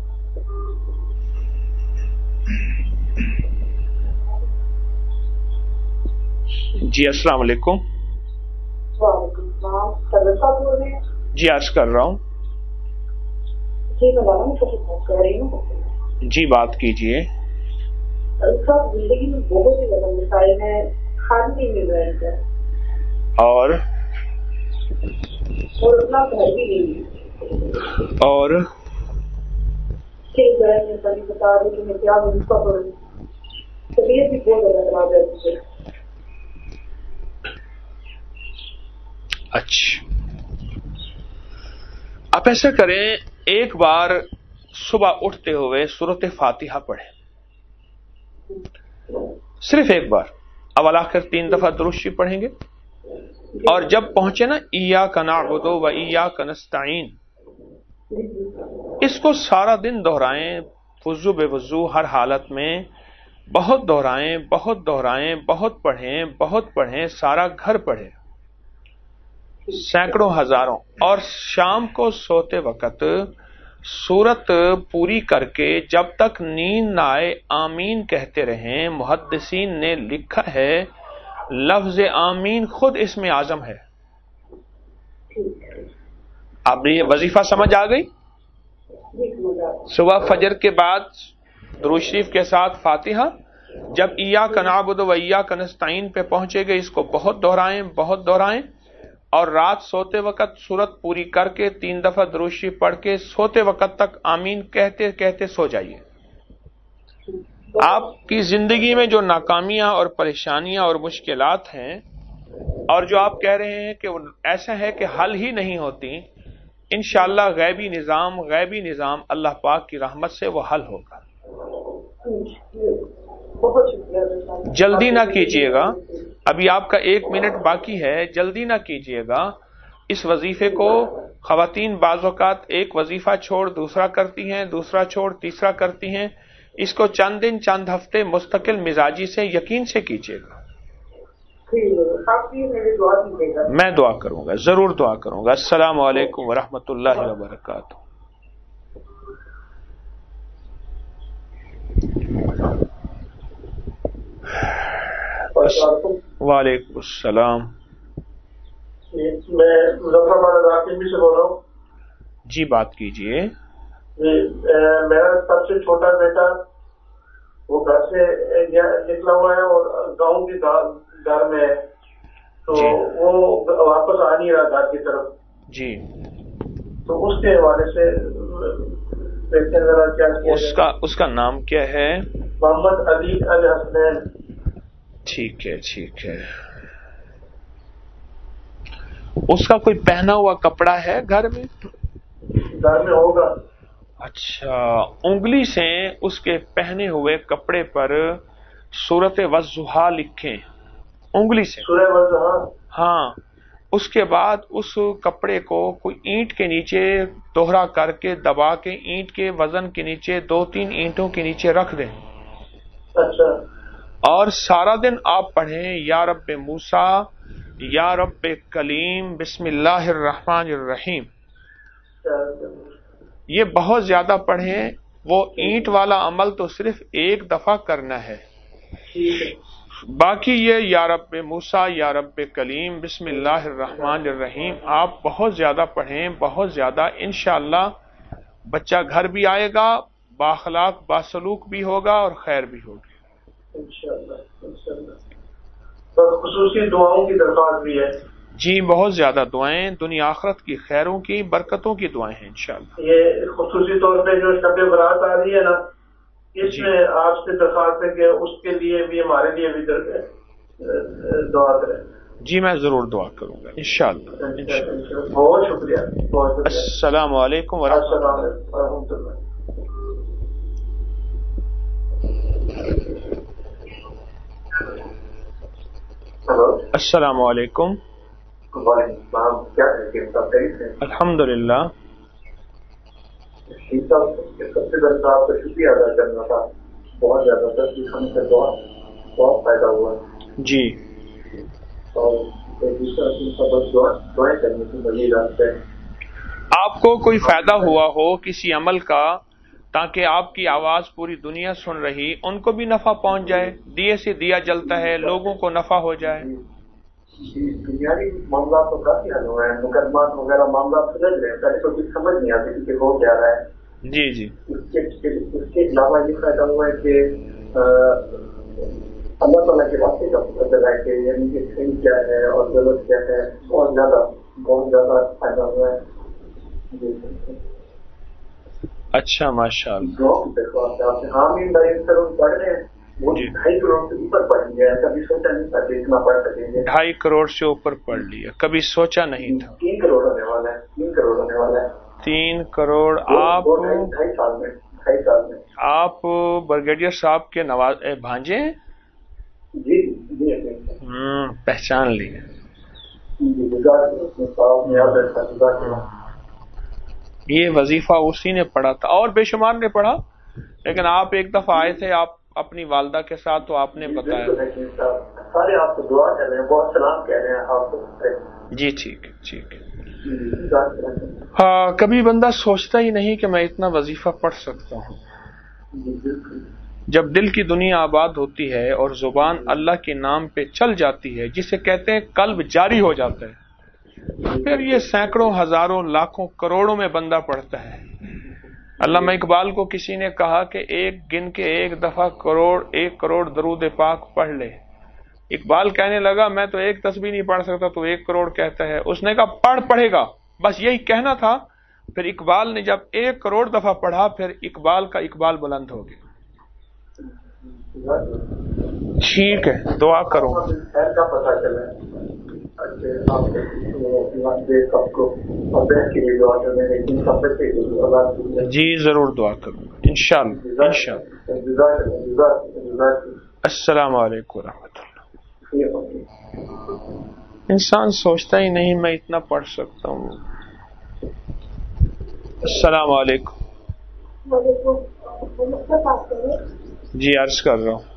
جی السلام علیکم. وعلیکم السلام. سر صاحب بول رہے ہیں؟ جی عرض کر رہا ہوں. جی میں بات کر رہی ہوں. جی بات کیجیے. صاحب زندگی میں بہت ہی زیادہ مسائل ہیں, کھانے نہیں مل رہے ہیں, اور اور اپنا گھر بھی نہیں ہے, اور بتا دیں کہ میں کیا منصوبہ کروں, طبیعت بھی بہت زیادہ خراب ہے. اچھا آپ ایسا کریں, ایک بار صبح اٹھتے ہوئے سورۃ فاتحہ پڑھیں, صرف ایک بار. اول آخر تین دفعہ درود شریف پڑھیں گے, اور جب پہنچے نا ایاک نعبد و ایاک نستعین, اس کو سارا دن دہرائیں, وضو بے وضو ہر حالت میں بہت دہرائیں, بہت دہرائیں, بہت پڑھیں, بہت پڑھیں, سارا گھر پڑھیں, سینکڑوں ہزاروں. اور شام کو سوتے وقت سورت پوری کر کے جب تک نیند نہ آئے آمین کہتے رہیں. محدثین نے لکھا ہے لفظ آمین خود اسم اعظم ہے. اب یہ وظیفہ سمجھ آ گئی. صبح فجر کے بعد درود شریف کے ساتھ فاتحہ, جب ایاک نعبد و ایاک نستعین پہ پہنچے گے اس کو بہت دہرائیں, بہت دہرائیں. اور رات سوتے وقت سورت پوری کر کے تین دفعہ درود شریف پڑھ کے سوتے وقت تک آمین کہتے کہتے سو جائیے. آپ کی زندگی میں جو ناکامیاں اور پریشانیاں اور مشکلات ہیں, اور جو آپ کہہ رہے ہیں کہ ایسا ہے کہ حل ہی نہیں ہوتی, انشاءاللہ غیبی نظام غیبی نظام اللہ پاک کی رحمت سے وہ حل ہوگا. جلدی نہ کیجیے گا, ابھی آپ کا ایک منٹ باقی ہے, جلدی نہ کیجیے گا. اس وظیفے کو خواتین بعض اوقات ایک وظیفہ چھوڑ دوسرا کرتی ہیں, دوسرا چھوڑ تیسرا کرتی ہیں. اس کو چند دن چند ہفتے مستقل مزاجی سے یقین سے کیجیے گا. میں دعا کروں گا, ضرور دعا کروں گا. السلام علیکم ورحمۃ اللہ وبرکاتہ. وعلیکم السلام. میں مظفر آباد علاقے سے بول رہا ہوں. جی بات کیجیے. جی میرا سب سے چھوٹا بیٹا وہ گھر سے نکلا ہوا ہے اور گاؤں کے گھر میں ہے تو وہ واپس آ نہیں رہا گھر کی طرف. جی تو اس کے حوالے سے ذرا کیا اس کا اس کا نام کیا ہے؟ محمد علی الحسنین. ٹھیک ہے ٹھیک ہے. اس کا کوئی پہنا ہوا کپڑا ہے گھر میں؟ گھر میں ہوگا. اچھا انگلی سے اس کے پہنے ہوئے کپڑے پر سورۃ والضحیٰ لکھیں انگلی سے. سورۃ والضحیٰ. ہاں اس کے بعد اس کپڑے کو کوئی اینٹ کے نیچے دوہرا کر کے دبا کے اینٹ کے وزن کے نیچے دو تین اینٹوں کے نیچے رکھ دیں. اچھا. اور سارا دن آپ پڑھیں یا رب موسیٰ یا رب کلیم بسم اللہ الرحمن الرحیم. یہ بہت زیادہ پڑھیں. وہ اینٹ والا عمل تو صرف ایک دفعہ کرنا ہے. باقی یہ یا رب موسیٰ یا رب کلیم بسم اللہ الرحمن الرحیم آپ بہت زیادہ پڑھیں بہت زیادہ. انشاءاللہ بچہ گھر بھی آئے گا بااخلاق باسلوک بھی ہوگا اور خیر بھی ہوگی. خصوصی دعاؤں کی درخواست بھی ہے. جی بہت زیادہ دعائیں دنیا آخرت کی خیروں کی برکتوں کی دعائیں ہیں انشاءاللہ. یہ خصوصی طور پہ جو شب برات آ رہی ہے نا اس میں آپ سے درخواست ہے کہ اس کے لیے بھی ہمارے لیے بھی دعا کریں. جی میں ضرور دعا کروں گا انشاءاللہ. بہت شکریہ. السلام علیکم ورحمۃ اللہ. السلام علیکم. وعلیکم السلام. الحمد للہ. سب سے پہلے آپ کا شکریہ ادا کرنا تھا. بہت زیادہ سر ہم سے بہت بہت فائدہ ہوا. جی اور دعائیں کرنے کی مزید راستے ہیں. آپ کو کوئی فائدہ ہوا ہو کسی عمل کا تاکہ آپ کی آواز پوری دنیا سن رہی ان کو بھی نفع پہنچ جائے. دیے سے دیا جلتا ہے لوگوں کو نفع ہو جائے. بنیادی معاملات تو کافی حل ہوئے ہیں. مقدمات وغیرہ معاملات سمجھ رہے ہیں. پہلے تو کچھ سمجھ نہیں آتی کہ ہو کیا رہا ہے. جی جی اس کے علاوہ یہ فائدہ ہوا ہے کہ اللہ تعالیٰ کے واسطے کا پتہ چلا ہے کہ یعنی کہ صحیح کیا ہے اور غلط کیا ہے. بہت زیادہ بہت زیادہ فائدہ ہوا ہے. اچھا ماشاء اللہ. حامد پڑھ رہے ہیں وہ ڈھائی کروڑ سے اوپر پڑھ لیا. کبھی سوچا نہیں تھا کہ اتنا پڑھ سکیں گے. ڈھائی کروڑ سے اوپر پڑھ لیا کبھی سوچا نہیں تھا. تین کروڑ ہونے والا ہے. تین کروڑ ہونے والا ہے. تین کروڑ. آپ ڈھائی سال میں ڈھائی سال میں آپ بریگیڈیئر صاحب کے نواز بھانجے؟ جی جی ہوں پہچان لی. یہ وظیفہ اسی نے پڑھا تھا اور بے شمار نے پڑھا لیکن آپ ایک دفعہ آئے تھے آپ اپنی والدہ کے ساتھ تو آپ نے بتایا. سارے آپ کو دعا کر رہے ہیں بہت سلام کہہ رہے ہیں آپ کو. جی ٹھیک ہے ٹھیک ہے. ہاں کبھی بندہ سوچتا ہی نہیں کہ میں اتنا وظیفہ پڑھ سکتا ہوں. جب دل کی دنیا آباد ہوتی ہے اور زبان اللہ کے نام پہ چل جاتی ہے جسے کہتے ہیں قلب جاری ہو جاتا ہے پھر یہ سینکڑوں ہزاروں لاکھوں کروڑوں میں بندہ پڑھتا ہے. علامہ اقبال کو کسی نے کہا کہ ایک گن کے ایک دفعہ کروڑ ایک کروڑ درود پاک پڑھ لے. اقبال کہنے لگا میں تو ایک تسبیح نہیں پڑھ سکتا تو ایک کروڑ کہتا ہے. اس نے کہا پڑھ پڑھے گا بس یہی کہنا تھا. پھر اقبال نے جب ایک کروڑ دفعہ پڑھا پھر اقبال کا اقبال بلند ہو گیا. ٹھیک ہے دعا کرو. جی ضرور دعا کروں گا انشاءاللہ انشاءاللہ. السلام علیکم ورحمۃ اللہ. انسان سوچتا ہی نہیں میں اتنا پڑھ سکتا ہوں. السلام علیکم. جی عرض کر رہا ہوں.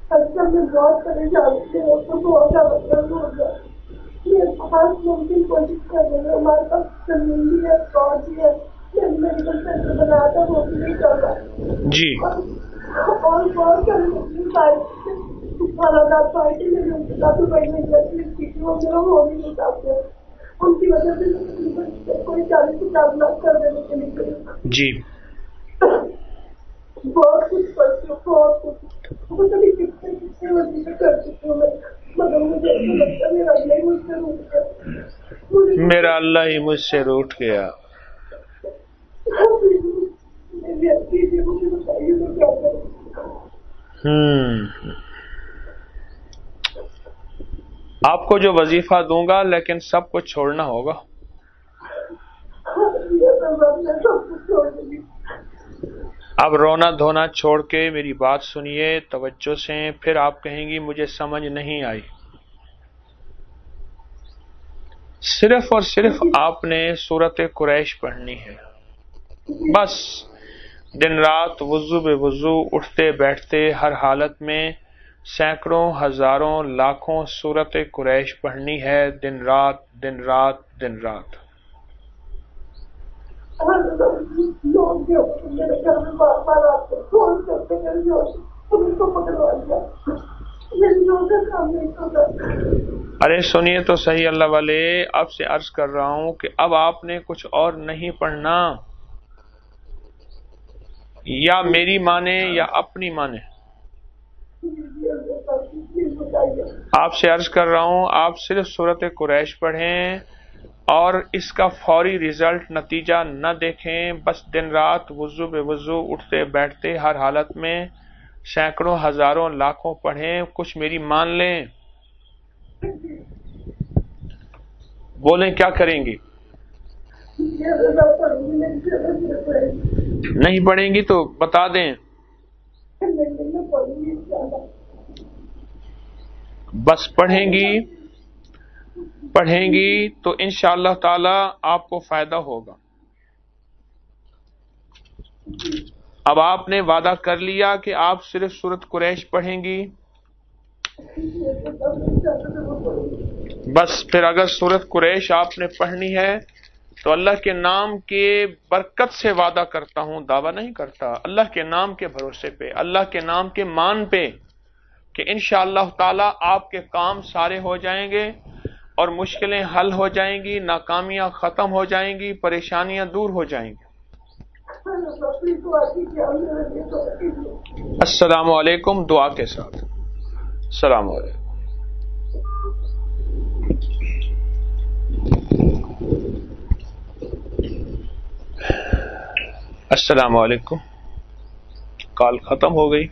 اچھا میں بہت پریشان تھی، تو بہت زیادہ درد ہو گیا. میں ہر ممکن کوشش کر رہی ہوں، ہمارے پاس زمین بھی ہے، پلاٹ بھی ہے، میڈیکل سینٹر بنایا تھا وہ بھی نہیں چل رہا جی اور بہت ساری حالات پارٹی میں ان کے کافی بڑی محنت کی تھی، وہ میرا ہو نہیں نہیں چاہتے، ان کی وجہ سے کوئی چالیس پچاس لاکھ کر دینے کے لیے جی بہت کچھ کرتی ہوں، بہت کچھ وہ کبھی کتنے کتنے وزیر کر چکی ہوں میں، مگر مجھے ایسا لگتا ہے میرا اللہ ہی مجھ سے روٹ گیا، میرا اللہ ہی مجھ سے روٹ گیا. میری اچھی تھی، مجھے بتائیے تو کیا کروں. ہم آپ کو جو وظیفہ دوں گا لیکن سب کچھ چھوڑنا ہوگا. اب رونا دھونا چھوڑ کے میری بات سنیے توجہ سے، پھر آپ کہیں گی مجھے سمجھ نہیں آئی. صرف اور صرف آپ نے سورت قریش پڑھنی ہے، بس دن رات وضو بے وضو اٹھتے بیٹھتے ہر حالت میں سینکڑوں ہزاروں لاکھوں سورت قریش پڑھنی ہے، دن رات دن رات دن رات. لوگ جو میرے گھر میں بار بار آتے فون کرتے ہیں جو ان کو پکڑوا دیا، میری لوگوں کا کام نہیں کرتا. ارے سنیے تو صحیح اللہ والے، اب سے عرض کر رہا ہوں کہ اب آپ نے کچھ اور نہیں پڑھنا، یا میری مانے یا اپنی مانے. آپ سے عرض کر رہا ہوں آپ صرف سورت قریش پڑھیں اور اس کا فوری رزلٹ نتیجہ نہ دیکھیں، بس دن رات وضو بے وضو اٹھتے بیٹھتے ہر حالت میں سینکڑوں ہزاروں لاکھوں پڑھیں. کچھ میری مان لیں، بولیں کیا کریں گی؟ نہیں پڑھیں گی تو بتا دیں، بس پڑھیں گی پڑھیں گی تو انشاءاللہ تعالی آپ کو فائدہ ہوگا. اب آپ نے وعدہ کر لیا کہ آپ صرف سورت قریش پڑھیں گی، بس پھر اگر سورت قریش آپ نے پڑھنی ہے تو اللہ کے نام کے برکت سے وعدہ کرتا ہوں، دعویٰ نہیں کرتا، اللہ کے نام کے بھروسے پہ، اللہ کے نام کے مان پہ، کہ انشاءاللہ تعالی آپ کے کام سارے ہو جائیں گے اور مشکلیں حل ہو جائیں گی، ناکامیاں ختم ہو جائیں گی، پریشانیاں دور ہو جائیں گی. السلام علیکم، دعا کے ساتھ. السلام علیکم. السلام علیکم. کال ختم ہو گئی،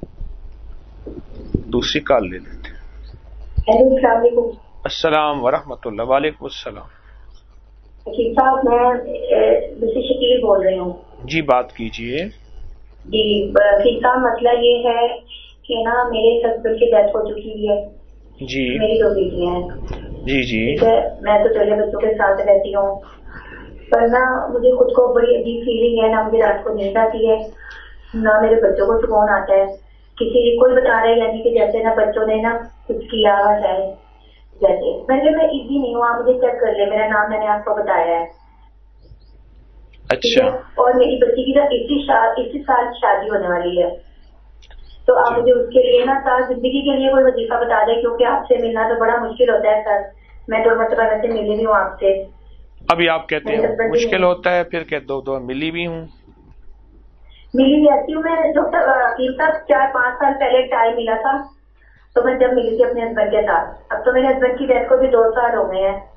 دوسری کال لے لیتے. السلام علیکم. السلام ورحمۃ اللہ. وعلیکم السلام. شیخ صاحب میں دوسری شکیل بول رہی ہوں. جی بات کیجئے. جی شیخ صاحب مسئلہ یہ ہے کہ نا میرے ہسبینڈ کی ڈیتھ ہو چکی ہے. جی میری دو بیٹیاں ہیں. جی جی میں تو چلے بچوں کے ساتھ رہتی ہوں، پر نا مجھے خود کو بڑی عجیب فیلنگ ہے، نہ مجھے رات کو نیند آتی ہے نہ میرے بچوں کو سکون آتا ہے. کسی کوئی بتا رہا ہے یعنی کہ جیسے نا بچوں نے نا کچھ کیا ہوا ہے، جیسے میں نے میں ایزی نہیں ہوں، آپ مجھے چیک کر لیں، میرا نام میں نے آپ کو بتایا ہے. اچھا. اور میری بچی کی نا اسی سال اسی سال شادی ہونے والی ہے، تو آپ مجھے اس کے لیے نا ساری زندگی کے لیے کوئی وظیفہ بتا دیں، کیونکہ آپ سے ملنا تو بڑا مشکل ہوتا ہے سر. میں دو مرتبہ ویسے ملی بھی ہوں آپ سے. ابھی آپ کہتے ہیں مشکل ہوتا ہے، پھر کہ دو دو ملی بھی ہوں. ملی بھی آتی ہوں میں، جو چار پانچ سال پہلے ٹائم ملا تھا تو میں جب ملی تھی اپنے ہسبینڈ کے ساتھ. اب تو میرے ہسبینڈ کی ڈیتھ کو بھی دو سال ہو گئے ہیں.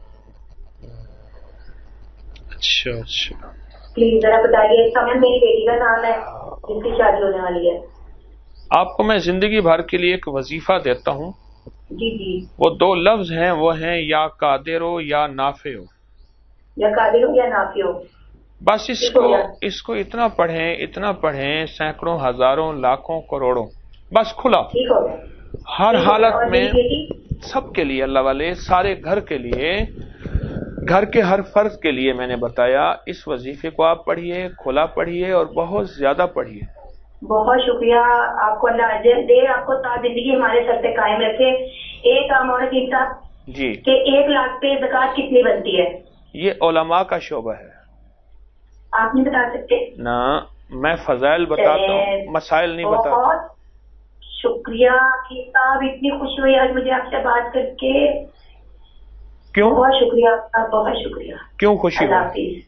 اچھا اچھا. پلیز ذرا بتائیے. سمن میری بیٹی کا نام ہے جس کی شادی ہونے والی ہے. آپ کو میں زندگی بھر کے لیے ایک وظیفہ دیتا ہوں. جی جی. وہ دو لفظ ہیں، وہ ہیں یا قادر ہو یا نافع ہو. یا قادر ہو یا نافع ہو. بس اس کو اس کو اتنا پڑھیں اتنا پڑھیں، سینکڑوں ہزاروں لاکھوں کروڑوں، بس کھلا ٹھیک ہو گیا. ہر حالت میں سب کے لیے، اللہ والے سارے گھر کے لیے، گھر کے ہر فرد کے لیے میں نے بتایا اس وظیفے کو آپ پڑھیے، کھلا پڑھیے اور بہت زیادہ پڑھیے. بہت شکریہ آپ کو، اللہ اجر دے آپ کو، تا زندگی ہمارے سر پہ قائم رکھے. ایک عام عورت صاحب جی کہ ایک لاکھ پہ زکوٰۃ کتنی بنتی ہے؟ یہ علماء کا شعبہ ہے، آپ نہیں بتا سکتے؟ نہ میں فضائل بتاتا ہوں، مسائل نہیں بتاتا. بہت شکریہ عقیل صاحب، اتنی خوشی ہوئی آج مجھے آپ سے بات کر کے. کیوں بہت شکریہ آپ کا، بہت شکریہ. کیوں خوشی اللہ ہوئی؟ حافظ.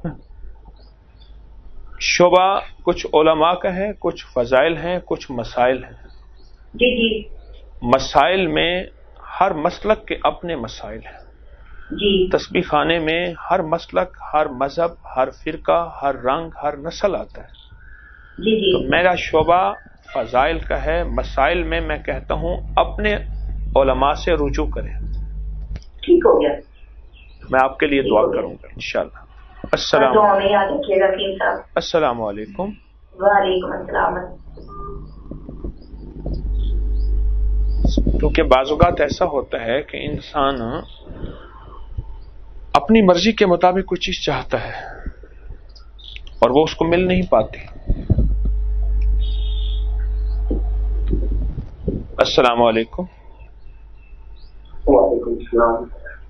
شعبہ کچھ علماء کا ہے، کچھ فضائل ہیں، کچھ مسائل ہیں. جی جی مسائل میں ہر مسلک کے اپنے مسائل ہیں. جی تسبیح خانے میں ہر مسلک، ہر مذہب، ہر فرقہ، ہر رنگ، ہر نسل آتا ہے. جی جی تو میرا شعبہ فضائل کا ہے. مسائل میں میں کہتا ہوں اپنے علماء سے رجوع کریں. ٹھیک ہو گیا. میں آپ کے لیے دعا کروں گا انشاءاللہ. السلام دعا میں یاد رکھیے گا عقیل صاحب. السلام علیکم. وعلیکم السلام. کیونکہ بعض اوقات ایسا ہوتا ہے کہ انسان اپنی مرضی کے مطابق کوئی چیز چاہتا ہے اور وہ اس کو مل نہیں پاتی. السلام علیکم. وعلیکم السلام.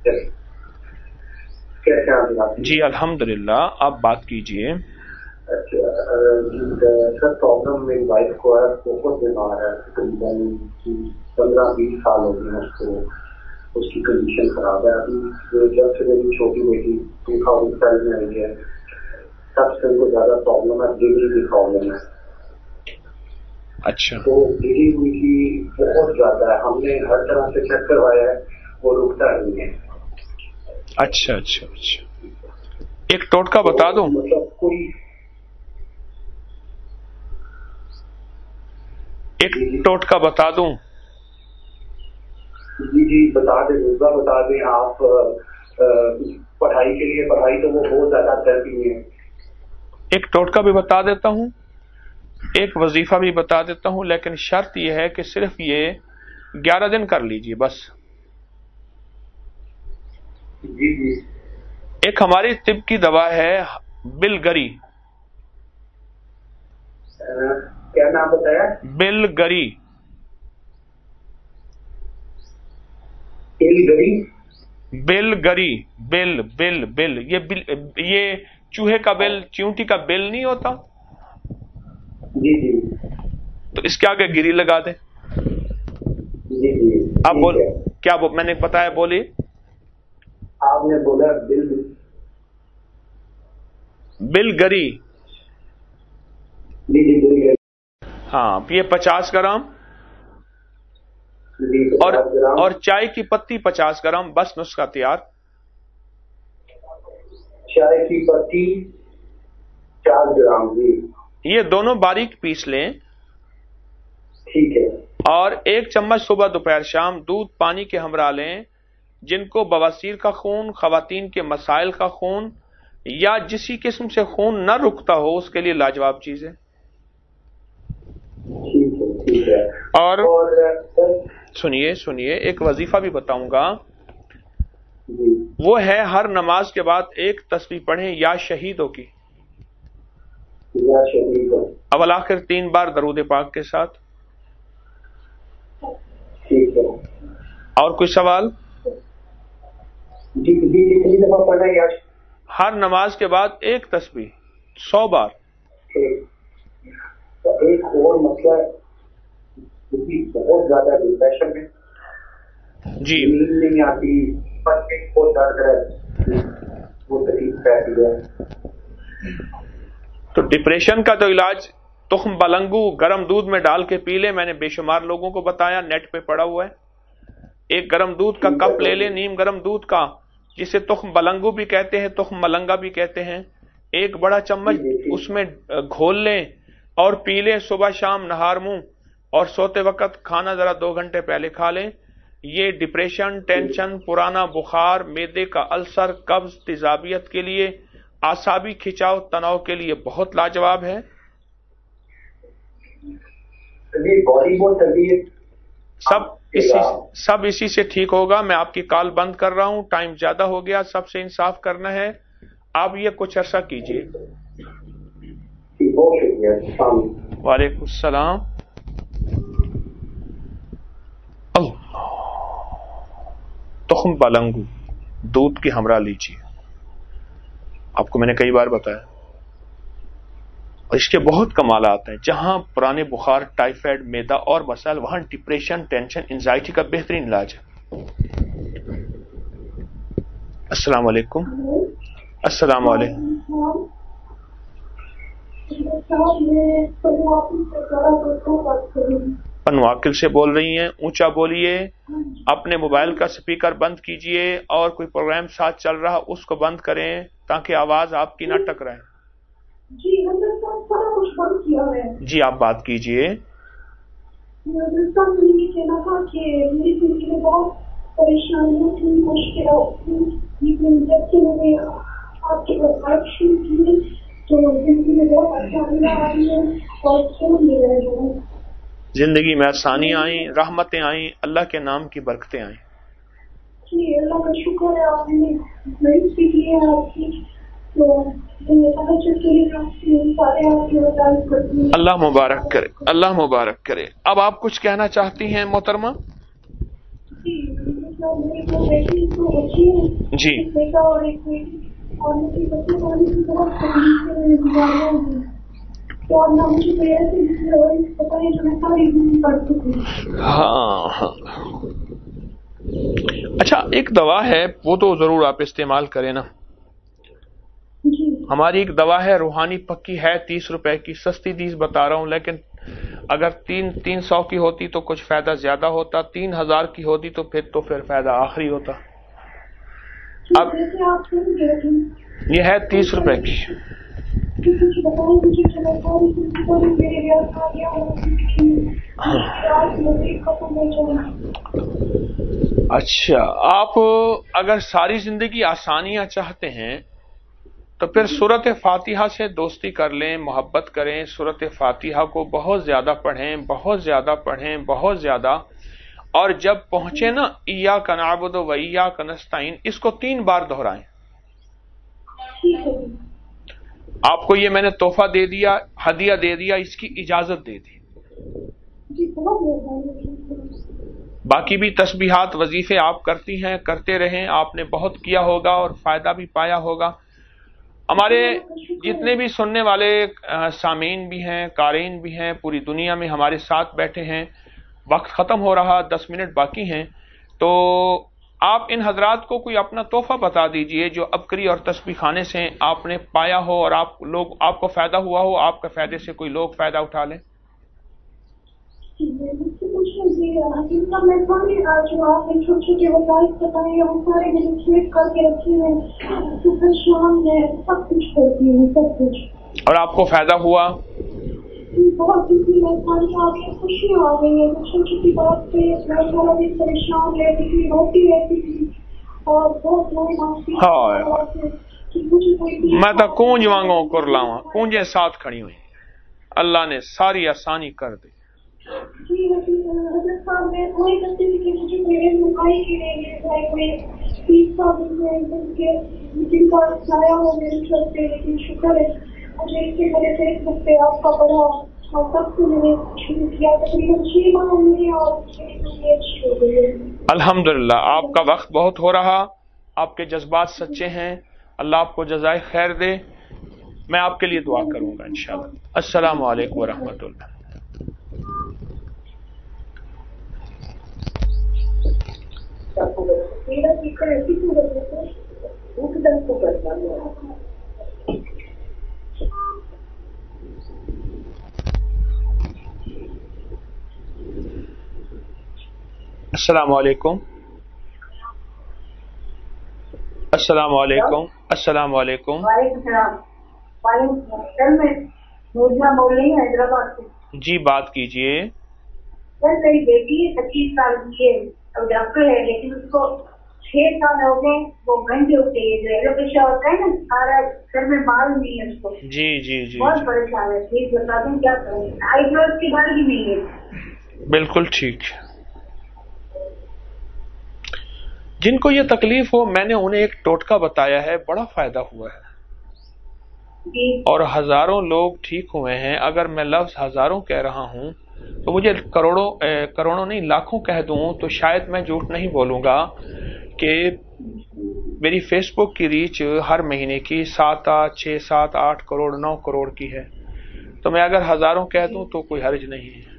کیسے آپ؟ جی الحمدللہ، آپ بات کیجئے. اچھا سر، پرابلم میری وائف کو ہے، بہت بیمار ہے، تقریباً پندرہ بیس سال ہو گئے اس کو، اس کی کنڈیشن خراب ہے. ابھی جب سے میری چھوٹی بیٹی ٹو تھاؤزینڈ فائیو میں آئی ہے تب سے ان کو زیادہ پرابلم ہے، ڈیلی کی پرابلم ہے. اچھا. تو ڈیلی ہوئی کی بہت زیادہ ہے، ہم نے ہر طرح سے چیک کروایا ہے، وہ رکتا نہیں ہے. اچھا اچھا اچھا. ایک ٹوٹکا بتا دوں؟ مطلب کوئی ایک ٹوٹکا بتا دوں؟ جی جی بتا دیں، روزہ بتا دیں آپ. پڑھائی کے لیے، پڑھائی تو وہ بہت زیادہ کرتی ہیں. ایک ٹوٹکا بھی بتا دیتا ہوں، ایک وظیفہ بھی بتا دیتا ہوں، لیکن شرط یہ ہے کہ صرف یہ گیارہ دن کر لیجئے بس. جی جی. ایک ہماری طب کی دوا ہے بلگری. کیا نام بتایا؟ بلگری. بلگری. بلگری. بل بل بل یہ بل یہ چوہے کا بل، چیونٹی کا بل نہیں ہوتا؟ جی جی. تو اس کے آگے گری لگا دیں. جی جی. آپ بول کیا میں نے بتایا؟ بولیے. آپ نے بولا بل بلگری. جی جی بلگری. ہاں، یہ پچاس گرام اور اور چائے کی پتی پچاس گرام، بس نسخہ تیار. چائے کی پتی چار گرام. جی. یہ دونوں باریک پیس لیں. ٹھیک ہے. اور ایک چمچ صبح دوپہر شام دودھ پانی کے ہمراہ لیں. جن کو بواسیر کا خون، خواتین کے مسائل کا خون یا جسی قسم سے خون نہ رکتا ہو، اس کے لیے لاجواب چیز ہے. ٹھیک ہے. اور سنیے سنیے ایک وظیفہ بھی بتاؤں گا. وہ ہے ہر نماز کے بعد ایک تسبیح پڑھیں یا شہیدوں کی، اول آخر تین بار درود پاک کے ساتھ. ٹھیک ہے. اور کوئی سوال؟ جی جی. کتنی دفعہ پڑھنا ہے؟ ہر نماز کے بعد ایک تسبیح سو بار. ایک اور مسئلہ بہت زیادہ ڈپریشن میں. جی. نیند نہیں آتی، بہت درد ہے، وہ تکلیف رہتی ہے. تو ڈپریشن کا تو علاج تخم بلنگو گرم دودھ میں ڈال کے پی لیں. میں نے بے شمار لوگوں کو بتایا، نیٹ پہ پڑا ہوا ہے. ایک گرم دودھ کا کپ لے لیں، نیم گرم دودھ کا، جسے تخم بلنگو بھی کہتے ہیں، تخم ملنگا بھی کہتے ہیں. ایک بڑا چمچ اس میں گھول لیں اور پی لیں صبح شام نہار منہ. اور سوتے وقت کھانا ذرا دو گھنٹے پہلے کھا لیں. یہ ڈپریشن، ٹینشن، پرانا بخار، معدے کا السر، قبض، تیزابیت کے لیے، اعصابی کھچاؤ تناؤ کے لیے بہت لاجواب ہے. سب اسی سب اسی سے ٹھیک ہوگا. میں آپ کی کال بند کر رہا ہوں، ٹائم زیادہ ہو گیا. سب سے انصاف کرنا ہے. آپ یہ کچھ عرصہ کیجیے. وعلیکم السلام. تخم پالنگو دودھ کی ہمراہ لیجیے. آپ کو میں نے کئی بار بتایا اور اس کے بہت کمالات ہیں. جہاں پرانے بخار، ٹائیفائڈ، میدا اور مسائل، وہاں ڈپریشن، ٹینشن، انزائٹی کا بہترین علاج ہے. السلام علیکم. السلام علیکم. پنواکل سے بول رہی ہیں؟ اونچا بولیے. اپنے موبائل کا سپیکر بند کیجئے اور کوئی پروگرام ساتھ چل رہا اس کو بند کریں تاکہ آواز آپ کی نہ ٹکرائے. جی کچھ بند کیا ہے. جی آپ بات کیجئے. یہ کہنا تھا کہ میری زندگی میں بہت پریشانیاں تھیں، مشکلات تھیں، لیکن جب سے میں نے آپ کے وسائل شروع کیے تو زندگی میں بہت آسانیاں آئی ہیں اور سکون مل رہے ہیں. زندگی میں آسانیاں آئیں، رحمتیں آئیں، اللہ کے نام کی برکتیں آئیں. جی اللہ کا شکر ہے. آپ نے مریض بھی کی ہے آپ کی تو اللہ مبارک کرے، اللہ مبارک کرے. اب آپ کچھ کہنا چاہتی ہیں محترمہ؟ جی ہاں ہاں اچھا، ایک دوا ہے وہ تو ضرور آپ استعمال کریں نا. ہماری ایک دوا ہے روحانی پکی ہے، تیس روپے کی، سستی چیز بتا رہا ہوں، لیکن اگر تین تین سو کی ہوتی تو کچھ فائدہ زیادہ ہوتا، تین ہزار کی ہوتی تو پھر تو پھر فائدہ آخری ہوتا. اب یہ ہے تیس روپے کی. اچھا، آپ اگر ساری زندگی آسانیاں چاہتے ہیں تو پھر سورت فاتحہ سے دوستی کر لیں، محبت کریں. سورت فاتحہ کو بہت زیادہ پڑھیں، بہت زیادہ پڑھیں، بہت زیادہ. اور جب پہنچے نا ایاک نعبد و ایاک نستعین، اس کو تین بار دہرائیں. آپ کو یہ میں نے تحفہ دے دیا، ہدیہ دے دیا، اس کی اجازت دے دی. باقی بھی تسبیحات وظیفے آپ کرتی ہیں، کرتے رہیں. آپ نے بہت کیا ہوگا اور فائدہ بھی پایا ہوگا. ہمارے جتنے بھی سننے والے سامعین بھی ہیں، قارئین بھی ہیں، پوری دنیا میں ہمارے ساتھ بیٹھے ہیں. وقت ختم ہو رہا، دس منٹ باقی ہیں، تو آپ ان حضرات کو کوئی اپنا تحفہ بتا دیجئے جو ابکری اور تسبیح خانے سے آپ نے پایا ہو اور آپ لوگ آپ کو فائدہ ہوا ہو، آپ کے فائدے سے کوئی لوگ فائدہ اٹھا لیں. اور آپ کو فائدہ ہوا؟ بہت خوشی آ گئی ہے. چھوٹی چھوٹی بات پہ میں بھی پریشان رہتی تھی، روتی رہتی تھی اور بہت میں تو کونج وانگوں کر لاواں، کونجیں ساتھ کھڑی ہوئی. اللہ نے ساری آسانی کر دی. جی حضرت صاحب میں وہی کرتی تھی کہ مجھے میرے مکائی کے لیے کوئی تیس سال جن کا سایہ ہو میرے سر پہ، لیکن شکر ہے مجھے اس کے بڑے فیس بک پہ آپ کا پڑھا اور سب سے میں نے شروع کیا. تقریباً چھ ماہ ہوئے اور اچھی ہو گئی ہے. الحمدللہ. آپ کا وقت بہت ہو رہا، آپ کے جذبات سچے ہیں. اللہ آپ کو جزائے خیر دے. میں آپ کے لیے دعا کروں گا انشاءاللہ. السلام علیکم ورحمۃ اللہ. السلام علیکم. السلام علیکم. السلام علیکم. وعلیکم السلام. وعلیکم السلام. میں نوریہ بول رہی ہوں حیدرآباد سے. جی بات کیجیے. سر میری بیٹی ہے، پچیس سال کی ہے، اب ڈاکٹر ہے، لیکن اس کو چھ سال ہو گئے وہ گھنٹے ہوتے ہیں جو ایلوپیشیا ہوتا ہے نا، سارا سر میں بال نہیں ہے اس کو. جی جی جی بہت پریشان ہے. پلیز بتا دیں کیا کریں. آئی برو کی بال بھی نہیں ہے. بالکل ٹھیک. جن کو یہ تکلیف ہو میں نے انہیں ایک ٹوٹکا بتایا ہے، بڑا فائدہ ہوا ہے. اور ہزاروں لوگ ٹھیک ہوئے ہیں. اگر میں لفظ ہزاروں کہہ رہا ہوں تو مجھے کروڑوں کروڑوں نہیں لاکھوں کہہ دوں تو شاید میں جھوٹ نہیں بولوں گا کہ میری فیس بک کی ریچ ہر مہینے کی سات آٹھ چھ سات آٹھ کروڑ نو کروڑ کی ہے. تو میں اگر ہزاروں کہہ دوں تو کوئی حرج نہیں ہے.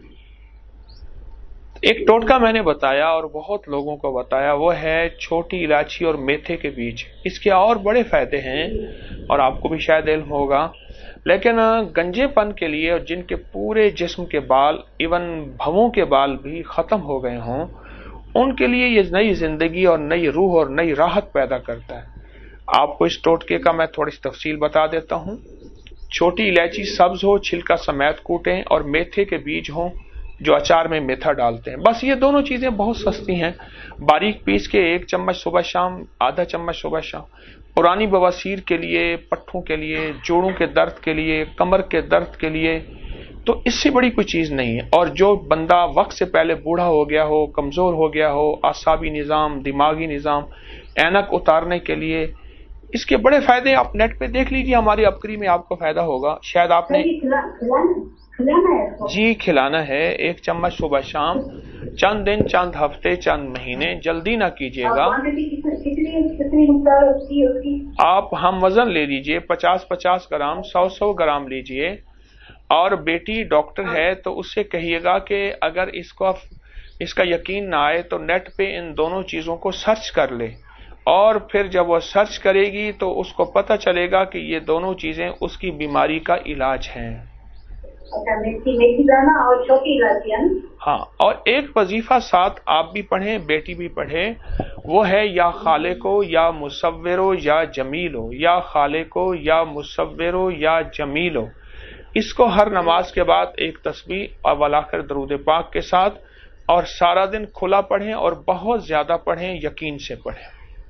ایک ٹوٹکا میں نے بتایا اور بہت لوگوں کو بتایا، وہ ہے چھوٹی الائچی اور میتھے کے بیج. اس کے اور بڑے فائدے ہیں اور آپ کو بھی شاید علم ہوگا، لیکن گنجے پن کے لیے اور جن کے پورے جسم کے بال ایون بھووں کے بال بھی ختم ہو گئے ہوں، ان کے لیے یہ نئی زندگی اور نئی روح اور نئی راحت پیدا کرتا ہے. آپ کو اس ٹوٹکے کا میں تھوڑی سی تفصیل بتا دیتا ہوں. چھوٹی الائچی سبز ہو، چھلکا سمیت کوٹیں، اور میتھے کے بیج ہوں جو اچار میں میتھا ڈالتے ہیں. بس یہ دونوں چیزیں بہت سستی ہیں. باریک پیس کے ایک چمچ صبح شام، آدھا چمچ صبح شام. پرانی بواسیر کے لیے، پٹھوں کے لیے، جوڑوں کے درد کے لیے، کمر کے درد کے لیے، تو اس سے بڑی کوئی چیز نہیں ہے. اور جو بندہ وقت سے پہلے بوڑھا ہو گیا ہو، کمزور ہو گیا ہو، اعصابی نظام، دماغی نظام، اینک اتارنے کے لیے اس کے بڑے فائدے آپ نیٹ پہ دیکھ لیجیے. ہماری ابکری میں آپ کو فائدہ ہوگا. شاید آپ نے جی کھلانا ہے ایک چمچ صبح شام، چند دن، چند ہفتے، چند مہینے. جلدی نہ کیجیے گا. آپ ہم وزن لے لیجئے، پچاس پچاس گرام، سو سو گرام لیجئے. اور بیٹی ڈاکٹر ہے تو اس سے کہیے گا کہ اگر اس کو اس کا یقین نہ آئے تو نیٹ پہ ان دونوں چیزوں کو سرچ کر لے، اور پھر جب وہ سرچ کرے گی تو اس کو پتہ چلے گا کہ یہ دونوں چیزیں اس کی بیماری کا علاج ہیں. ہاں، اور ایک وظیفہ ساتھ آپ بھی پڑھیں، بیٹی بھی پڑھے، وہ ہے یا خالقو یا مصورو یا جمیلو، یا خالقو یا مصورو یا جمیلو. اس کو ہر نماز کے بعد ایک تسبیح اور والآخر درود پاک کے ساتھ اور سارا دن کھلا پڑھیں اور بہت زیادہ پڑھیں، یقین سے پڑھیں.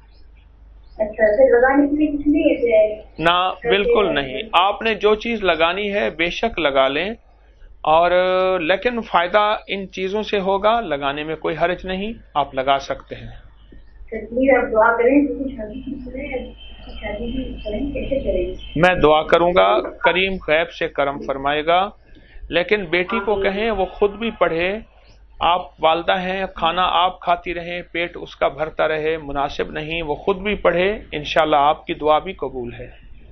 نہ بالکل نہیں. آپ نے جو چیز لگانی ہے بے شک لگا لیں، اور لیکن فائدہ ان چیزوں سے ہوگا، لگانے میں کوئی حرج نہیں، آپ لگا سکتے ہیں. میں دعا کروں گا، کریم غیب سے کرم فرمائے گا. لیکن بیٹی کو کہیں وہ خود بھی پڑھے. آپ والدہ ہیں، کھانا آپ کھاتی رہیں، پیٹ اس کا بھرتا رہے، مناسب نہیں. وہ خود بھی پڑھے، انشاءاللہ آپ کی دعا بھی قبول ہے.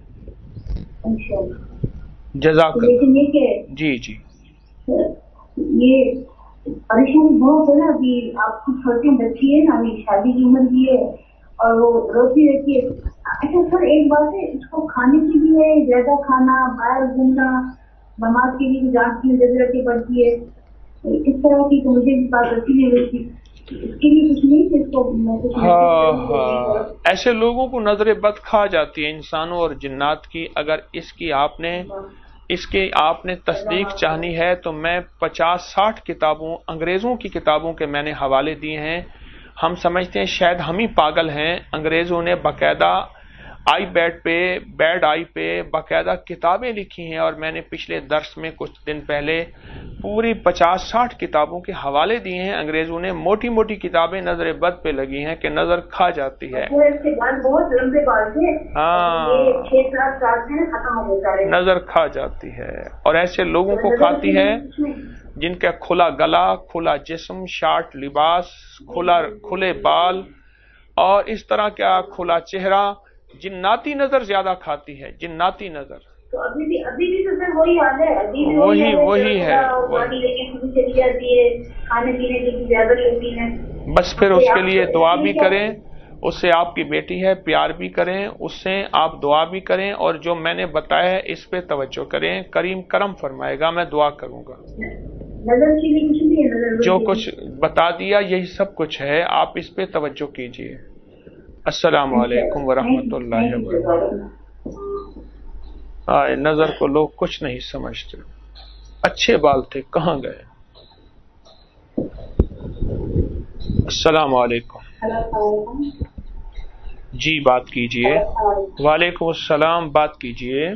جزاک اللہ. جی جی یہ پریشانی بہت ہے نا. ابھی آپ کی چھوٹی بچی ہے نا، ابھی شادی کی عمر کی ہے اور وہ روتی رہتی ہے. اچھا سر ایک بات ہے، اس کو کھانے کی بھی ہے، زیادہ کھانا، باہر گھومنا، نماز کے لیے جانچ کی ضرورت پڑتی ہے، اس طرح کی تو مجھے بھی بات رکھی نہیں رہتی. اس کے لیے کچھ نہیں اس کو. ہاں ہاں ایسے لوگوں کو نظر بد کھا جاتی ہے، انسانوں اور جنات کی. اگر اس کی آپ نے اس کے آپ نے تصدیق چاہنی ہے تو میں پچاس ساٹھ کتابوں، انگریزوں کی کتابوں کے میں نے حوالے دیے ہیں. ہم سمجھتے ہیں شاید ہم ہی پاگل ہیں. انگریزوں نے باقاعدہ آئی بیڈ پہ، بیڈ آئی پہ باقاعدہ کتابیں لکھی ہیں، اور میں نے پچھلے درس میں کچھ دن پہلے پوری پچاس ساٹھ کتابوں کے حوالے دیے ہیں. انگریزوں نے موٹی موٹی کتابیں نظر بد پہ لگی ہیں کہ نظر کھا جاتی ہے. ہاں نظر کھا جاتی ہے، اور ایسے لوگوں کو کھاتی ہے جن کا کھلا گلا، کھلا جسم، شارٹ لباس، کھلا کھلے بال، اور اس طرح کا کھلا چہرہ. جناتی نظر زیادہ کھاتی ہے، جناتی نظر. تو ابھی بھی ابھی بھی تو سر وہی حال ہے. ابھی وہی وہی ہے چلی جاتی ہے، کھانے پینے کی زیادہ شوقین ہے. بس پھر اس کے لیے دعا بھی کریں. اس سے آپ کی بیٹی ہے، پیار بھی کریں، اس سے آپ دعا بھی کریں، اور جو میں نے بتایا ہے اس پہ توجہ کریں. کریم کرم فرمائے گا، میں دعا کروں گا. نظر کی بھی کچھ نہیں ہے، نظر جو کچھ بتا دیا یہی سب کچھ ہے، آپ اس پہ توجہ کیجیے. السلام علیکم ورحمۃ اللہ وبرکاتہ. آئے نظر کو لوگ کچھ نہیں سمجھتے. اچھے بال تھے، کہاں گئے؟ السلام علیکم. جی بات کیجئے. وعلیکم السلام، بات کیجئے.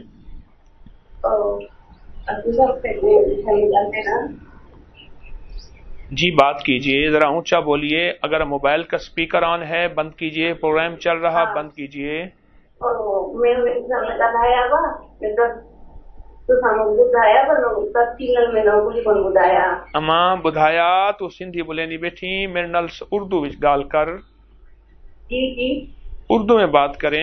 جی بات کیجئے، ذرا اونچا بولیے. اگر موبائل کا سپیکر آن ہے بند کیجئے، پروگرام چل رہا بند کیجئے. मैं ॻाल्हाया हुआ तो साम्हूं ॿुधाया पर तफ़सील में न कुझु कोन ॿुधाया। अमां ॿुधाया तूं सिंधी ॿोलंदी वेठी, मेरे नाल उर्दू विच ॻाल्हि कर। जी जी उर्दू में बात करें।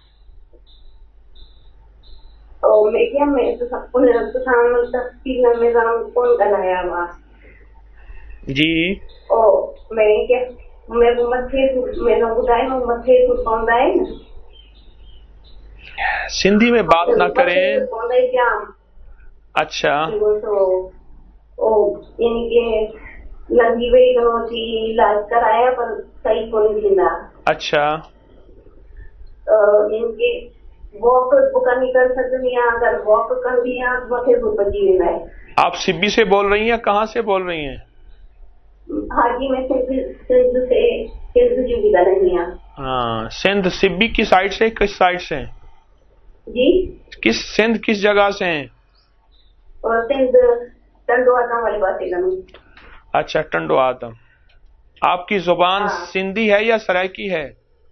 और मैं क्या मैं तो उन तो साम्हूं तफ़सील में कोन ॻाल्हाया हुआ जी। ओ मैं क्या मैं मथे मैं न ॿुधाए न मथे सूर पवंदा आहिनि। सिंधी में बात ना करें। अच्छा ओ यानी के लंघी वई थी इलाज कराया पर सही कोन थींदा। अच्छा इनके वॉक करनी कर सकती हैं, अगर वॉक करती हैं तो मथे सूर पची वेंदा है। आप सिब्बी से बोल रही हैं? कहाँ से बोल रही हैं? हाँ जी मैं सिंध सिंध से सिंध जी ॻाल्हाईंदी आहियां। हाँ सिंध सिब्बी की साइड से किस साइड से? जी किस सिंध किस जगह से हैं? और सिंध टंडो आदम वाले पासे का। अच्छा टंडो आदम। आपकी जुबान हाँ। सिंधी है या सराइकी है?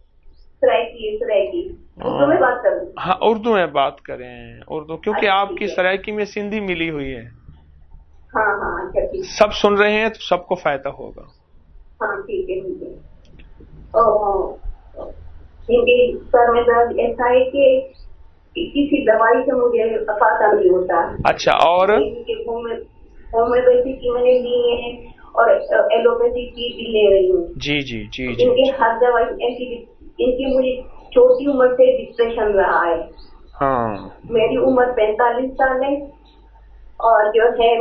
सराइकी सराइकी उर्दू में बात करूं? हाँ उर्दू में बात करें उर्दू, क्योंकि अच्छा, आपकी सराइकी में सिंधी मिली हुई है। हाँ हाँ अच्छा ठीक। सब सुन रहे हैं तो सबको फायदा होगा। हाँ ठीक है ठीक है। और इनके सर में दर्द ऐसा है कि किसी दवाई से मुझे फायदा नहीं होता। अच्छा और होम्योपैथी की मैंने ली है और एलोपैथी की भी ले रही हूँ। जी जी जी जी इनके हर दवाई ऐसी इनकी मुझे छोटी उम्र से डिप्रेशन रहा है। हाँ मेरी उम्र पैंतालीस साल है और जो है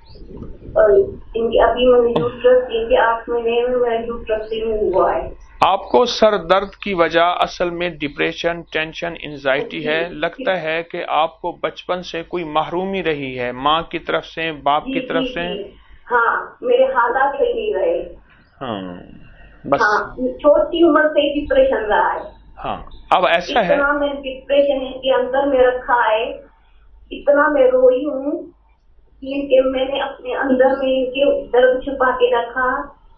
और इनके अभी मैंने यूट्रस इनके आठ महीने में मेरा यूट्रस रिमूव हुआ है। आपको सर दर्द की वजह असल में डिप्रेशन टेंशन एंजाइटी है। लगता है कि आपको बचपन से कोई महरूमी रही है, माँ की तरफ से बाप की तरफ से। हाँ मेरे हालात सही नहीं रहे। हाँ बस हाँ, छोटी उम्र से ही डिप्रेशन रहा है। हाँ अब ऐसा है इतना मैं डिप्रेशन के अंदर में रखा है, इतना मैं रोई हूँ कि मैंने अपने अंदर में इनके दर्द छुपा के रखा।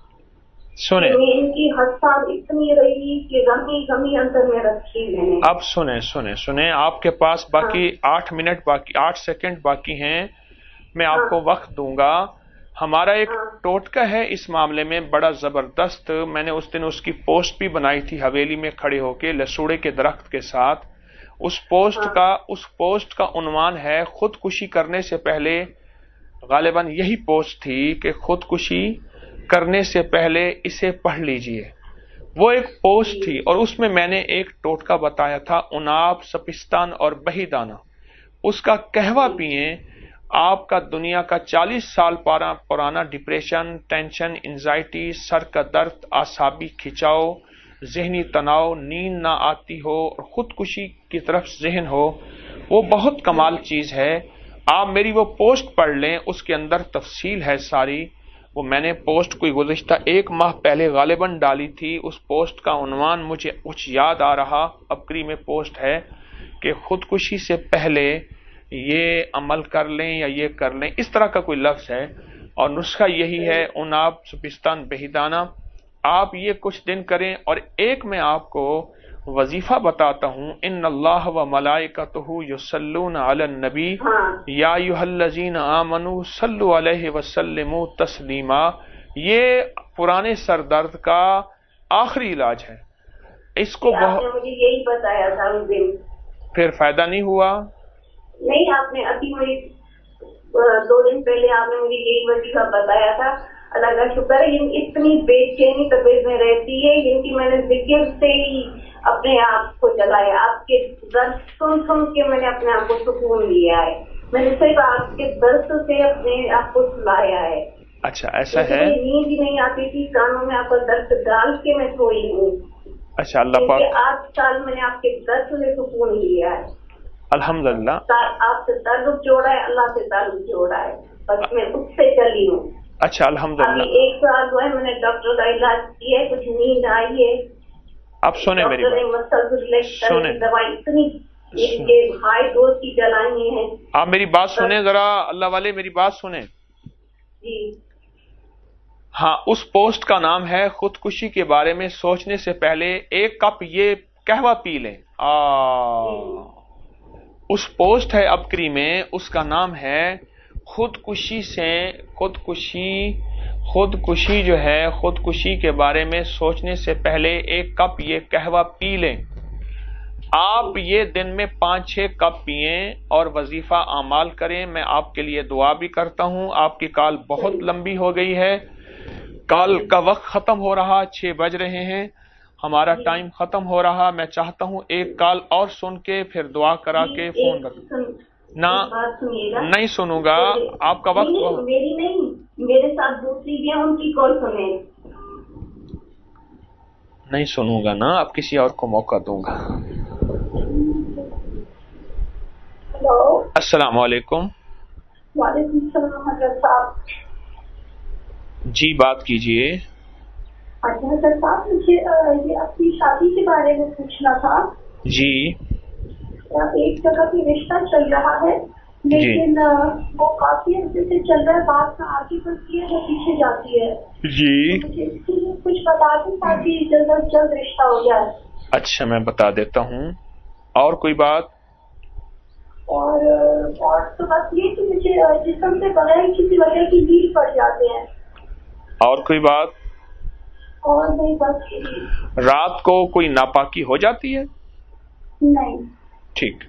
सुने इनकी हंसाल इतनी रही कि गमी गमी अंदर में रखी मैंने। अब सुने सुने सुने आपके पास बाकी हाँ। आठ मिनट बाकी आठ सेकंड बाकी हैं। मैं हाँ। आपको वक्त दूंगा। हमारा एक हाँ। टोटका है इस मामले में बड़ा जबरदस्त। मैंने उस दिन उसकी पोस्ट भी बनाई थी हवेली में खड़े होके लसूड़े के दरख्त के साथ। उस पोस्ट हाँ। का उस पोस्ट का उन्वान है खुदकुशी करने से पहले। गालिबन यही पोस्ट थी कि खुदकुशी करने से पहले इसे पढ़ लीजिए। वो एक पोस्ट थी और उसमें मैंने एक टोटका बताया था उनाब सपिस्तान और बहीदाना। उसका कहवा पिए आपका दुनिया का चालीस साल पुराना डिप्रेशन टेंशन एंजाइटी सर का दर्द आसाबी खिंचाव जहनी तनाव नींद ना आती हो और खुदकुशी की तरफ जहन हो, वो बहुत कमाल चीज है। आप मेरी वो पोस्ट पढ़ लें, उसके अंदर तफसील है सारी। वो मैंने पोस्ट कोई गुज़िश्ता एक माह पहले गालिबन डाली थी। उस पोस्ट का उन्वान मुझे कुछ याद आ रहा अबकरी में पोस्ट है कि खुदकुशी से पहले ये अमल कर लें या ये कर लें, इस तरह का कोई लफ्ज है और नुस्खा यही है उनाब सुपिस्तान बहीदाना। आप ये कुछ दिन करें और एक मैं आपको वजीफा बताता हूँ। इन्नल्लाह व मलाइकतहु युसल्लूना अलन नबी या अय्युहल्लज़ीना आमनू सल्लु अलैहि व सल्लिमू तस्लीमा। ये पुराने सर दर्द का आखिरी इलाज है। इसको बहुत मुझे यही बताया था उस दिन, फिर फायदा नहीं हुआ। नहीं आपने अभी मुझे दो दिन पहले आपने मुझे यही वजीफा बताया था। अल्लाह का शुक्र है इतनी बेचैनी तबीयत में रहती है इनकी मैंने जिक्र से ही अपने आप को जगाया। आपके दर्द सुन सुन के मैंने अपने आप को सुकून लिया है। मैंने सिर्फ आपके दर्द से अपने आप को सुलाया है। अच्छा ऐसा है। नींद ही नहीं आती थी, कानों में आपका दर्द डाल के मैं सोई हूँ। अच्छा अल्लाह पाक आठ साल मैंने आपके दर्द से सुकून लिया है। अल्हम्दुलिल्लाह। आपसे ताल्लुक जोड़ा है, अल्लाह से ताल्लुक जोड़ा है, बस मैं उससे चली हूँ। अच्छा अल्हम्दुलिल्लाह। अभी एक साल हुआ है मैंने डॉक्टर का इलाज किया है, कुछ नींद आई है। आप सुने मेरी बात, सुने दवाई इतनी हाई डोज की चलाई है। आप मेरी बात सुने जरा, अल्लाह वाले मेरी बात सुने जी। हाँ, उस पोस्ट का नाम है खुदकुशी के बारे में सोचने से पहले एक कप ये कहवा पी लें। آ, اس پوسٹ ہے اپکری میں، اس کا نام ہے خودکشی سے خودکشی خودکشی جو ہے خودکشی کے بارے میں سوچنے سے پہلے ایک کپ یہ قہوہ پی لیں۔ آپ یہ دن میں پانچ چھ کپ پئیں اور وظیفہ اعمال کریں۔ میں آپ کے لیے دعا بھی کرتا ہوں۔ آپ کی کال بہت لمبی ہو گئی ہے، کال کا وقت ختم ہو رہا، چھ بج رہے ہیں، ہمارا ٹائم ختم ہو رہا۔ میں چاہتا ہوں ایک کال اور سن کے پھر دعا کرا کے فون رکھ نہ نہیں سنوں گا، آپ کا وقت نہیں, میری نہیں، میرے ساتھ دوسری بھی ان کی کال سنیں۔ نہیں سنوں گا نا، اب کسی اور کو موقع دوں گا۔ ہلو، السلام علیکم۔ وعلیکم السلام حضرت صاحب۔ جی بات کیجئے۔ اچھا حضرت صاحب، مجھے یہ اپنی شادی کے بارے میں پوچھنا تھا۔ جی ایک جگہ پہ رشتہ چل رہا ہے، لیکن وہ کافی عرصے سے چل رہا ہے، بات میں آگے بڑھتی ہے وہ پیچھے جاتی ہے۔ جی مجھے اس کے لیے کچھ بتا دیں تاکہ جلد از جلد رشتہ ہو جائے۔ اچھا میں بتا دیتا ہوں۔ اور کوئی بات؟ اور اور تو بس یہ کہ مجھے جسم سے بغیر کسی وجہ کی نیل پڑ جاتے ہیں۔ اور کوئی بات؟ اور نہیں، بس رات کو کوئی ناپاکی ہو جاتی ہے؟ نہیں۔ ٹھیک۔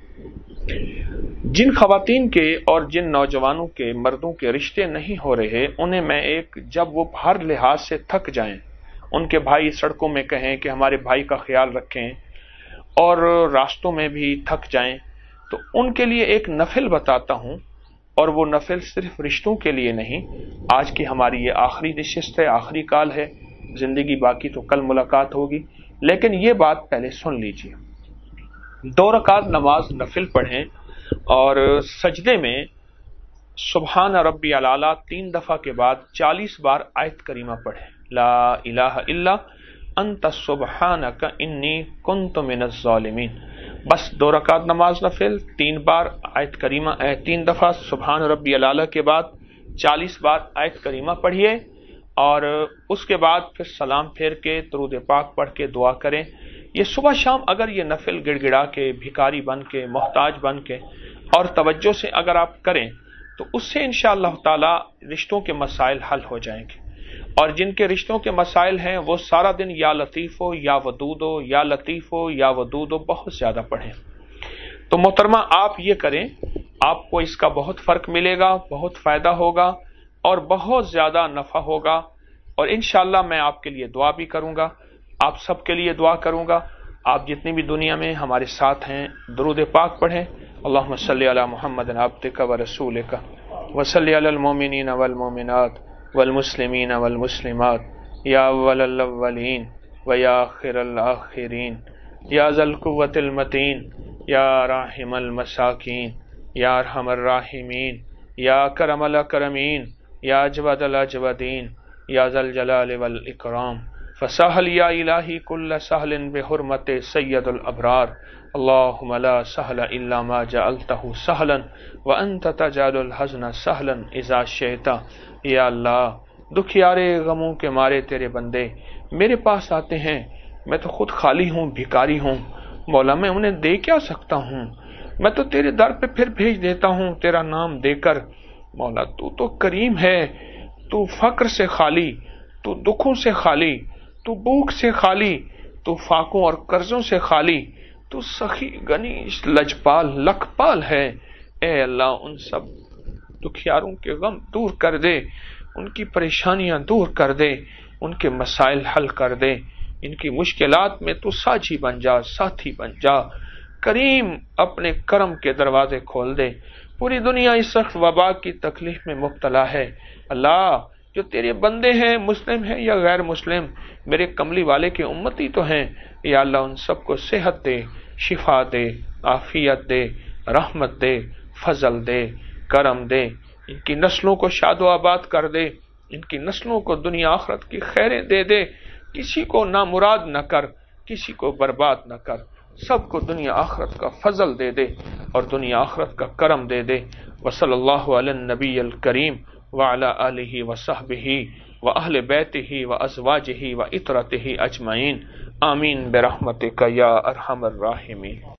جن خواتین کے اور جن نوجوانوں کے مردوں کے رشتے نہیں ہو رہے، انہیں میں ایک جب وہ ہر لحاظ سے تھک جائیں، ان کے بھائی سڑکوں میں کہیں کہ ہمارے بھائی کا خیال رکھیں، اور راستوں میں بھی تھک جائیں، تو ان کے لیے ایک نفل بتاتا ہوں، اور وہ نفل صرف رشتوں کے لیے نہیں۔ آج کی ہماری یہ آخری نشست ہے، آخری کال ہے، زندگی باقی تو کل ملاقات ہوگی، لیکن یہ بات پہلے سن لیجیے۔ دو رکعت نماز نفل پڑھیں اور سجدے میں سبحان ربی الاعلیٰ تین دفعہ کے بعد چالیس بار آیت کریمہ پڑھیں۔ لا الہ الا انت سبحانک انی کنت من الظالمین۔ بس دو رکعت نماز نفل، تین بار آیت کریمہ تین دفعہ سبحان ربی الاعلیٰ کے بعد چالیس بار آیت کریمہ پڑھیے، اور اس کے بعد پھر سلام پھیر کے درود پاک پڑھ کے دعا کریں۔ یہ صبح شام اگر یہ نفل گڑ گڑا کے، بھکاری بن کے، محتاج بن کے اور توجہ سے اگر آپ کریں تو اس سے انشاءاللہ تعالی رشتوں کے مسائل حل ہو جائیں گے، اور جن کے رشتوں کے مسائل ہیں وہ سارا دن یا لطیف ہو یا ودود ہو یا لطیف ہو یا ودود ہو بہت زیادہ پڑھیں۔ تو محترمہ آپ یہ کریں، آپ کو اس کا بہت فرق ملے گا، بہت فائدہ ہوگا اور بہت زیادہ نفع ہوگا، اور انشاءاللہ میں آپ کے لیے دعا بھی کروں گا، آپ سب کے لیے دعا کروں گا۔ آپ جتنی بھی دنیا میں ہمارے ساتھ ہیں درود پاک پڑھیں۔ اللہم صلی علی محمد عبدک و رسولک وصلی علی المؤمنین والمؤمنات والمسلمین والمسلمات یا اول الاولین و یا آخر الآخرین یا ذا القوۃ المتین یا راحم المساکین یا ارحم الراحمین یا کرم الاکرمین یا اجود الاجودین یا ذا الجلال والاکرام فسہل یا الہی کل سہل بحرمت سید الابرار اللہم لا سہل الا ما جعلتہ سہلا وانت تجعل الحزن سہلا اذا شئت۔ یا اللہ، دکھیارے غموں کے مارے تیرے بندے میرے پاس آتے ہیں، میں تو خود خالی ہوں، بھکاری ہوں، مولا میں انہیں دے کیا سکتا ہوں، میں تو تیرے در پہ پھر بھیج دیتا ہوں تیرا نام دے کر۔ مولا تو تو کریم ہے، تو فقر سے خالی، تو دکھوں سے خالی، تو بھوک سے خالی، تو فاقوں اور قرضوں سے خالی، تو سخی غنی لجپال لکھپال ہے۔ اے اللہ ان سب دکھیاروں کے غم دور کر دے، ان کی پریشانیاں دور کر دے، ان کے مسائل حل کر دے، ان کی مشکلات میں تو ساجھی بن جا، ساتھی بن جا۔ کریم اپنے کرم کے دروازے کھول دے۔ پوری دنیا اس وقت وبا کی تکلیف میں مبتلا ہے، اللہ جو تیرے بندے ہیں، مسلم ہیں یا غیر مسلم، میرے کملی والے کے امتی تو ہیں، یا اللہ ان سب کو صحت دے، شفا دے، عافیت دے، رحمت دے، فضل دے، کرم دے، ان کی نسلوں کو شاد و آباد کر دے، ان کی نسلوں کو دنیا آخرت کی خیریں دے دے، کسی کو نامراد نہ کر، کسی کو برباد نہ کر، سب کو دنیا آخرت کا فضل دے دے اور دنیا آخرت کا کرم دے دے۔ وصلی اللہ علی النبی الکریم وعلی آلہ وصحبہ وأهل بيته وأزواجه وإطرته أجمعين آمين برحمتك يا أرحم الراحمين.